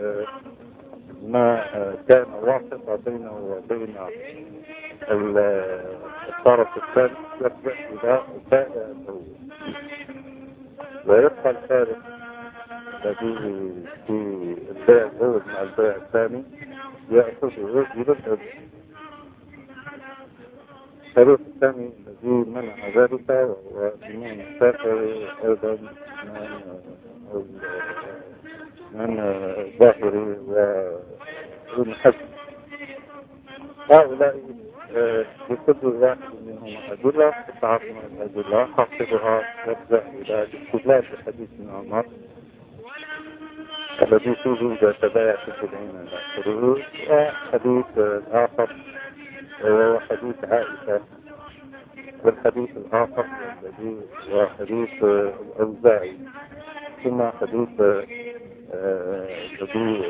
ما كان واسطة بينه وبين الطرف الثالث يرجع إلى البائع الأول، ويبقى الفارق الذي في البيع الأول مع البيع الثاني يأخذه إلى الأول. الطريق الثاني الذي منع ذلك وهو الإمام الشافعي أيضا من الظاهري وابن حزم. هؤلاء لكل واحد منهم أدلة، تعرف من الأدلة حاصلها يرجع إلى الاستدلال بحديث ابن عمر الذي فيه إذا تبايعت العين الآخرين، وحديث آخر وهو حديث عائشة، والحديث الآخر الذي هو حديث الأوزاعي، ثم حديث الذي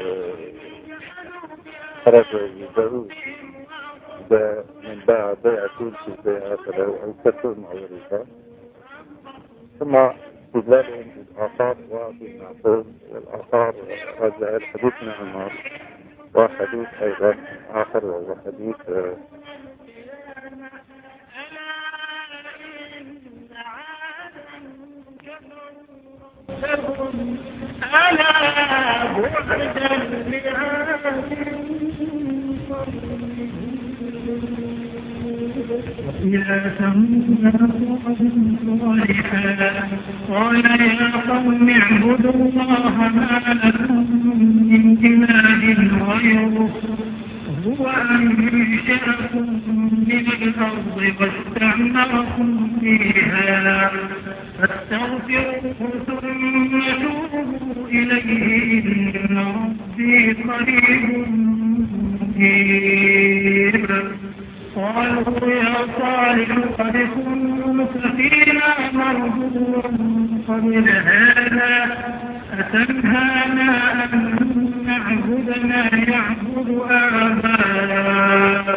خرج داود من باع بيعتين في بيعة أو كسر معورها، ثم استدلالهم بالآثار وبالمعقول والآثار، رجع الحديث من عمر، وحديث أيضا آخر وهو حديث ألا بعدا لعاد إذا سماه صالحا قال يا قوم اعبدوا الله ما لكم من إله غيره هو أنشأكم من الأرض واستعمركم فيها فاستغفروه ثم توبوا إليه إن ربي قريب مجيب. قالوا يا صالح قد كنت فينا مرجوا قبل هذا أتنهانا أن نعبد ما يعبد آباؤنا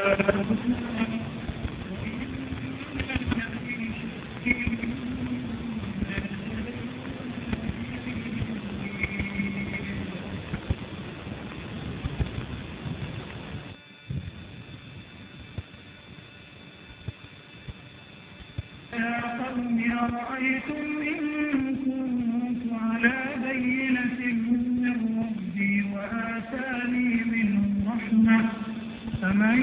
أرأيتم إن كنت على بينة من ربي وآتاني منه رحمة فمن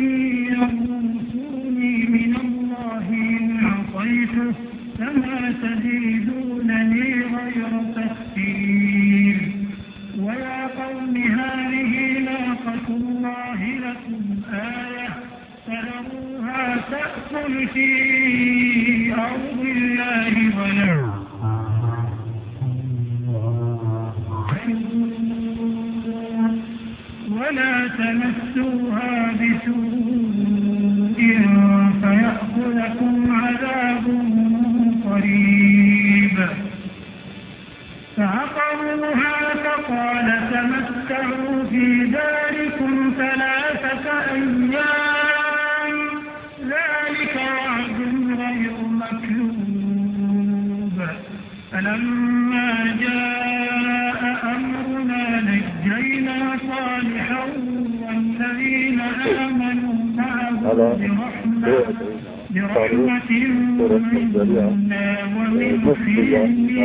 ينصرني من الله إن عصيته فما تزيدونني غير تخسير. ويا قوم هذه ناقة الله لكم آية فذروها تأكل في أرض الله ولا ولا تمسوها بسوء فيأخذكم عذاب قريب. فعقروها فقال تمتعوا في داركم ثلاثة أيام ذلك وعد غير مكذوب. فلما جاء أمرنا نجينا صالحا برحمة منا ومن خزي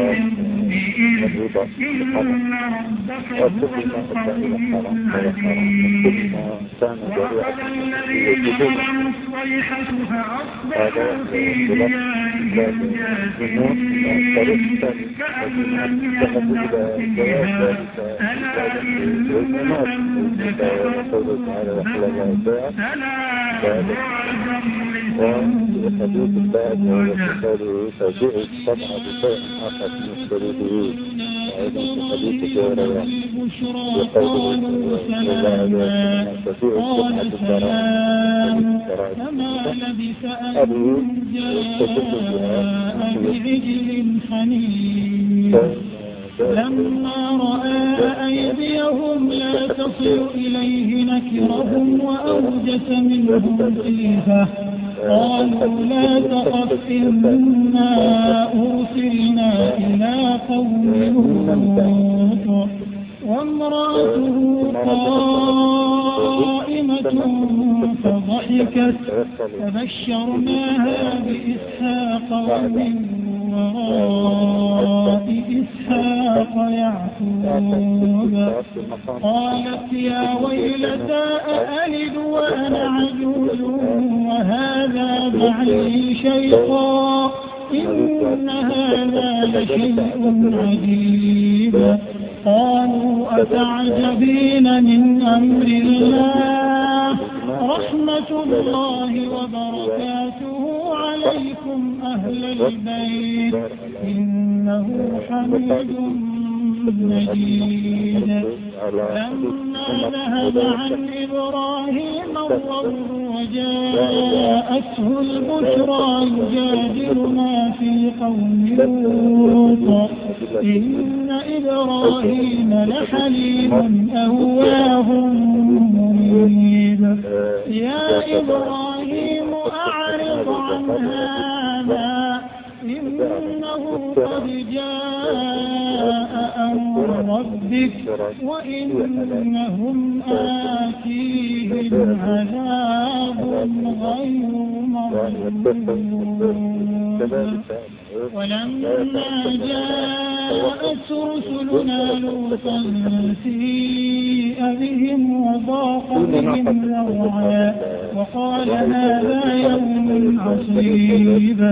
إن ربك هو القوي العزيز. وأخذ الذين ظلموا الصيحة فأصبحوا في ديارهم جاثمين كأن لم يغنوا فيها ألا إن ثمود كفروا ربهم ألا بعدا وحديث بعد وقالوا فجئ السبع بشيء آخر من الشريدين وأيضا في حديث جوريا وقوله وجعل فجئ السبع بشراء فما لبث أن جاء بعجل حنين لما رأى أيديهم لا تصل إليه نكرهم وأوجس منهم خيفة قالوا لا تخف إنا أرسلنا إلى قوم لوط وامرأته قائمة فضحكت فبشرناها بإسحاق ومن وراء إسحاق يعقوب قالت يا ويلتى أألد وأنا عجوز وهذا بعلي شيخا إن هذا لشيء عجيب قالوا أتعجبين من أمر الله رحمة الله وبركاته عليكم أهل البيت إنه حميد مجيد لما ذهب عن إبراهيم الضر وجاءته البشرى يجادلنا في قوم لوط إن إبراهيم لحليم أواه منيب يا إبراهيم أعرض عن هذا إنه قد جاء أمر ربك وإنهم آتيهم عذاب غير مردود ولما جاءت رسلنا لوطا سيء بهم وضاق بهم ذرعا وقال هذا يوم عصيب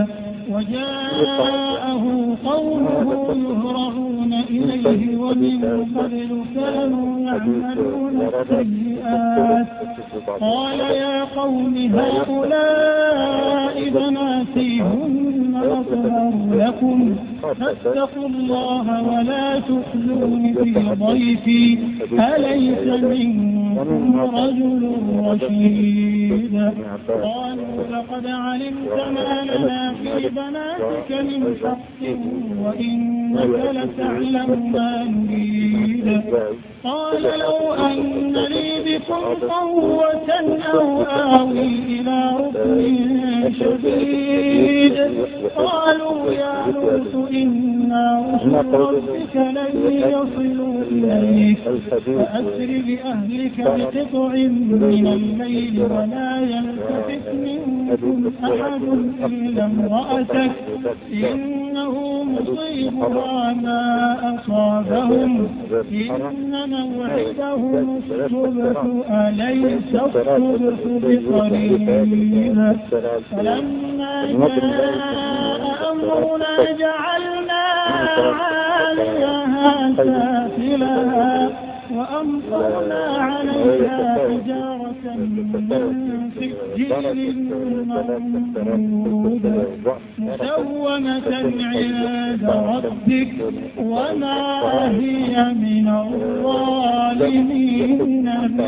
وجاءه قومه يهرعون إليه ومن قبل كانوا يعملون السيئات قال يا قوم هؤلاء بناتي هن أطهر لكم فاتقوا الله ولا تخزون في ضيفي أليس منكم رجل رشيد قالوا لقد علمت ما لنا في بناتك من حق وإنك لتعلم ما نريد قال لو أن لي بكم قوة أو آوي إلى ركن شديد قالوا يا لوط إنا رسل ربك لن يصلوا إليك فأسر بأهلك بقطع من الليل ولا يلتفت منكم أحد إلا امرأتك إنه مصيبها ما أصابهم إن موعدهم الصبح أليس الصبح بقريب فلما جاء أمرنا جعلنا عاليها سافلها وأمطرنا عليها حجارة من سجيل منضود مسومة عند ربك وما هي من الظالمين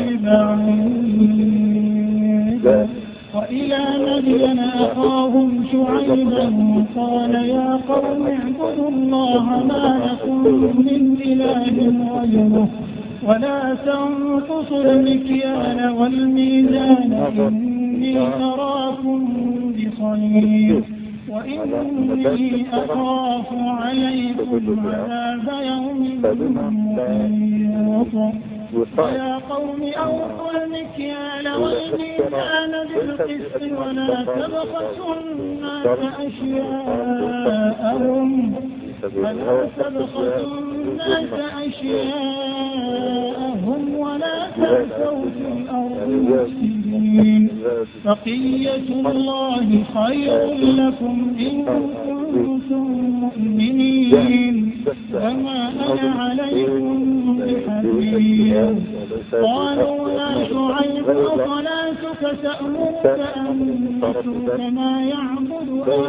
ببعيد وإلى مدين أخاهم شعيبا قال يا قوم اعبدوا الله ما لكم من إله غيره ولا تنقصوا المكيال والميزان إني أراكم بخير وإني أخاف عليكم عذاب يوم محيط ويا قوم أوفوا المكيال والميزان بالقسط ولا تبخسوا الناس أشياءهم ولا تبخسوا الناس أشياءهم ولا تأسوا في الأرض مفسدين بقية الله خير لكم إن كنتم مؤمنين وما أنا عليكم بحفيظ قالوا يا شعيب أصلاتك تأمرك أن نترك ما يعبد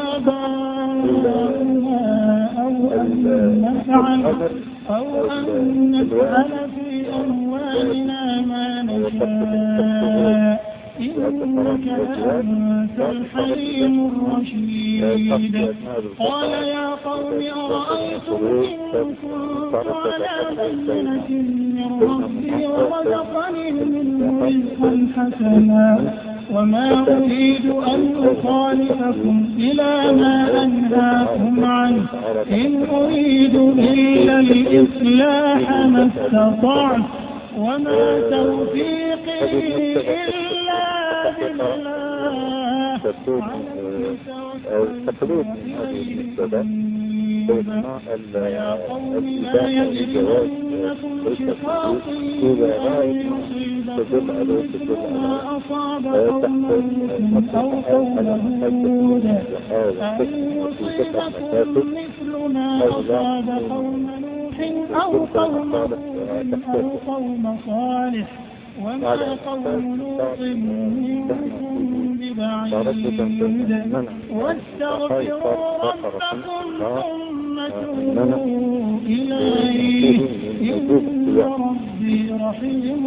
آباؤنا أو أن نفعل أو أن نفعل في أموالنا ما نشاء إنك أنت الحليم الرشيد قال يا قوم أرأيتم إن كنت على بينة من ربي ورزقني منه رزقا حسنا وما أريد أن أخالفكم إلى ما أنهاكم عنه إن أريد إلا الإصلاح ما استطعت وما توفيقي إلا بالله التقليد من هذه المسألة يا قوم لا يجرمنكم شقاقي أن يصيبكم مثل ما أصاب قوم نوح أو قوم هود أن يصيبكم مثل ما أصاب قوم نوح أو قوم هود أو قوم صالح وما قوم لوط منكم ببعيد واستغفروا ربكم ثم توبوا إليه إن ربي رحيم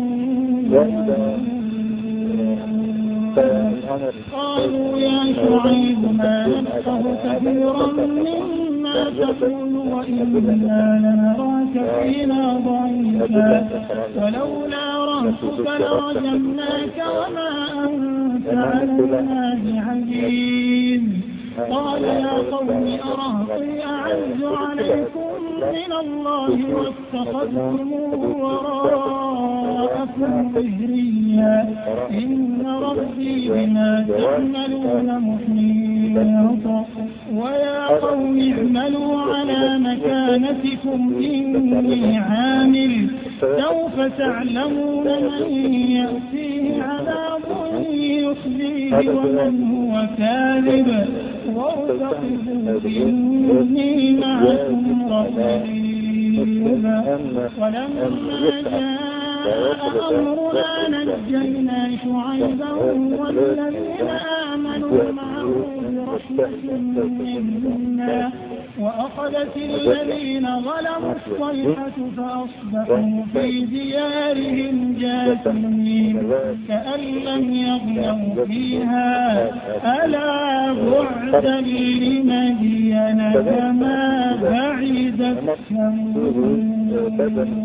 قالوا يا شعيب ما نفقه كثيرا مما تقول وإنا لنراك فينا ضعيفا ولولا رهتك لرجمناك وما أنت علينا بعزيز قال يا قوم أرهطي أعز عليكم من الله واتخذتموه وراءكم ظهريا إن ربي بما تعملون محيط ويا قوم اعملوا على مكانتكم إني عامل سوف تعلمون من يأتيه عذاب يخزيه ومن هو كاذب وارتقبوا إني معكم رقيب ولما جاء أمرنا نجينا شعيبا والذين آمنوا معه برحمة منا وأخذت الذين ظلموا الصيحة فأصبحوا في ديارهم جاثمين كأن لم يغنوا فيها ألا بعدا لمدين كما بعدت ثمود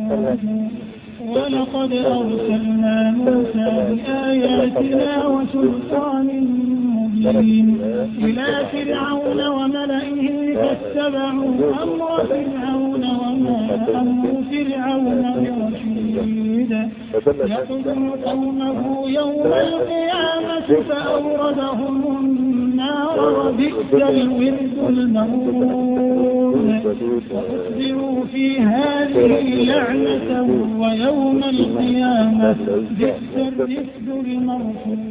ولقد أرسلنا موسى بآياتنا وسلطان مبين إلى فرعون وملئه فاتبعوا أمر فرعون وما أمر فرعون برشيد يقدم قومه يوم القيامة فأوردهم النار وبئس الورد المورود وأتبعوا في هذه لعنة ويوم القيامة بئس الرفد المرفوض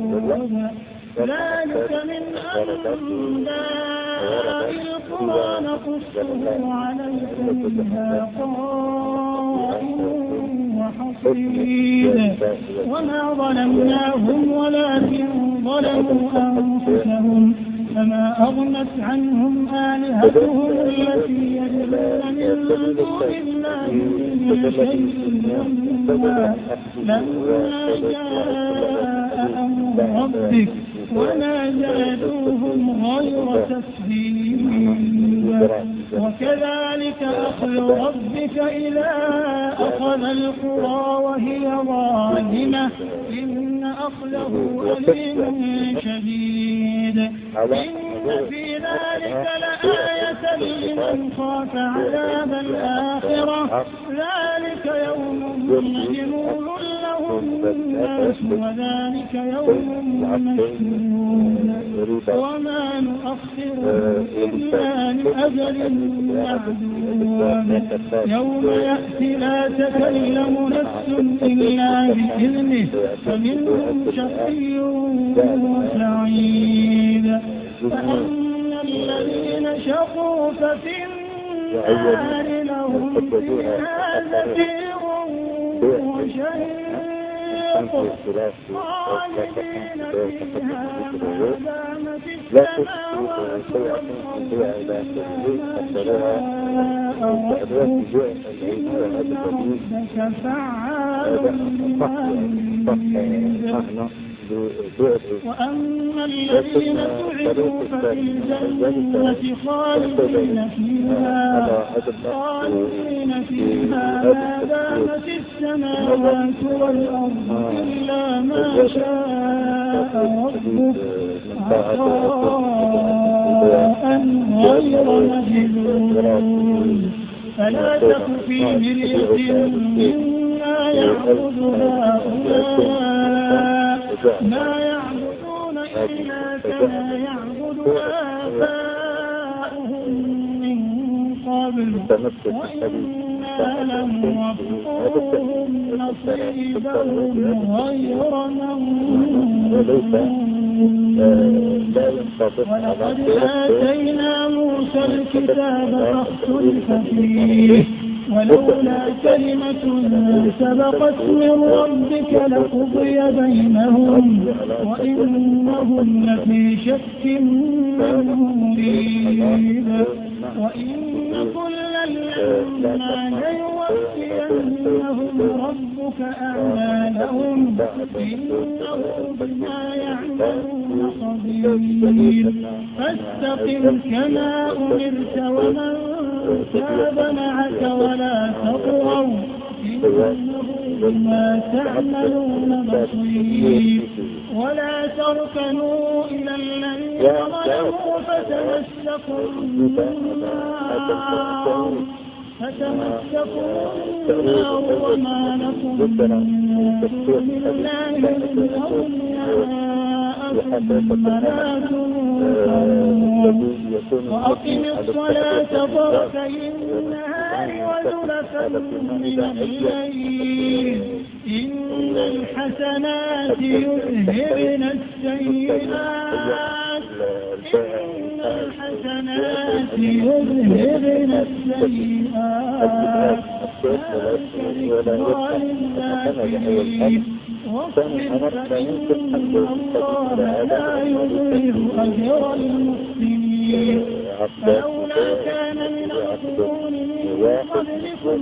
ذلك من أنباء القرى نقصه عليك منها قائم وحصيد وما ظلمناهم ولكن ظلموا أنفسهم فما أغنت عنهم آلهتهم التي يدعون من دون الله من شيء لما جاء أمر ربك وما زادوهم غير تسبيب وكذلك أخذ ربك إذا أخذ القرى وهي ظالمة إن أخذه أليم شديد إن في ذلك لآية لمن خاف عذاب الآخرة ذلك يوم مجنون له الناس وذلك يوم مشهود وما نؤخره إلا لأجل معدود يوم يأتي لا تكلم نفس إلا بإذنه فمنهم شقي وسعيد فأما الذين شقوا ففي النار لهم فيها زفير وشهيق خالدين فيها ما دامت السماوات والأرض ربك فعال لما يريد وأما الذين سعدوا ففي الجنة خالدين فيها خالدين فيها ما دامت السماوات والأرض إلا ما شاء ربك عطاء غير مجنون فلا تك في مرية مما يعبد هؤلاء ما يعبدون إلا كما يعبد آباؤهم من قبل وإنا لنوفوهم نصيبهم غير ممنون ولقد آتينا موسى الكتاب فاختلف فيه ولولا كلمة سبقت من ربك لقضي بينهم وإنهم لفي شك منه مريب وإن كلا لما ليوفينهم ربك أعمالهم إنه بما يعملون خبير فاستقم كما أمرت ومن تاب معك ولا تطغوا إنه بما تعملون بصير ولا تركنوا إلى الذين ظلموا فتمسكوا النار فتمسكوا النار وما لكم من دون الله أولياء ثم لا تنصرون وأقم الصلاة طرفي النهار وزلفا من الليل إن الحسنات يذهبن السيئات إن الحسنات يذهبن السيئات ذكرى للذاكرين واصبر فإن الله لا يضيع أجر المحسنين فلولا كان من القرون من قبلكم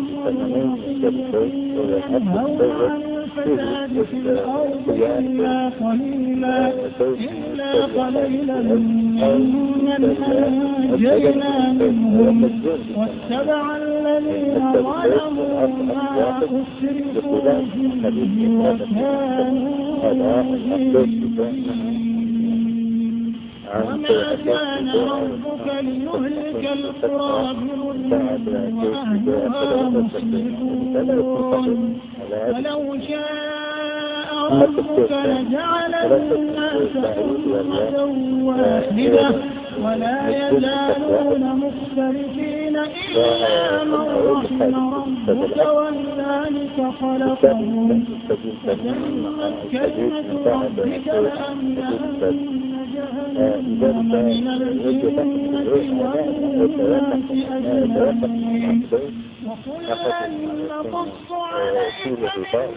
ينهون عن الفساد في الأرض إلا قليلا إلا قليلا ممن أنجينا منهم واتبع الذين ظلموا ما أسرفوا فيه وكانوا مجرمين وما كان ربك ليهلك القرى بظلم وأهلها مصلحون ولو شاء ربك لجعل الناس أمة واحدة ولا يزالون مختلفين إلا من رحم ربك ولذلك خلقهم فتمت كلمة ربك لأملأن جهنم من الجنة والناس أجمعين وكلا نقص عليك من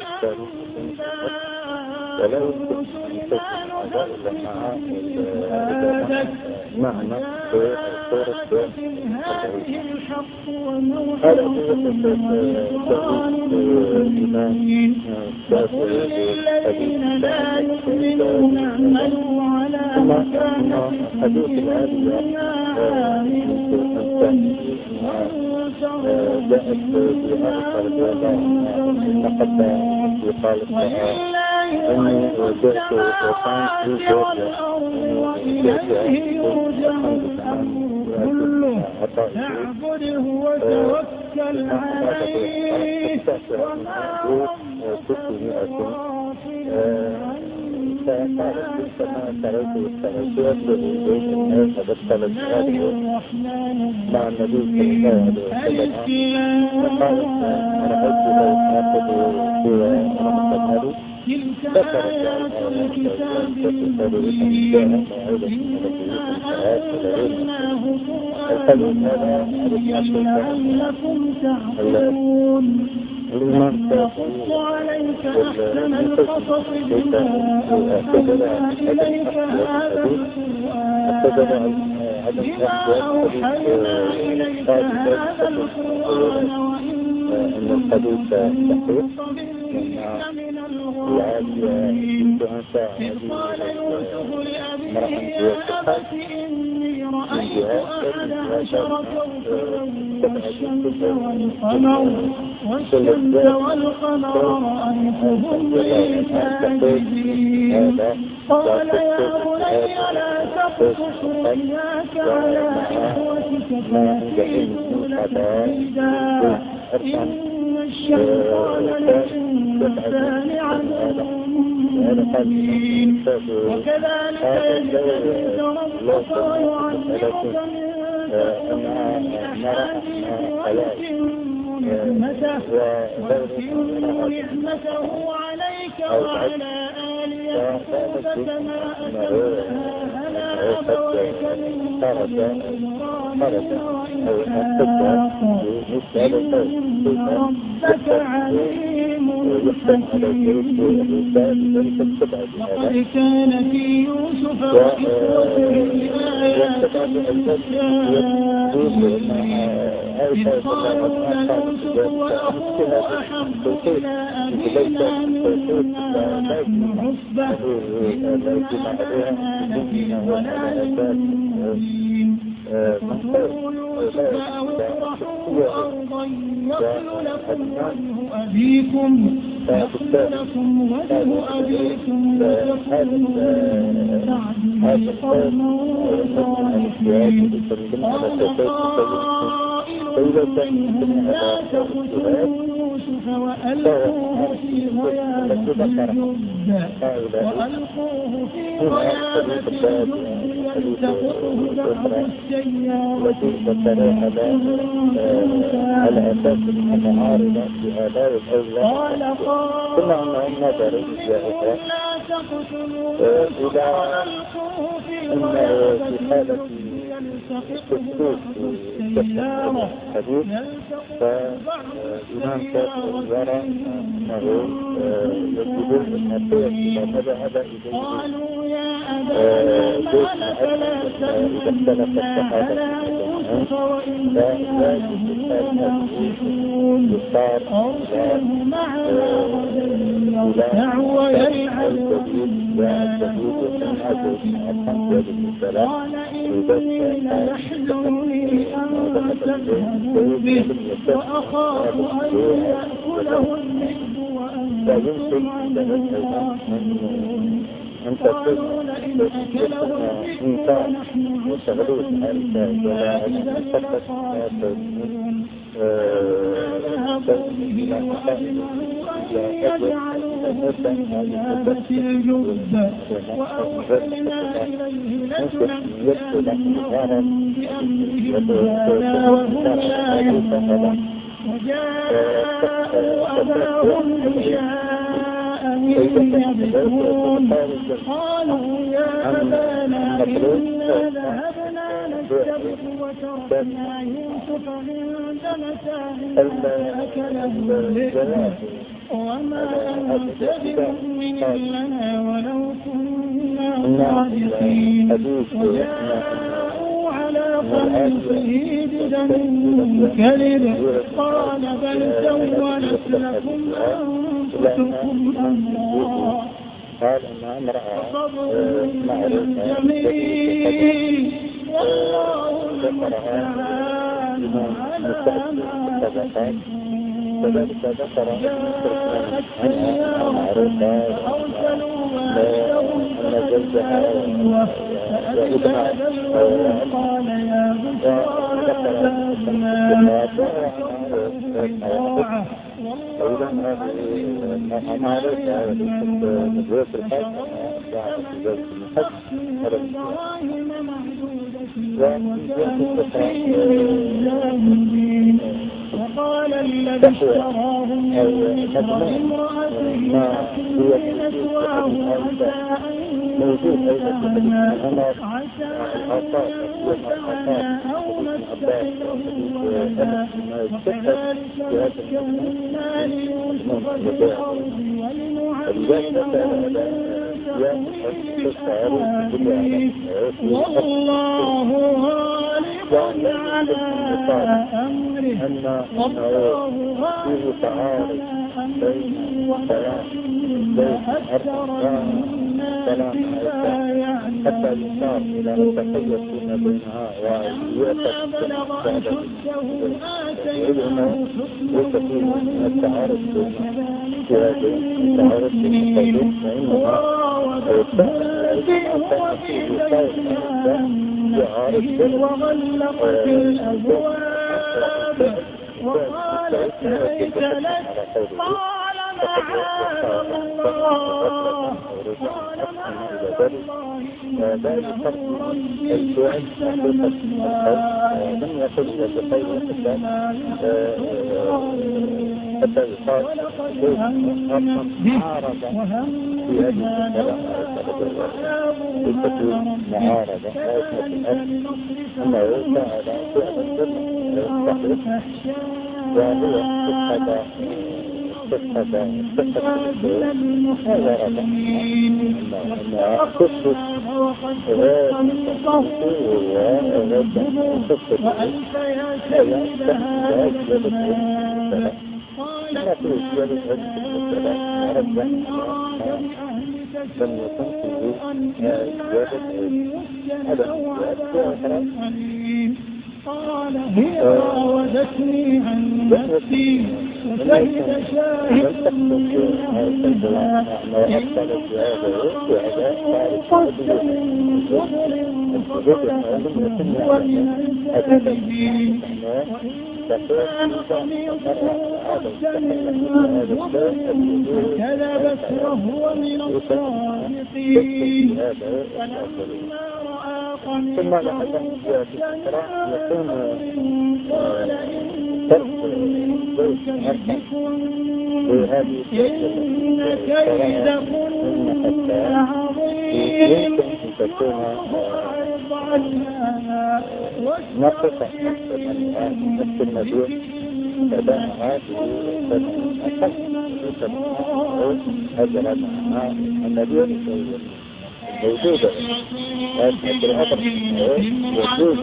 أنباء الرسل ما نقص معنى سورة هذه الحق وموعظة وذكرى للمؤمنين وقل للذين لا يؤمنون اعملوا على مكانتكم إنا عاملون وانتظروا إنا منتظرون ولله غيب السماوات والأرض وإليه يرجع الأمر كله فاعبده وتوكل عليه وما مع النبي صلى الله عليه وسلم تلك آيات الكتاب المبين إنا أنزلناه قرآنا لعلكم تعقلون نقص عليك أحسن القصص بما أوحينا إليك هذا القرآن بما أوحينا إليك هذا القرآن وإن كنت من الغافلين إذ قال يوسف لأبيه يا أبت إني رأيت أحد عشر كوكبا والشمس والقمر والشمس والقمر رأيتهم لي ساجدين قال يا بني لا تقصص رؤياك على إخوتك فيكيدوا لك كيدا إن الشيطان للإنسان عدو مبين وكذلك يجتبيك ربك ويعلمك من تأويل الأحاديث ويتم نعمته ويتم نعمته عليك وعلى آل يعقوب كما أتمها على أبويك من قبل إبراهيم وإسحاق إن ربك عليم حكيم لقد كان في يوسف وإخوته آيات للسائلين إذ قالوا ليوسف وأخوه أحب إلى أبينا منا ونحن عصبة إن أبانا لفي ضلال مبين فاقتلوا يوسف أو اطرحوه أرضا يخل لكم وجه أبيكم يخل لكم وجه أبيكم وتكونوا من بعده قوما صالحين قال قائل منهم لا تقتلوا يوسف وألقوه في غيابة الجب وألقوه في غيابة الجب يلتقطه بعض السيارة قال قائل لا تقتلوا يوسف وألقوه في غيابة الجب يلتقطه بعض السيارة فالإمام كافر قالوا يا أبانا ما لك لا تأمنا على يوسف وإنا له لناصحون أرسله معنا غدا يرتع ويلعب قال إني ليحزنني أن تذهبوا به وأخاف أن يأكله الذئب وأنتم عنه غافلون قالوا لئن أكله الذئب ونحن عصبة إنا إذا لخاسرون فذهبوا به وأجمعوا أن يجعلوه في غيابة الجب وأوحينا إليه لتنبئنهم بأمرهم هذا وهم لا يشعرون وجاءوا أباهم عشاء يبكون قالوا يا أبانا إنا ذهبنا نستبق وتركنا يوسف عند متاعنا فأكله الذئب وما أنت بمؤمن لنا ولو كنا صادقين وجاءوا على قميصه بدم كذب قال بل سولت لكم أنفسكم أمرا فصبر جميل والله المستعان على ما تصفون كذلك ذكر فأرسلوا وأشتروا فأتبعوا فأتبع دلوه قال يا بشرى وإذا أنا عرفت نبوة الحج بعد زوج الحج هذا وقال الذي اشتراه من مصر امرأته نسواه موجود أيضا عسى أو نتخذه ولدا وكذلك مكنا ليوسف في الأرض ولنعلمه والله غالب على أمره والله غالب على أمره ولكن أكثر الناس لا يعلمون حتى يصار إلى أن تحيطون بينها ويؤتى بلغ أشده آتيناه حكما التعارف وكذلك التعارف بالمقصود فإنها وغلقت الأبواب وقالت هيت لك قال معاذ الله قال معاذ الله إنه ربي أحسن مثواي لم يكن بخير حتى يصار وهم بها تكون معارضة أنه تعالى وهو صفة صفة صفة المحاورة أنها تصف وألف يا سيد هذا الزمان قالت من أراد بأهلك سوءا إلا أن يسجن أو عذاب أليم قال هي راودتني عن نفسي وشهد شاهد من أهلها إن قصد من زبر ومن الكاذبين كذبت وهو من الصادقين فلما رأى قميصه قال إنك إن كيدكن عظيم فأعرض عنها نقصة النبي فدان هذه هذا النبي موجودة هذه الأمر موجود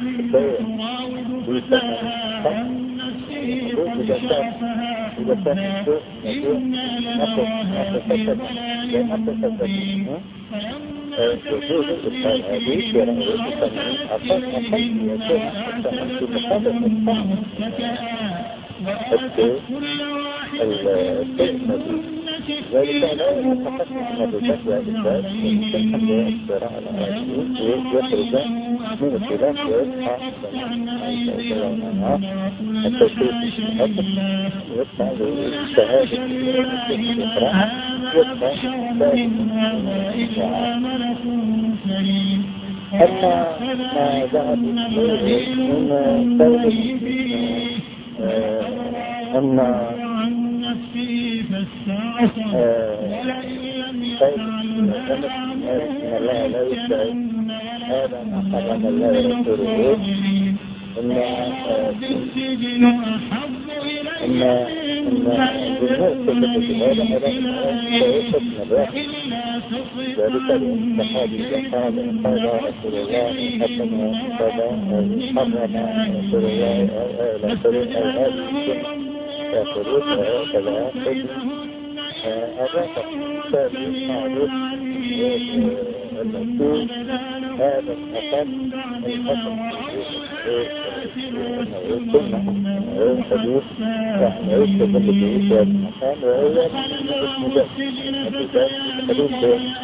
ذلك لا يتحقق النباتات والإنسان يمكن أن يأثر على هذه ويخرج من الخلاف ويسعى التوفيق يسعى للشهادة الإقراء يسعى أما ما ذهب إليه من قول أن نفسي فاستعصى ولئن لم يفعل ما الله لا يستعد هذا ما حرم الله ورسوله إن السجن أحب إلي إن بالنسبة لهذا هذا سيكون الواحد ذلك الصحابي قال قال رسول الله حكم قال حرم رسول الله لا تريد هذه يقولون هكذا الرقم الثاني معروف المكتوب هذا الأقل الحسن ثم الحديث نحن يكتب الحديث والمكان وهو اسم ذات الحديث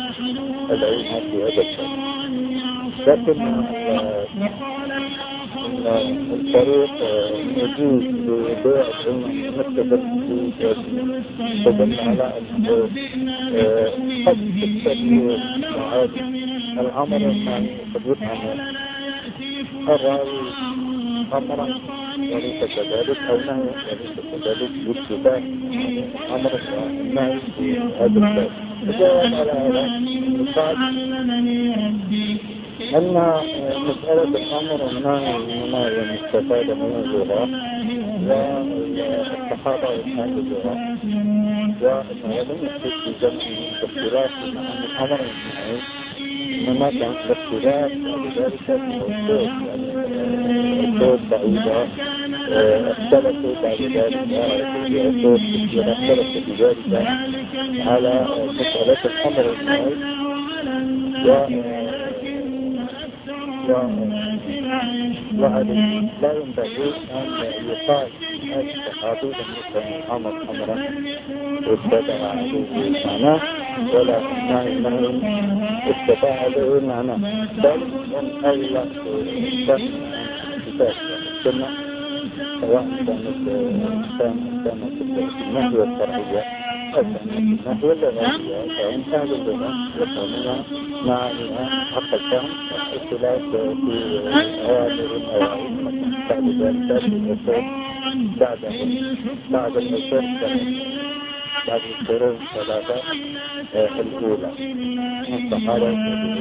العلم في هذا الشيء لكن الطريق يجوز ببيع المكتب تدل على أنه قد تستطيع الأمر الثاني قد يفهم الراوي أمرا وليس كذلك أو نهي وليس كذلك باتباع أمر النهي في هذا الباب. الجواب على هذا يقال أن مسألة الأمر والنهي مما يستفاد من اللغة والصحابة وأصحاب اللغة وأنه لم يكن في جمع الاختلاف أن الأمر والنهي إنما كان الاختلاف ولذلك الصوت الصوت بعيدة اختلفوا بعد ذلك الصوت اختلفوا بذلك على مسألة الأمر والنهي وهذا لا ينبغي أن يقال الصحابي لم يكن أمر أمرا اتبع عليه معناه ولا نهي نهي اتبع عليه معناه بل من أولى كتاب السنة سواء كانت كانت النهي والتربية أو كانت النهي واللغوية فإن كانت اللغة يكونون معانيها حق الفهم اختلاف في أوامر الأوائل بعد ذلك الأصول بعد بعد الأصول بعد القرون الثلاثة الأولى الصحابة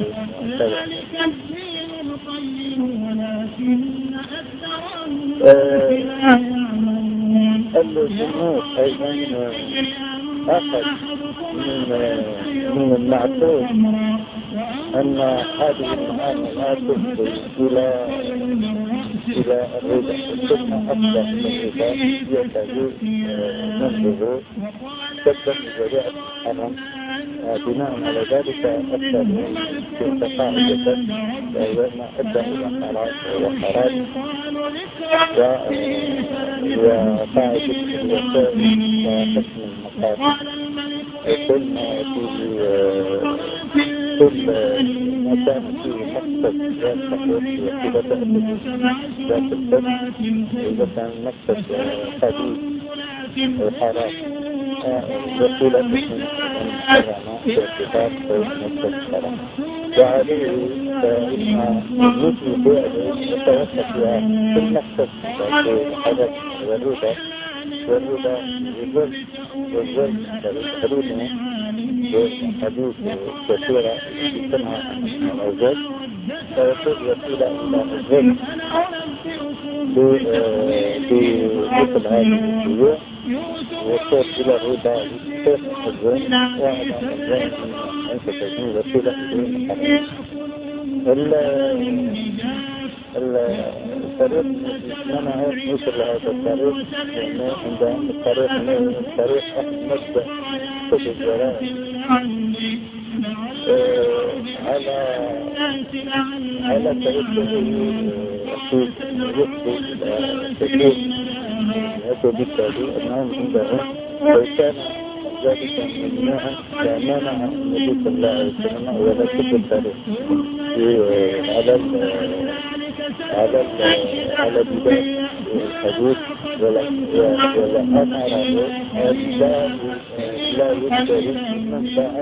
الجمهور أيضا أخذ من من المعقول أن هذه المعاني لا تفضي إلى إلى الربا ثم أفضل من الربا يتجوز نفسه تبدأ بذريعة الحرام بناء على ذلك أكثر من تقاعدة وأن أدى إلى حرام وحرام وقاعدة الوسائل وحسن المقاصد كل ما فيه كل ما كان فيه مقصد ذات تقوية وكذا ذات الفن إذا كان مقصد خبيث وحرام وكذا من الحرام باعتبار مقصد حرام وعليه فإن مثل فعله يتوسط في المقصد الحدث والربا والربا والظلم والظلم حدوثه حدوث كثيرة تجتمع الأوجاج فيكون وسيلة إلى الظلم بمثل هذه الشيوع وصول إلى الربا لكيف الظلم وعلى الظلم أنت تكون وسيلة إلى الحرام. الطريق منع مثل هذا الطريق يعني عند الطريق من الطريق مبدأ الجرائم على على طريقه يفضي إلى كثير وبالتالي أنهم عندهم لو كان ذلك ممنوعا لمنع النبي صلى الله عليه وسلم ولا كتب الطريق على على على بداية الحدود ولا ولا أمر لا لا يشتري من بعد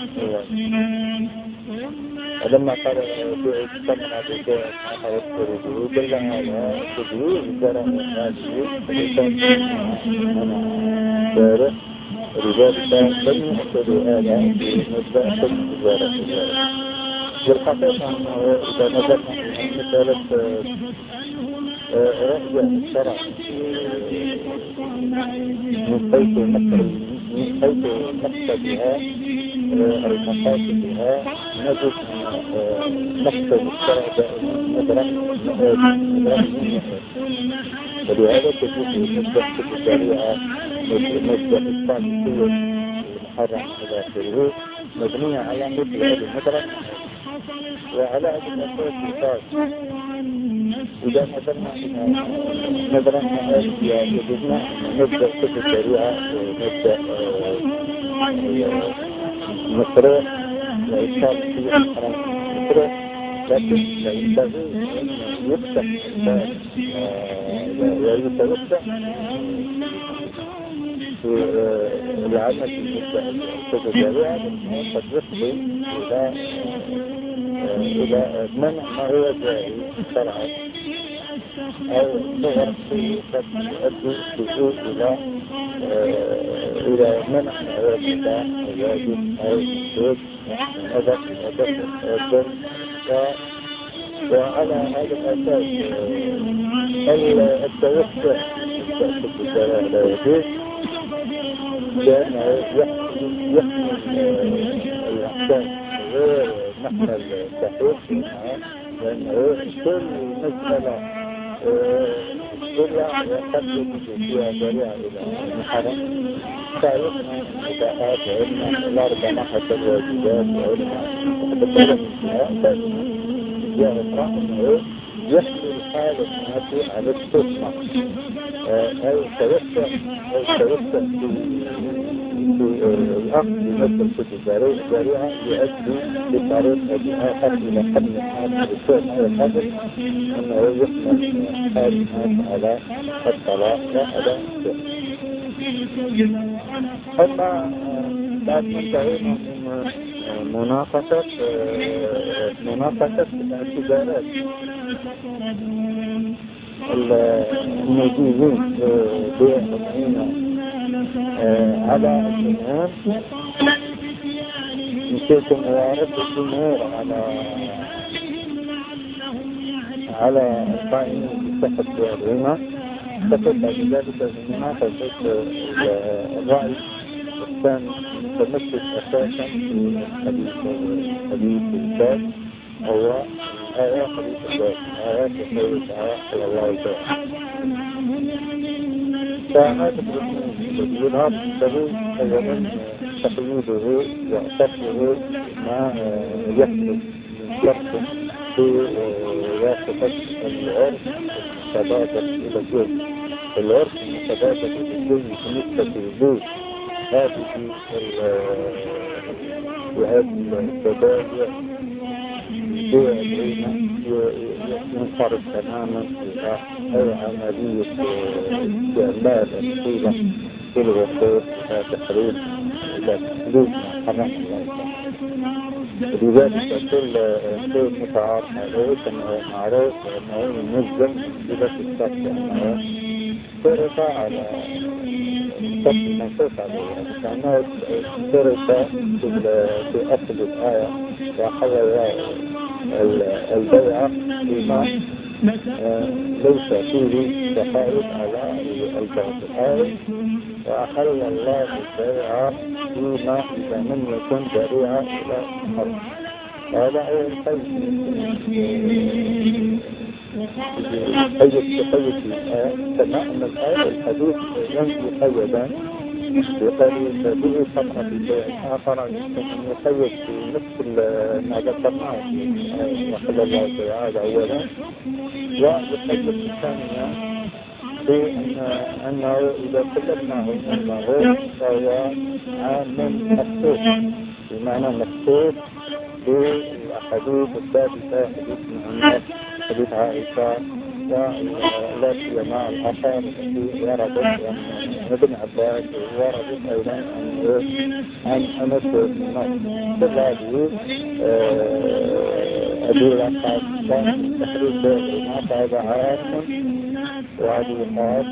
لما قال في السمع بك أخذ الرجوع بل على الرجوع جرى هذه الرجال لذلك لم يحصلوا هذا في مبدأ التجارة بالحقيقة أنه إذا نظرنا في مسألة رؤية الشرع من حيث من حيث مقصدها أو مقاصدها نجد مقصد الشرع دائما مدرك ولهذا تجد نسبة الشريعة نسبة الثانية المحرم إلى آخره مبنية على مثل هذه المدرك وعلى هذه الأساس الخاص. إذا نظرنا نظرنا هذه وجدنا نبدأ كتب الشريعة ونبدأ مشروع وإشارة في الحرم مشروع لكن ينبغي أن يفتح الباب ويتوسع في العمل التجاري لأنه قد يفضي إلى إلى منع ما هو جائز شرعا أو صور قد تؤدي إلى إلى منع ما هو مباح أو واجب أو سود أدب أدب أدب وعلى هذا الأساس التوسع في التجارة لا يجوز لأنه يحمل الأحكام غير محمل صحيح لأنه كل مسألة كلها يقدم فيها ذريعة إلى المحرم تعرفنا إباحات وعلم الأربع نحو الواجبات وعلم وتطلب منها جاء أنه يحمل حال الناس على السنة أو توسع أو توسع في الأخذ بمثل التجارة الجارية يؤدي بطريق آخر إلى حمل الناس بالسنة ويقدر أنه يحمل حال الناس على الطلاق وعلى السنة. أما بعد ما انتهينا من مناقشة مناقشة التجارات الموجودين بيعملون على الجمهور نسيت موارد الجمهور على على القائمين بصحة الغنى فقط بذلك المناقشة الرأي الثاني متمثل أساسا في حديث حديث الباب هو آيات حديث الباب آيات الحديث صلى الله عليه وسلم. فهذا الجناب الذي أولا تقييده وأصفه ما يحدث من شرط في واسطة العرف المتبادل إلى الجزء. العرف المتبادل إلى الجزء بالنسبة للجزء هذه وهذه التبادل ينصرف تماما إلى عملية استعمال الحيلة في الوقود إلى تحريم إلى تحديد ما حرم الله. لذلك كل متعارف عليه كما معروف أنه ينزل إلى الشرط أنه شرط على الشرط المنصوص عليه كأنه شرط في أصل الآية وحول البيع فيما ليس فيه تحايل على الباطل وأحل الله البيع فيما إذا لم يكن ذريعة إلى الحرم. هذا هو القيد القيد تقيد في الآية كما أن الآية الحديث ينفي قيدا يقيد به صفحة البيع آخر يقيد في نفس ما ذكرناه وحل الله تعالى أولا والقيد الثانية في أنه إذا تكلمناه أنه فهو عام مخصوص بمعنى مخصوص بالأحاديث الثابتة حديث محمد حديث عائشة ولا سيما الآثار التي وردت عن ابن عباس وردت أيضا عن أنس بن مالك. كل هذه أدلة خاصة تحريف ما فهذا عام وهذه خاص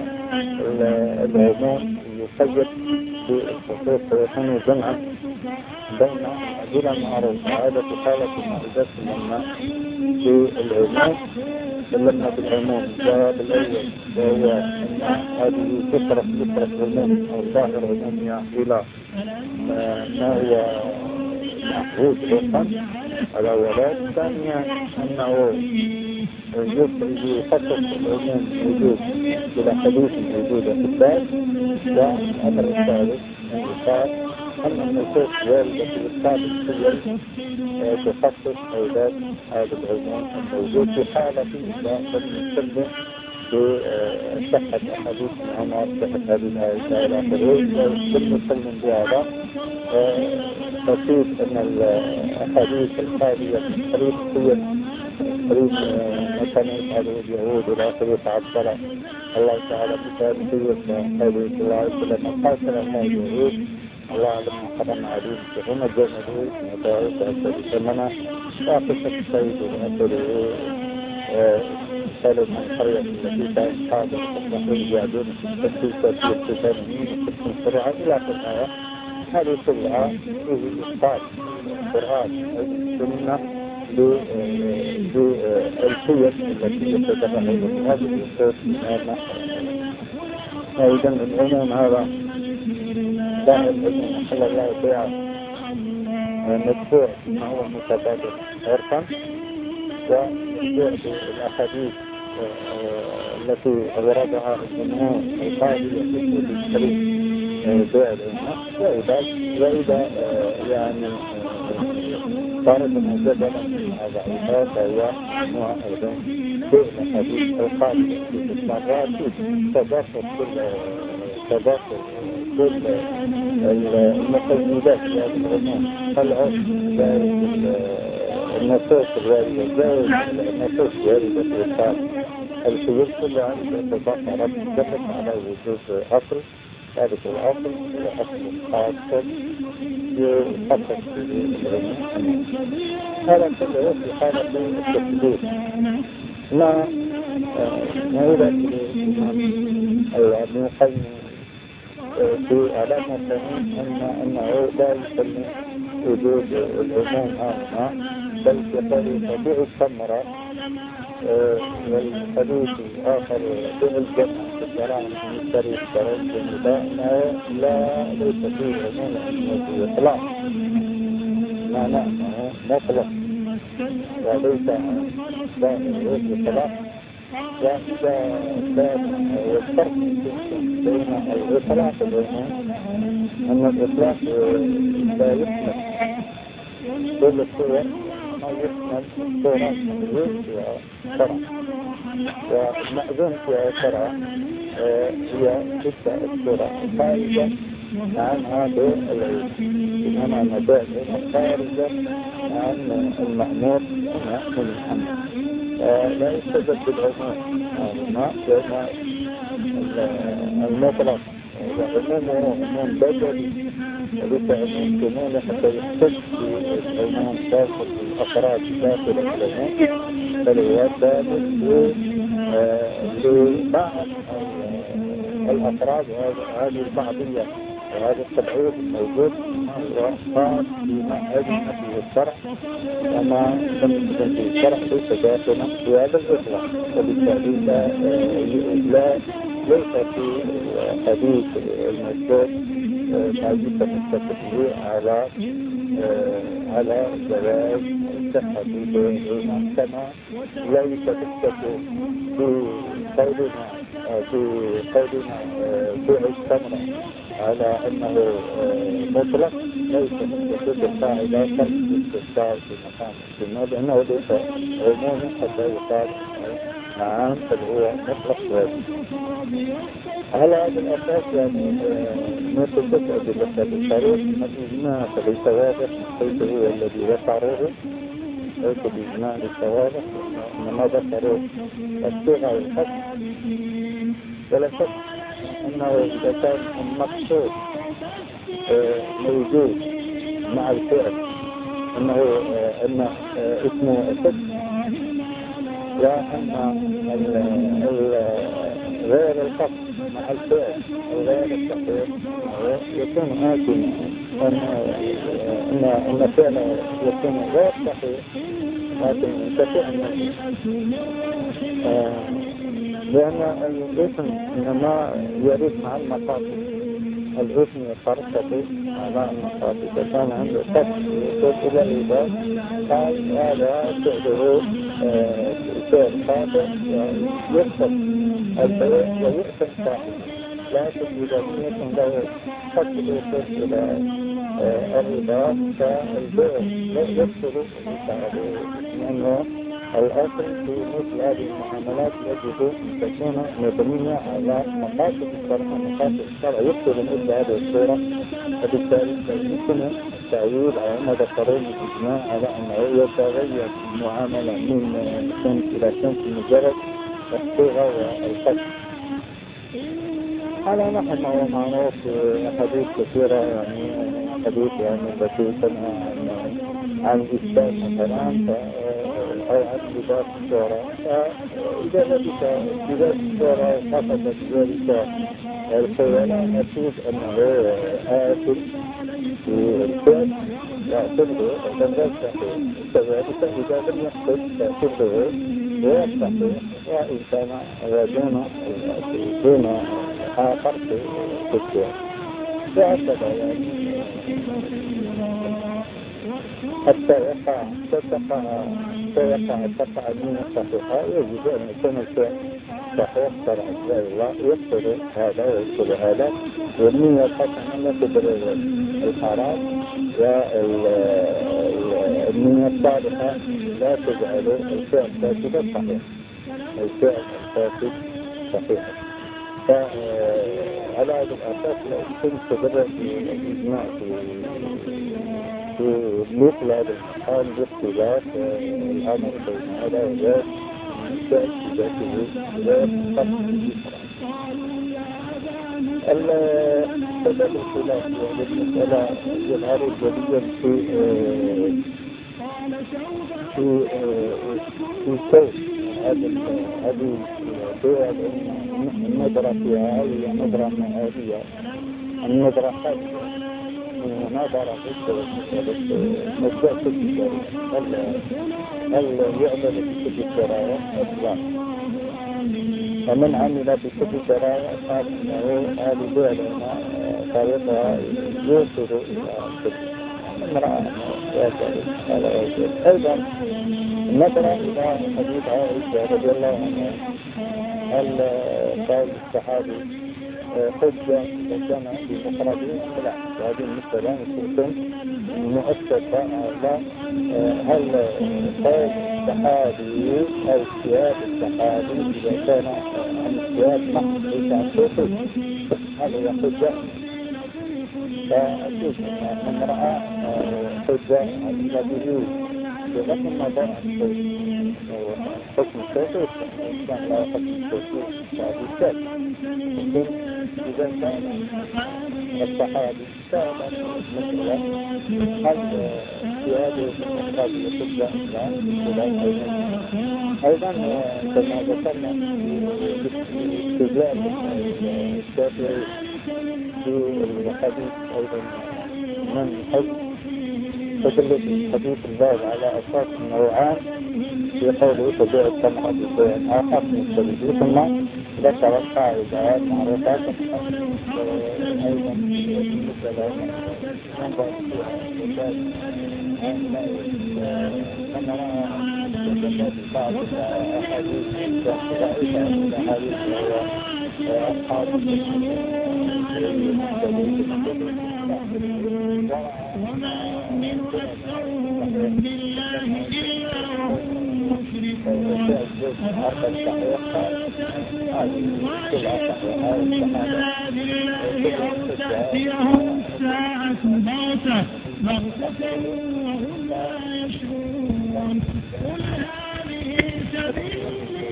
والعموم يقيد بالخصوص ويكون جمعا بين أدلة معروفة. هذا حالة المعدات لما في العموم تكلمنا بالعموم. الجواب الأول وهو أن هذه تفرق تفرق عموم أو ظاهر عمومية إلى ما هو محفوظ حقا الأولاد. ثانيا أنه يخصص العموم موجود إلى حديث موجودة في الباب. والأمر الثالث أن يقال أن النصوص واردة في الثالث تخصص أولاد هذا العموم الموجود في حالة إذا لم يسلم بصحة أحاديث عمر صحة هذه الآية إلى آخره. ثم نسلم بهذا أكيد أن الأحاديث الخالية حديث سيد حديث مثلا هذه اليهود إلى حديث عبد الله تعالى كتاب سيد حديث الله عليه وسلم قاتل الله اليهود الله أعلم قدم عليم هنا الجمهور مدارس أسر إنما واقف السيد وأسره قالوا من القرية التي كانت قادة تستحيل يعدون تسلسل في التسامين وتسلسل سرعة إلى الآية هذه كلها إثبات القرآن السنة بالقيم التي يتبعها هذه النصوص أيضا العموم هذا ظاهر العلم صلى الله بيعه مدفوع ما هو متبادل عرفا ومدفوع بالأحاديث التي وردها الجمهور القائلة في الكريم بيع العلم وإذا وإذا يعني صارت مجددا هذا عباد فهو نوع أيضا بيع الحديث القائلة في الإسلامات تدافر كل تدافر كل المقيدات في هذه العلوم العرف النصوص الواردة زائد النصوص الواردة في الإسلام الحدود كلها تتضافر تدفق على وجود أصل ثابت الأصل وأصل خاص يخصص في العلوم هذا كله في حالة التفضيل ما نقول ابن القيم في علامة أن أنه لا يسمى وجود العموم هنا بل يقول طبيع الثمرة والحديث الآخر بالجمع في الكلام المشتري الشرعي بالنساء لا ليس فيه عموم في إطلاق معناه أنه مطلق وليس ظاهر الإطلاق وإذا كان الفرق بين الإطلاق والعموم أن الإطلاق لا يحمل كل الصور ما يحمل صورة الوجود وشرع والمأذون فيها شرع هي تلك الصورة خارجة عن هذا العلم إنما مبادئ خارجة عن المأمور من الحمد لا يستدل بالعموم لأن المطلق وعمومه عموم بدلي وبالتعموم كمولة حتى يحتج بالعموم داخل الأفراد داخل العموم بل هو داخل لبعض الأفراد وهذه البعضية وهذا التبعيض الموجود هو خاص بما أذن فيه الشرع وما لم يكن فيه الشرع ليس داخلا في هذا الإطلاق وبالتالي لا ليس في حديث المذكور ما يتمسك به على على جواز صحة البيع كما لا يتمسك في قولنا في قولنا بيع الثمرة على أنه مطلق ليس مستقل القاعدة فرق الاستثار في مقام السنة لأنه ليس عموما حتى يقال نعم بل هو مطلق واجب على هذا الأساس يعني نثبت أدلة الشريف الإجماع فليس واضح ليس هو الذي ذكره ليس الإجماع ليس واضح إنما ذكره الصيغة والحد ولا شك أنه إذا كان المقصود موجود مع الفعل أنه أن اسمه أسد وأن غير القصد مع الفعل وغير التقدير يكون آتي أن الفعل يكون غير صحيح لكن كفعل لأن الاسم إنما يريد مع المقاصد الاسم يترتب على المقاصد كان عنده قصد يصل إلى الإباء قال هذا فعله فعل خاطئ يقصد البيع ويؤثم صاحبه لكن إذا لم يكن له قصد يصل إلى الإباء فالبيع لا يصل لأنه الأصل في مثل هذه المعاملات يجب أن تكون مبنية على مقاصد الشرع. مقاصد الشرع يقصد مثل هذه الصورة، وبالتالي يمكن التعويل على ما ذكرون الإجماع على أنه يتغير المعاملة من صنف إلى صنف مجرد الصيغة والقصد. على نحن ما هو معروف في أحاديث كثيرة، يعني حديث يعني التي تنهى عن عن إثبات مثلا أو عن لباس الصورة. فإذا لبس لباس الصورة فقط ذلك الخيال نشوف أنه آكل في الفعل يعتبره غير صحيح. كذلك إذا لم يحصل فاعتبره غير صحيح، وإن كان دون دون آخر في الفعل. وهكذا يعني حتى يقع تقع تقع تقع النية الصحيحة يجب أن يكون الفعل صحيح شرعا. الله يقتل هذا ويقتل هذا، والنية الحسنة لا تبرر الحرام، والنية الصالحة لا تجعل الفعل فاسدا صحيح، الفعل الفاسد صحيحا. فعلى هذا الأساس لا يمكن تبرر الإجماع في مثل هذا المقام باختلاف الأمر بين هذا وذاك الفعل بذاته غير صحيح. السبب الخلاف في هذه المسألة يظهر جليا في في في كون هذه الدول النظرة فيها هي نظرة معادية. النظرة خاصة نظرة مبدأ التجارة، هل يعمل في التجارة أصلا؟ ومن عمل في التجارة قال إنه هذه دولنا طريقها يوصل إلى امرأة أيضا النظرة إلى حديث عائشة رضي الله عنها، هل قال الصحابي حجة وكان بمفردين؟ لا، هذه المسألة تكون مؤسسة على هل قول الصحابي أو اجتهاد الصحابي إذا كان عن اجتهاد محض ليس عن توقيف، هذا هي حجة. فأكيد من رأى حجة على الذي بغض النظر عن حكم التوقيف كان لا حكم التوقيف فهذه الشيء. لكن إذا كان الصحابي كان مثلا هل في هذه المقابلة حجة؟ لا. أيضا كما ذكرنا في استدلال الشافعي في الحديث أيضا من حكم تدل حديث الباب على أساس نوعان في قوله تبيع السمع بشيء آخر من السبيل، ثم ذكر القاعدة معروفة أيضا بالنسبة لهم ننظر فيها أن رأى بعض الأحاديث رأيت الأحاديث وهو أصحاب وما يؤمن أكثرهم بالله إلا وهم مشركون أفلا تأتيهم الساعة بغتة بغتة وهم لا يشعرون قل هذه سبيلي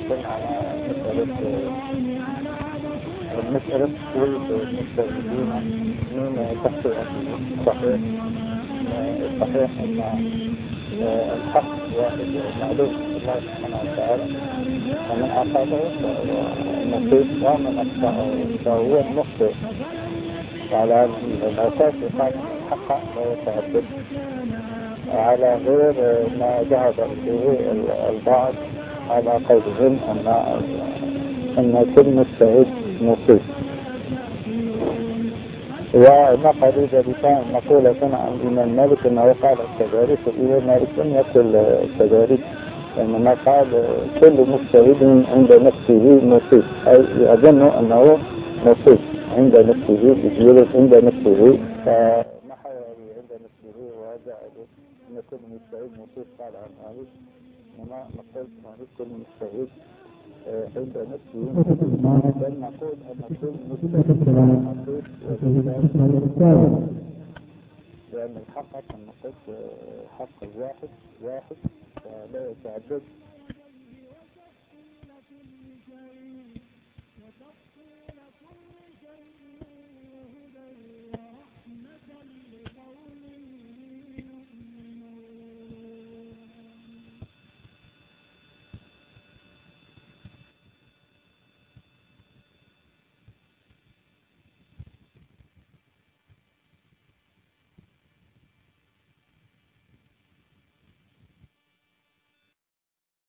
المسألة تقول المستخدمين من تحت صحيح صحيح أن الحق واحد معلوم الله سبحانه وتعالى، ومن أصابه نصيب ومن أخطأه فهو المخطئ. على هذا الأساس يقال الحق لا يتعدد على غير ما ذهب إليه البعض على قولهم أن أن كل مجتهد مصيب. ونقل ذلك مقولة عن الإمام مالك أنه قال كذلك، وإمام مالك لم يقل كذلك، إنما قال كل مجتهد عند نفسه مصيب، أي يظن أنه مصيب عند نفسه، يجيب عند نفسه، فنحى عند نفسه وجعل أن كل مجتهد مصيب. قال عن مالك إنما نقول نذكر المستوعب عند نفسه بل نقول أن نقول مستوعب لأن الحق أن نقول حق الواحد واحد فلا يتعدد